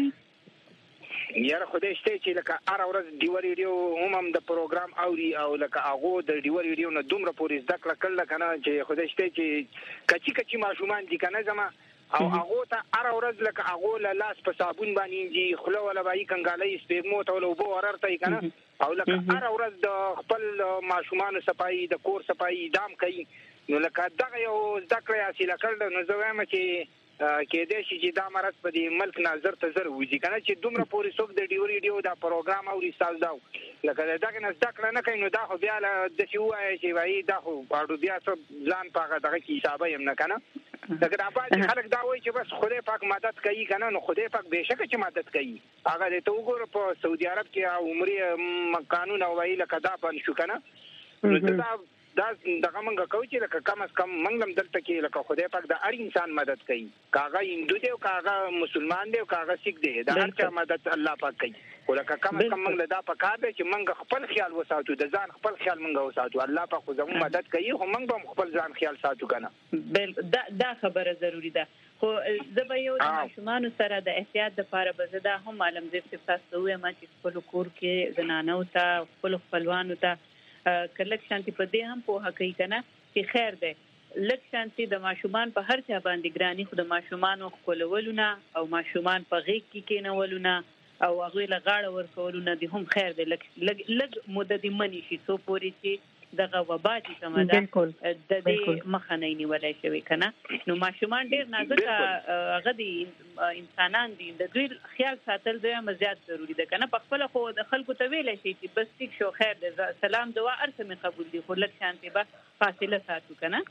دي
یاره خدای شته چې لکه ار ورځ ډیور ویډیو هم هم د پروګرام اوري او لکه هغه د ډیور ویډیو نه دومره پورې زده کړه کړل کنه چې خدای شته چې کچی کچی ماشومان دي کنه زما او هغه ته ار ورځ لکه هغه له لاس په صابون باندې دي خله ولا بای کنګالې سپېمو ته له وبو ورته کنه او لکه ار ورځ د خپل ماشومان صفای د کور صفای دام کوي نو لکه دغه یو ذکر یا سیل کړل نو زه وایم چې کې دې شي چې دا مرز په دې ملک نظر ته زر وځي کنه چې دومره پورې څوک د ډیوري ډیو دا پروګرام او ریسال دا لکه دا کنه ذکر نه کوي نو دا خو بیا د سی وای چې وای دا خو اړو بیا څه ځان پاګه دغه کې حساب یې نه کنه دا باندې خلک دا وایي چې بس خدای پاک مدد کوي کنه نو خدای پاک بهشکه چې مدد کوي هغه ته وګوره په سعودي عرب کې عمرې قانون او ویل کدا باندې شو کنه نو دا دا دغه منګه کوي چې لکه کم از کم منګم دلته کې لکه خدای پاک د هر انسان مدد کوي کاغه هندو دی او کاغه مسلمان دی او کاغه سیک دی د هر چا مدد الله پاک کوي ولکه کم از کم منګ دا پکار دی چې منګ خپل خیال وساتو د ځان خپل خیال منګ وساتو الله پاک خو زموږ مدد کوي خو منګ هم خپل ځان خیال ساتو کنه
بل دا دا خبره ضروری ده خو زه به یو د ماشومان سره د احتیاط لپاره به زه دا هم عالم دې چې تاسو وې ما چې خپل کور کې زنانو ته خپل خپلوانو ته کلک شانتي په دې هم په حقیقت کنه چې خیر ده لک شانتي د ماشومان په هر چا باندې ګرانی خو د ماشومان خپلولونه او ماشومان په غیږ کې کېنولونه او هغه له غاړه ورکولونه دي هم خیر ده لک لګ مدد منی شي سو پوری چې دغه وبا چې کومه ده د دې مخه نه نیولای شوی کنه نو ماشومان ډیر نازک هغه دي انسانان دي د دوی خیال ساتل ډیر مزیات ضروری ده کنه په خپل خو د خلکو ته ویل شي چې بس ټیک شو خیر ده سلام دعا ارسمه قبول دي خو لک شانتي به فاصله ساتو کنه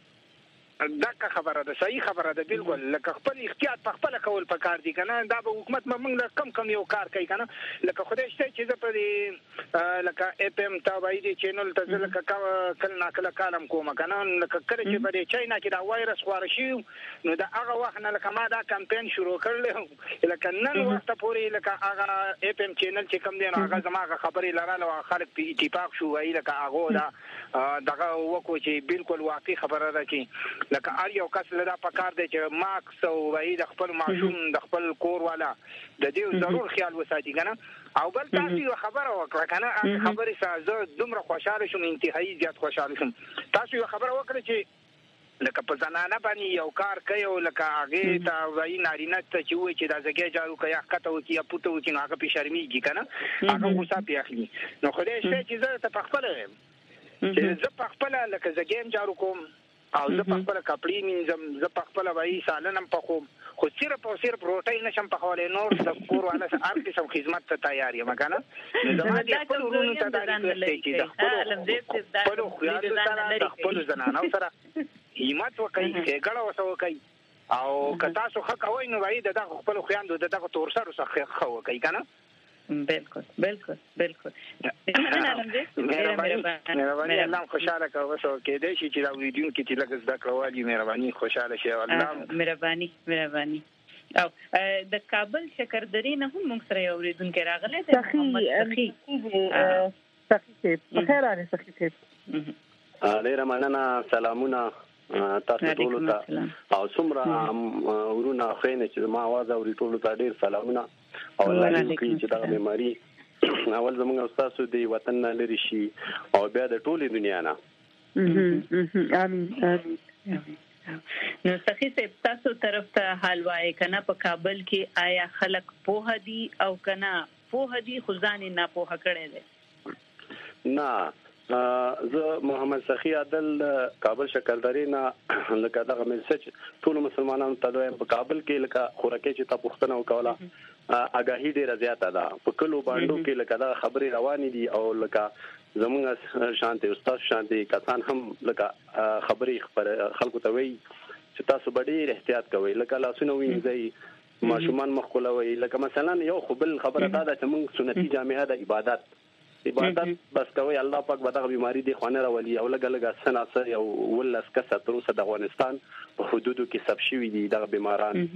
دا خبره ده صحیح خبره ده بالکل لکه خپل احتیاط په خپل کول پکار دي کنه دا به حکومت موږ کم کم یو کار کوي کنه لکه خدای شته چې زه په دې لکه اپ ام تابعی دي چینل ته لکه کله نا کله کالم کوم کنه لکه کله چې په دې چاینا کې دا وایرس خور شي نو دا هغه وخت نه لکه ما دا کمپاین شروع کړل لکه نن وخت پورې لکه هغه اپ ام چینل چې کم دی نو هغه زماغه خبرې لراله او خلک په اتفاق شو وای لکه هغه دا دغه وکړو چې بالکل واقعي خبره ده چې لکه ار یو کس لدا پکار دی چې ماکس او وای د خپل معصوم د خپل کور والا د دې ضرور خیال وساتي کنه او بل تاسو یو خبره وکړه کنه هغه خبرې سازه دومره خوشاله شوم انتهایی زیات خوشاله شوم تاسو یو خبره وکړه چې لکه په زنانه باندې یو کار کوي او لکه هغه ته وای نارینه ته چې وای چې دا ځګه جارو کوي کته وکي یا پټو وکي نو هغه په شرمېږي کنه هغه غوسه پیاخلي نو خدای شته چې زه ته په خپل چې زه په خپل لکه ځګم جارو کوم او زه په خپل کپړې مینځم زه په خپل وای سالنم په خو خو صرف او صرف روټي نشم په خولې نور د کور والا هر قسم خدمت ته تیار یم کنه نو زما د خپل ورونو ته دا چې د خپل خپل خپل زنانو سره همت وکړي څنګه وسو کوي او کتا سو خ کوي نو وای د خپل خوياندو دغه تور سره سره خو کوي کنه
بالکل بالکل بالکل
مهرباني الله خوشاله کوي وسو کې دې شي چې دا ویډیو کې چې لږ زده کړوالي مهرباني خوشاله شي الله
مهرباني مهرباني او د کابل شکردري نه هم موږ سره اوریدونکو راغله د محمد سخی
سخی په خیر اله سخی
ته ډیر مننه سلامونه تاسو ټول ته او څومره ورونه خینه چې ما आवाज اوري ټول ته ډیر سلامونه او الله دې کوي چې دا بیماری اول زموږ استادو دی وطن نه لري شي او بیا د ټولې دنیا نه
امين امين
نو سخی صاحب تاسو طرف ته حال وای کنه په کابل کې آیا خلک پوه دي او کنه پوه دي خو ځان نه پوه کړي دي
نه زه محمد سخی عادل کابل شکرداري نه لکه دا میسج ټول مسلمانانو ته دوی په کابل کې لکه خورکه چې تا پښتنه وکوله اګاهي ډیره زیاته ده په کلو باندې کې لکه دا خبري روانې دي او لکه زمونږ شانتي استاد شانتي کسان هم لکه خبري خبر خلکو ته وي چې تاسو ډیر احتیاط کوئ لکه لاسونه وینځي ماشومان مخکولوي لکه مثلا یو خپل خبره ده چې موږ سنتي جامعه د عبادت عبادت بس کوي الله پاک به دغه بیماری دی خوانه راولي او لګ لګ سناسه یو ولس کسه تر اوسه د افغانستان په حدودو کې سب شوی دي دغه بیماران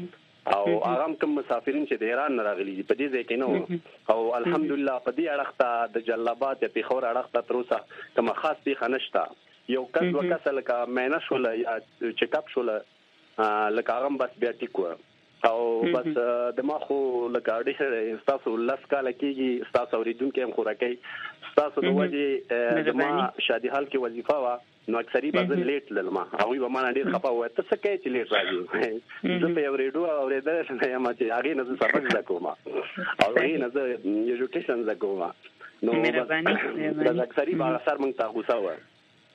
او هغه کوم مسافرین چې د ایران راغلي دي په دې ځای کې نو او الحمدلله په دې اړخته د جلابات په خور اړخته تر اوسه کوم خاص دی خنشتا یو کس وکړه لکه مینه شول یا چیک اپ شول لکه هغه بس بیا ټیکو او بس د ما خو لکه ډېر تاسو لاس کال کېږي تاسو اوریدونکو هم خوراکي تاسو د وجه د ما شادي حال کې وظیفه وا نو اکثری بعض لیټ للما هغه به ما ډېر خپه وای ته څه کوي چې لیټ راځي زه په یو ریډیو اوریدل نه یم چې هغه نه سبق زکوم او هغه نه زه ایجوکیشن زکوم نو د اکثری بعض اثر مونږ ته غوسه وای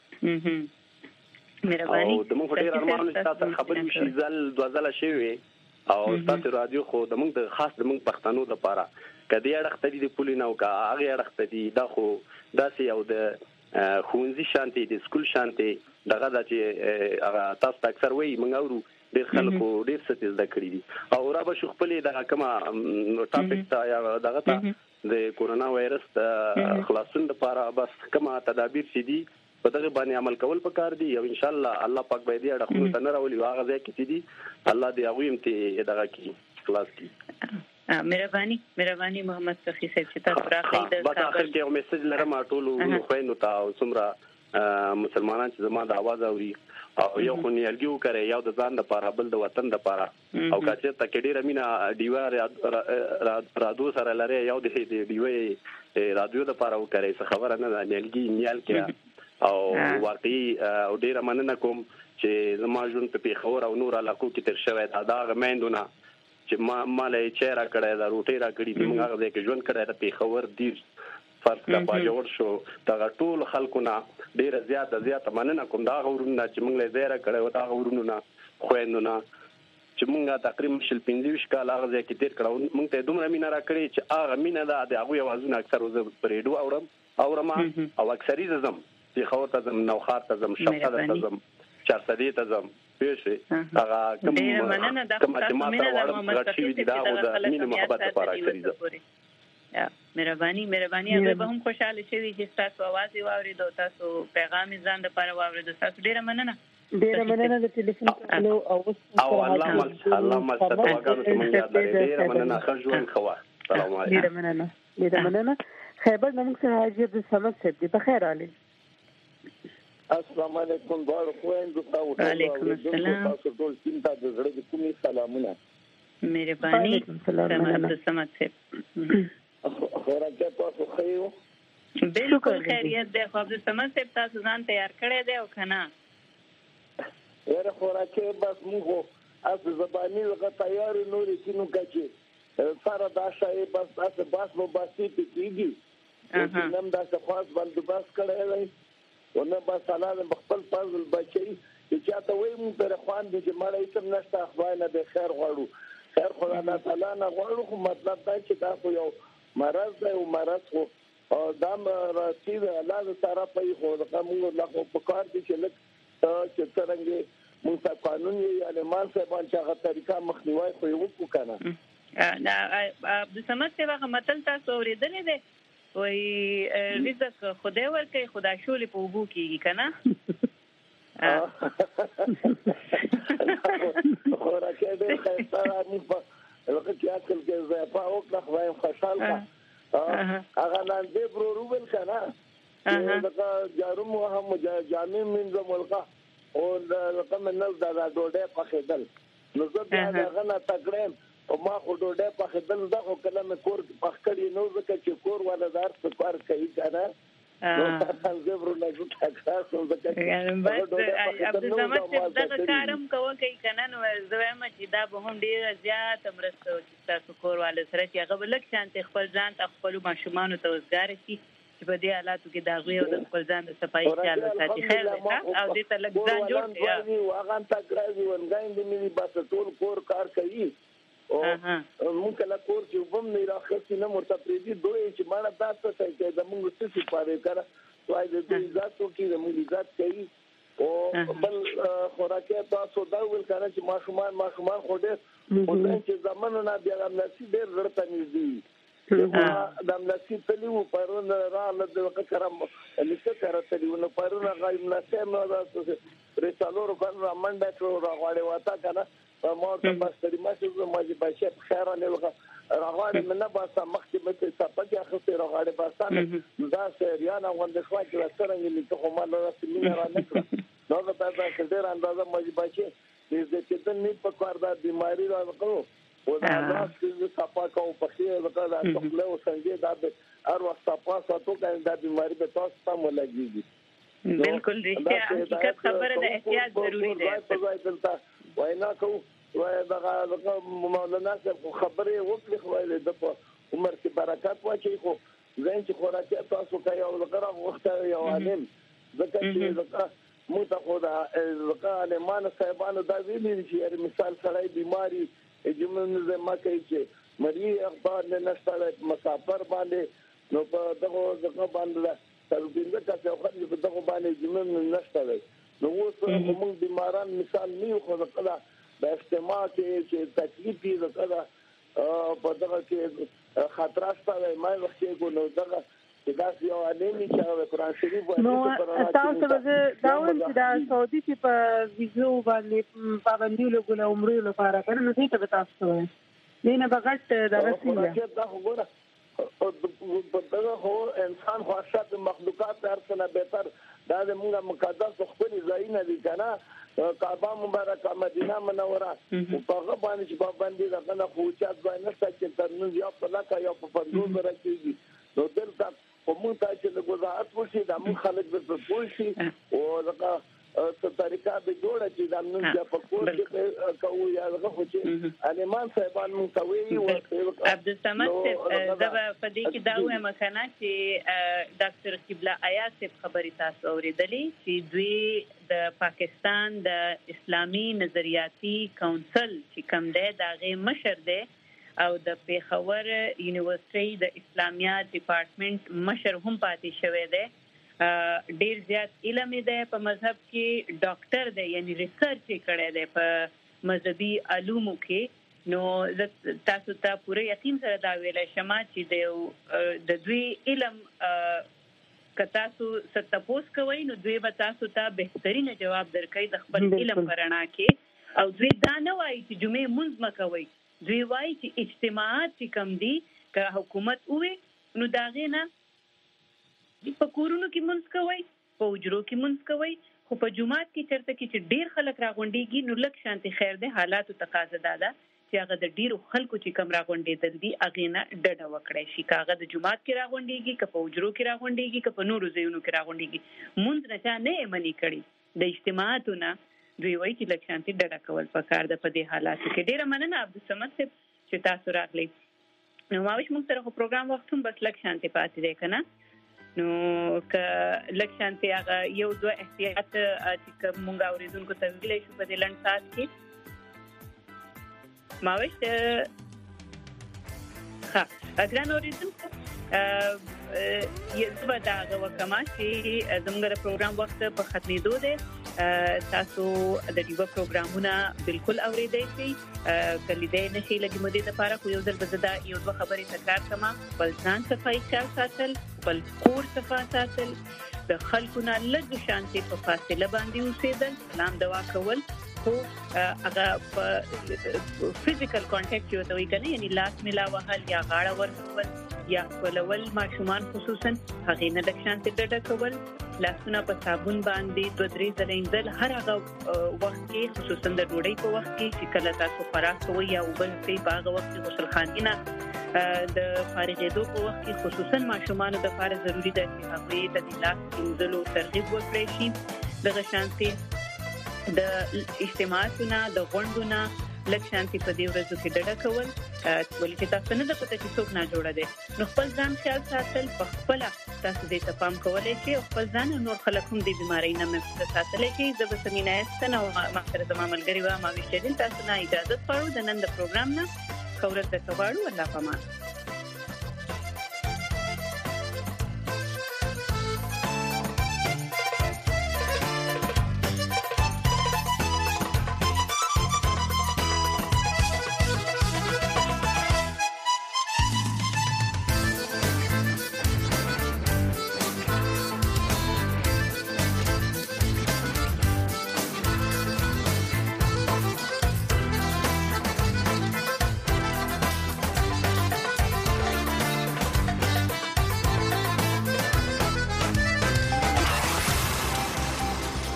مهرباني
او د مونږ ډېر ارمان چې تاسو خبرې شي ځل دوازله شي او تاسو رادیو خو د مونږ د خاص د مونږ پښتنو لپاره کدی اړخته دي د پولینا او کا هغه اړخته دي دا خو داسې یو د خونځي شانتي د سکول شانتي دغه د چې هغه تاسو اکثر وایي مونږ اورو ډېر خلکو ډېر څه زده کړی دي او را به شو خپل دغه کومه ټاپک ته یا دغه ته د کورونا وایرس خلاصون لپاره بس کومه تدابیر سي دي په دغه باندې عمل کول پکار دي او ان شاء الله الله پاک به دې اړه خو ته نه راولي هغه ځای کې دي الله دې هغه هم ته دغه کې خلاص کی
مهرباني مهرباني محمد سخی صاحب چې تاسو راغلی د
کابل اخر کې یو میسج لرم ټول خو نو تاسو څومره مسلمانان چې زما د आवाज اوري او یو خو نیالګي وکړي یو د ځان لپاره بل د وطن لپاره او کاڅه ته کې ډیر مینا دیوار رادو سره لري یو د دیوی رادیو لپاره وکړي څه خبره نه نیالګي نیال کې او واقعي او ډیر مننه کوم چې زما ژوند په پیښور او نور علاقو کې تر شوی دا د غمندونه چې ما مالې چیرې کړه دا روټي را کړی موږ هغه ځکه ژوند کړه د پیښور ډیر فرق کا باجوړ شو دا ټول خلکونه ډیر زیات زیات مننه کوم دا غوړونه چې موږ له زیره کړه دا غوړونه خويندونه چې موږ تقریبا شل پنځه کال هغه ځکه تیر کړه موږ ته دومره مینا را کړی چې هغه مینا دا د هغه اوازونه اکثر وز پرېډو اورم اورم او اکثری زم چې خو ته زم نو خاطر ته زم شپه ته زم چارسدي ته زم پېښه هغه کوم
مننه دا تاسو مینه د محمد سخی دا د مینه محبت لپاره کړی یا مهرباني مهرباني هغه به هم خوشاله شي چې تاسو आवाज واورید او تاسو پیغام ځان لپاره واورید تاسو ډیره مننه
ډیره مننه د ټلیفون کولو او
او الله مل الله مل ستاسو وګورئ چې موږ یاد ډیره مننه خجوان خوا سلام علیکم
ډیره مننه ډیره مننه خیبر نمک سره حاجی عبد الصمد صاحب دی بخیر علي
السلام علیکم بار خويندو تاسو
وعلیکم السلام
تاسو ټول سینتا د زړه د کومي سلامونه
مهرباني سلام عبد الصمد صاحب
خوراکه تاسو خیو
بالکل خیریت ده خو عبد الصمد صاحب تاسو ځان تیار کړی دی او کنه
ور خوراکه بس موږ از زبانی لغه تیار نور کینو کچې سره دا شای بس تاسو بس مو باسي پیږي نن دا څه خاص بندوبست کړی دی ونه با سلام خپل فضل بچي چې چاته وای مونږ پر خوان دي چې مړی تم نشته اخوانه به خیر غواړو خیر خو الله تعالی نه غواړو خو مطلب دا چې دا خو یو مرض دی او مرض خو دا راځي الله تعالی په خو دا موږ لا خو په کار دي چې لک چې څنګه موږ ته قانون یې مان څه باندې هغه طریقه مخنیوي خو یو کو کنه
دا عبد الصمد څنګه هغه متل تاسو اوریدلې ده وای رزق خدای ورکي خدا شولې په وبو کېږي کنه
خوراکه دې خیرته مو په لکه چې اکل کې زه په وخت خو وایم خوشاله هغه نن دې برو روبل کنه دا جارو مو هم جامع من زملقه او لکه من نل دا ډوډۍ په خدل نو زه بیا هغه نه تکړم او ما خو ډوډۍ په خدل دا خو کلمه کور په کړی نو ځکه چې کور ولا دار څه کار کوي کنه نو تاسو زبر نه جوړ تاسو ځکه
بس عبد الصمد دغه کارم کوي کنه نو زویم چې دا به هم ډیر زیات مرسته چې تاسو کور ولا سره چې هغه بلک شانت خپل ځان خپل ماشومان ته وزګار شي چې په دې حالاتو کې دا غوي او د خپل ځان د صفایي خیال وساتي خیر ده او دې ته لږ ځان جوړ کړئ
او هغه تا کړی ونګاین دې ملي بس ټول کور کار کوي او مونږ کله کور چې وبم نه راخصي نه مرته پریدي دوی چې مانا تاسو ته چې د مونږ څه څه پاره کړه وای دې عزت کوي د مونږ عزت کوي او بل خوراکه تاسو دا ول کنه چې ماشومان ماشومان خو دې او چې زمانه نه بیا نصیب ډېر ورته نږدې د امنیتي تلیو پرون رااله د وخت کرم لکه کار تلیو نو پرون غایم نه سم نو د رسالو کار منډه کړو راغړې وتا کنه په مور ته بستري ماشه ماجي بشه خیر نه وکړه راغړې منه باسه مخکې مته صفه اخته راغړې باسه دا سریانا وند خو چې څنګه لیکه خو مال راځي نه را نکړه نو دا په ډېر اندازه ماجي بشه دې چې ته نه په کار دا بیماری راغلو او دا چې صفه کو په خیر وکړه دا ټول او څنګه دا هر وخت صفه ساتو کنه دا بیماری به تاسو ته ولګيږي
بالکل رښتیا حقیقت خبره ده احتیاط ضروری ده
وینا کو وای دا مولانا صاحب خبره وکړي خو د عمر کې برکات واچي خو زين چې خوراکي تاسو کوي او لغره وخت یو عالم ځکه چې ځکه مو ته خو دا ځکه علمان صاحبانو دا ویلي چې مثال سړی بیماری جمله زما کوي چې مری اخبار نه نشته مسافر باندې نو په دغه ځکه باندې تر دې چې خو په دغه باندې جمله نشته نو اوس موږ بیماران مثال نه خو دا د استماع کې چې تکلیف دي دا په دغه کې خطر ستاسو ما وخت کو نو دغه دا یو علمي چې قرآن شریف
نو تاسو به دا ول چې دا سعودي چې په ویزو باندې پابندي لګول عمره لپاره کړي نو څه ته تاسو وایي نه بغټ دا رسېږي
دا وګوره په دغه هو انسان خاصه مخلوقات تر څنګه بهتر دا موږ مقدس خپل ځای نه دي کنه کعبه مبارکه مدینه منوره په هغه باندې چې باندې دا نه خوچات ځای نشته چې تر نن یا په لکه یا په پندوز راکېږي نو دلته کومه ته چې د وضاحت وشي د موږ خلک به پوه شي او دا څه طریقه به جوړه چې د نن یا په کور کې کوو یا هغه خو چې علمان صاحبان مون کوي او
عبدالصمد صاحب دا په دې کې دا وایم کنه چې ډاکټر قبله ایاز صاحب خبري تاسو اوریدلې چې دوی د پاکستان د اسلامي نظریاتي کونسل چې کوم دی دا غي مشر دی او د پیښور یونیورسيټي د اسلامیات ډپارټمنټ مشر هم پاتې شوی دی ډیر زیات علم دی په مذهب کې ډاکټر دی یعنی ریسرچ کړی دی په مذهبي علومو کې نو تاسو ته پوره یقین سره دا ویل شمه چې د دوی علم که تاسو ستاسو کوي نو دوی به تاسو ته بهترینه جواب درکړي د خپل علم پرانا کې او دوی دا نه وایي چې جمعه منځ مکوي دوی وایي چې اجتماعات چې کم دي که حکومت وې نو دا غینه په کورونو کې منځ کوي په اجرو کې منځ کوي خو په جمعات کې چرته کې چې ډیر خلک راغونډيږي نو لک شانتي خیر ده حالات او تقاضا ده چې هغه د ډیرو خلکو چې کم راغونډېدل دي اغه نه ډډه وکړي شي کاغه د جمعات کې راغونډيږي که په اجرو کې راغونډيږي که په نورو ځایونو کې راغونډيږي مونږ نه چا نه منی کړي د اجتماعاتونه دوی وایي چې لک شانتي ډډه کول پکار ده په دې حالاتو کې ډیره مننه عبدالصمد صاحب چې تاسو راغلی نو ماوش موږ سره پروګرام وخت هم بس لک شانتي پاتې دی کنه نو ک لک شانتي هغه یو دوه احتیاط چې موږ اوریدونکو ته ویلې شو په دې لند سات کې ماوش ها اګران اوریدونکو یو څه دا وکما چې زموږ پروګرام وخت په ختمېدو دی تاسو د دې پروګرامونه بالکل اوریدئ شئ کله دې نشي لګي مو دې لپاره خو یو ځل بزدا یو دوه خبرې تکرار کما بل ځان صفای خیال ساتل بل کور صفا ساتل د خلکو نه لږ شانتي په فاصله باندې اوسېدل سلام دعا کول خو هغه په فزیکل کانټیکټ یو دوی کنه یعنی لاس ملا وهل یا غاړه ورکول یا ولول ماشومان خصوصا هغه نه د شانتي ډډه کول لاسونه په صابون باندې دوه درې ځله انځل هر هغه وخت کې خصوصا د ډوډۍ په وخت کې چې کله تاسو خوراک کوئ یا وبل کې باغ وخت کې غسل خانینه د فارغېدو په وخت کې خصوصا ماشومان د لپاره ضروری ده چې هغه د لاس انځلو ترغیب ورکړي شي د شانتي د اجتماعاتونه د غونډونه لکه شانتي په دې ورځو کې ډډه کول ولې چې تاسو نه د پته چې څوک نه جوړه دي نو خپل ځان خیال ساتل په خپل تاسو دې ته پام کولای شئ او خپل ځان نور خلک هم د بیماری نه محفوظ ساتل شي د بسمینه استنه او مخسره د ملګری و ما ویشتل تاسو نه اجازه پاره د نن د پروګرام نه خبرت د کواړو الله پامان